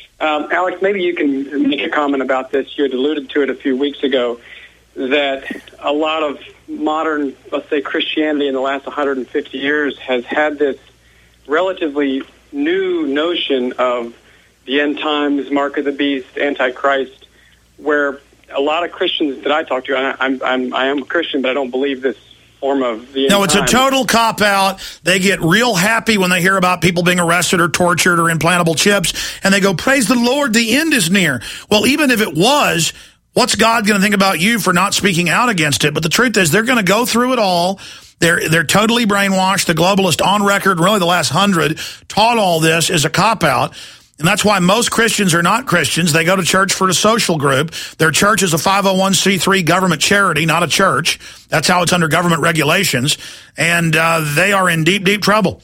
Alex, maybe you can make a comment about this. You had alluded to it a few weeks ago, that a lot of modern, let's say, Christianity in the last 150 years has had this relatively new notion of the end times, mark of the beast, Antichrist, where a lot of Christians that I talk to, and I am a Christian, but I don't believe this form of the end No, it's times. a total cop-out. They get real happy when they hear about people being arrested or tortured or implantable chips, and they go, praise the Lord, the end is near. Well, even if it was, what's God going to think about you for not speaking out against it? But the truth is, they're going to go through it all. They're totally brainwashed. The globalist on record, really the last 100, taught all this as a cop-out. And that's why most Christians are not Christians. They go to church for a social group. Their church is a 501c3 government charity, not a church. That's how it's under government regulations. And they are in deep, deep trouble.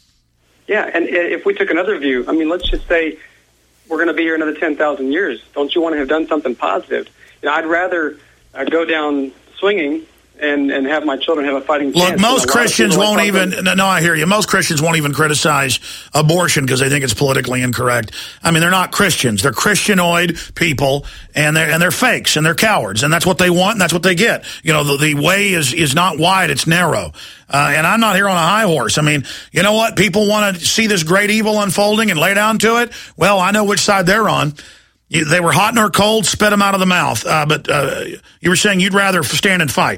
Yeah, and if we took another view, I mean, let's just say we're going to be here another 10,000 years. Don't you want to have done something positive? I'd rather go down swinging and have my children have a fighting chance. Look, most Christians won't even, no, I hear you. Most Christians won't even criticize abortion because they think it's politically incorrect. I mean, they're not Christians. They're Christianoid people, and they're fakes, and they're cowards, and that's what they want, and that's what they get. You know, the way is not wide, it's narrow. And I'm not here on a high horse. I mean, you know what? People want to see this great evil unfolding and lay down to it. Well, I know which side they're on. They were hot nor cold, spit them out of the mouth. But you were saying you'd rather stand and fight.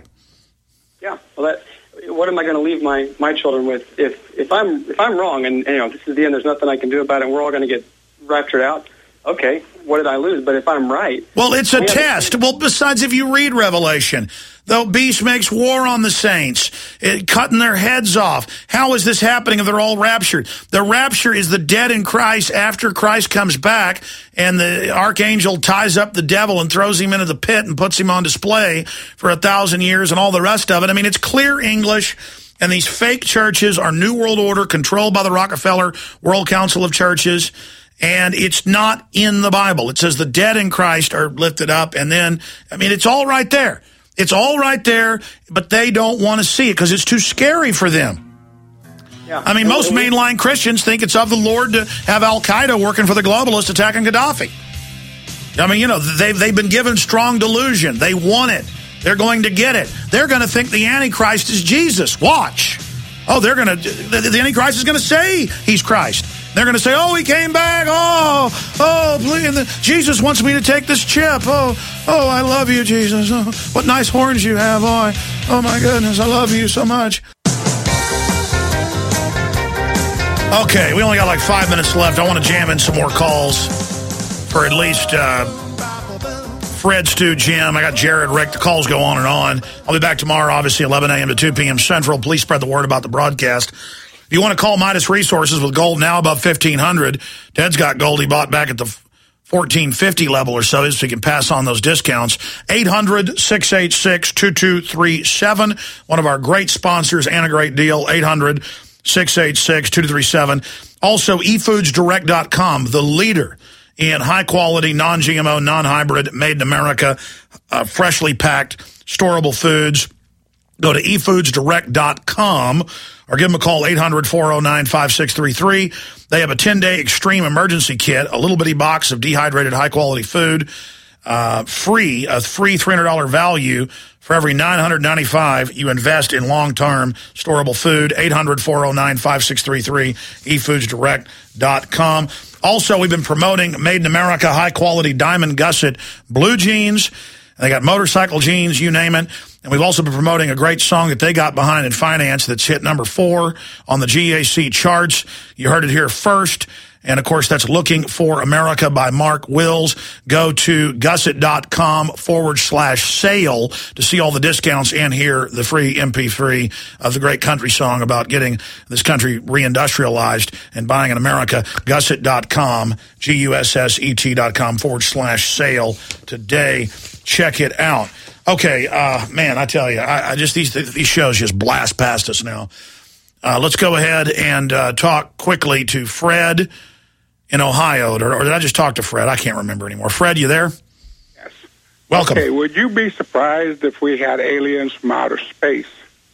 Yeah, well, what am I going to leave my children with if I'm wrong and this is the end? There's nothing I can do about it. And we're all going to get raptured out. Okay, what did I lose? But if I'm right, well, it's a test. Well, besides, if you read Revelation, the beast makes war on the saints, cutting their heads off. How is this happening if they're all raptured? The rapture is the dead in Christ after Christ comes back, and the archangel ties up the devil and throws him into the pit and puts him on display for 1,000 years and all the rest of it. I mean, it's clear English. And these fake churches are New World Order controlled by the Rockefeller World Council of Churches. And it's not in the Bible. It says the dead in Christ are lifted up. And then, I mean, it's all right there. It's all right there, but they don't want to see it because it's too scary for them. Yeah. I mean, most mainline Christians think it's of the Lord to have Al-Qaeda working for the globalists attacking Gaddafi. I mean, they've been given strong delusion. They want it. They're going to get it. They're going to think the Antichrist is Jesus. Watch. Oh, the Antichrist is going to say he's Christ. They're going to say, oh, he came back. Oh, please. Jesus wants me to take this chip. Oh, I love you, Jesus. Oh, what nice horns you have. Oh, my goodness, I love you so much. Okay, we only got like 5 minutes left. I want to jam in some more calls for at least Fred, Stu, Jim. I got Jared, Rick. The calls go on and on. I'll be back tomorrow, obviously, 11 a.m. to 2 p.m. Central. Please spread the word about the broadcast. If you want to call Midas Resources with gold now above $1,500, Ted's got gold he bought back at the $1,450 level or so he can pass on those discounts. 800-686-2237. One of our great sponsors and a great deal. 800-686-2237. Also, efoodsdirect.com, the leader in high-quality, non-GMO, non-hybrid, made in America, freshly packed, storable foods. Go to efoodsdirect.com or give them a call, 800-409-5633. They have a 10-day extreme emergency kit, a little bitty box of dehydrated high-quality food, free $300 value for every $995 you invest in long-term storable food, 800-409-5633, efoodsdirect.com. Also, we've been promoting Made in America high-quality diamond gusset blue jeans. They got motorcycle jeans, you name it. And we've also been promoting a great song that they got behind in finance that's hit number 4 on the GAC charts. You heard it here first. And, of course, that's Looking for America by Mark Wills. Go to gusset.com/sale to see all the discounts and hear the free MP3 of the great country song about getting this country reindustrialized and buying in America. Gusset.com, GUSSET.com/sale today. Check it out. Okay, man, I tell you, I just these shows just blast past us now. Let's go ahead and talk quickly to Fred in Ohio. Or did I just talk to Fred? I can't remember anymore. Fred, you there? Yes. Welcome. Okay, would you be surprised if we had aliens from outer space?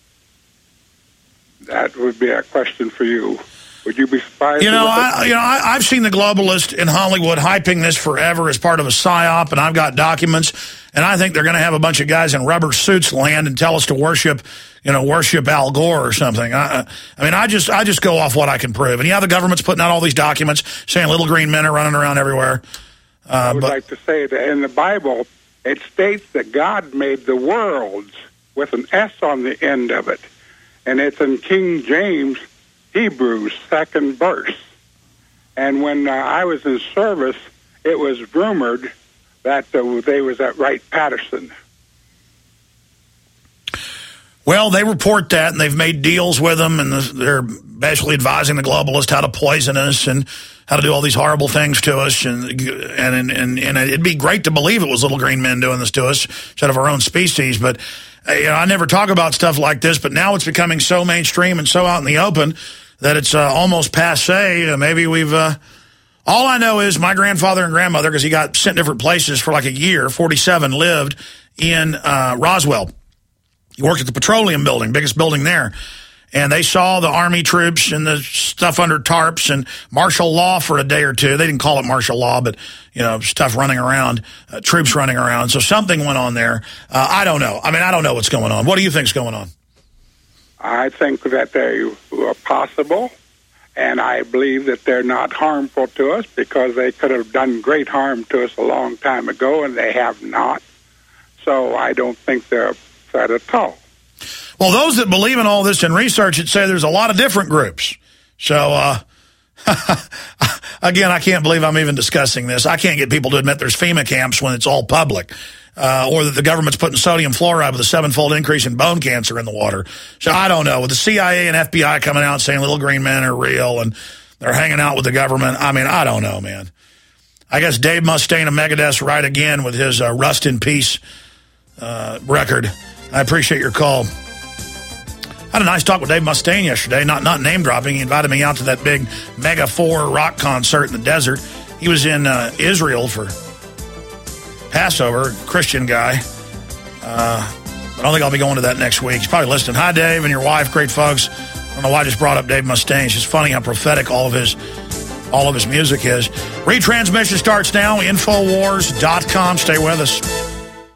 That would be a question for you. Would you be surprised? I've seen the globalists in Hollywood hyping this forever as part of a psyop, and I've got documents, and I think they're going to have a bunch of guys in rubber suits land and tell us to worship Al Gore or something. I just go off what I can prove. And the government's putting out all these documents saying little green men are running around everywhere. I would like to say that in the Bible, it states that God made the worlds with an S on the end of it, and it's in King James Hebrews 2nd verse. And when I was in service, it was rumored that they was at Wright-Patterson. Well, they report that, and they've made deals with them, and they're basically advising the globalists how to poison us and how to do all these horrible things to us. And it'd be great to believe it was little green men doing this to us instead of our own species. But I never talk about stuff like this, but now it's becoming so mainstream and so out in the open that it's almost passé. Maybe we've... all I know is my grandfather and grandmother, because he got sent different places for like a year, 47, lived in Roswell. He worked at the petroleum building, biggest building there. And they saw the Army troops and the stuff under tarps and martial law for a day or two. They didn't call it martial law, but, stuff running around, troops running around. So something went on there. I don't know. I don't know what's going on. What do you think's going on? I think that they are possible, and I believe that they're not harmful to us because they could have done great harm to us a long time ago, and they have not. So I don't think they're a threat at all. Well, those that believe in all this and research it say there's a lot of different groups. So, again, I can't believe I'm even discussing this. I can't get people to admit there's FEMA camps when it's all public. Or that the government's putting sodium fluoride with a 7-fold increase in bone cancer in the water. So I don't know. With the CIA and FBI coming out saying little green men are real and they're hanging out with the government, I don't know, man. I guess Dave Mustaine of Megadeth's right again with his Rust in Peace record. I appreciate your call. I had a nice talk with Dave Mustaine yesterday, not name-dropping. He invited me out to that big Mega 4 rock concert in the desert. He was in Israel for Passover, Christian guy. I don't think I'll be going to that next week. He's probably listening. Hi, Dave, and your wife. Great folks. I don't know why I just brought up Dave Mustaine. It's just funny how prophetic all of his music is. Retransmission starts now. Infowars.com. Stay with us.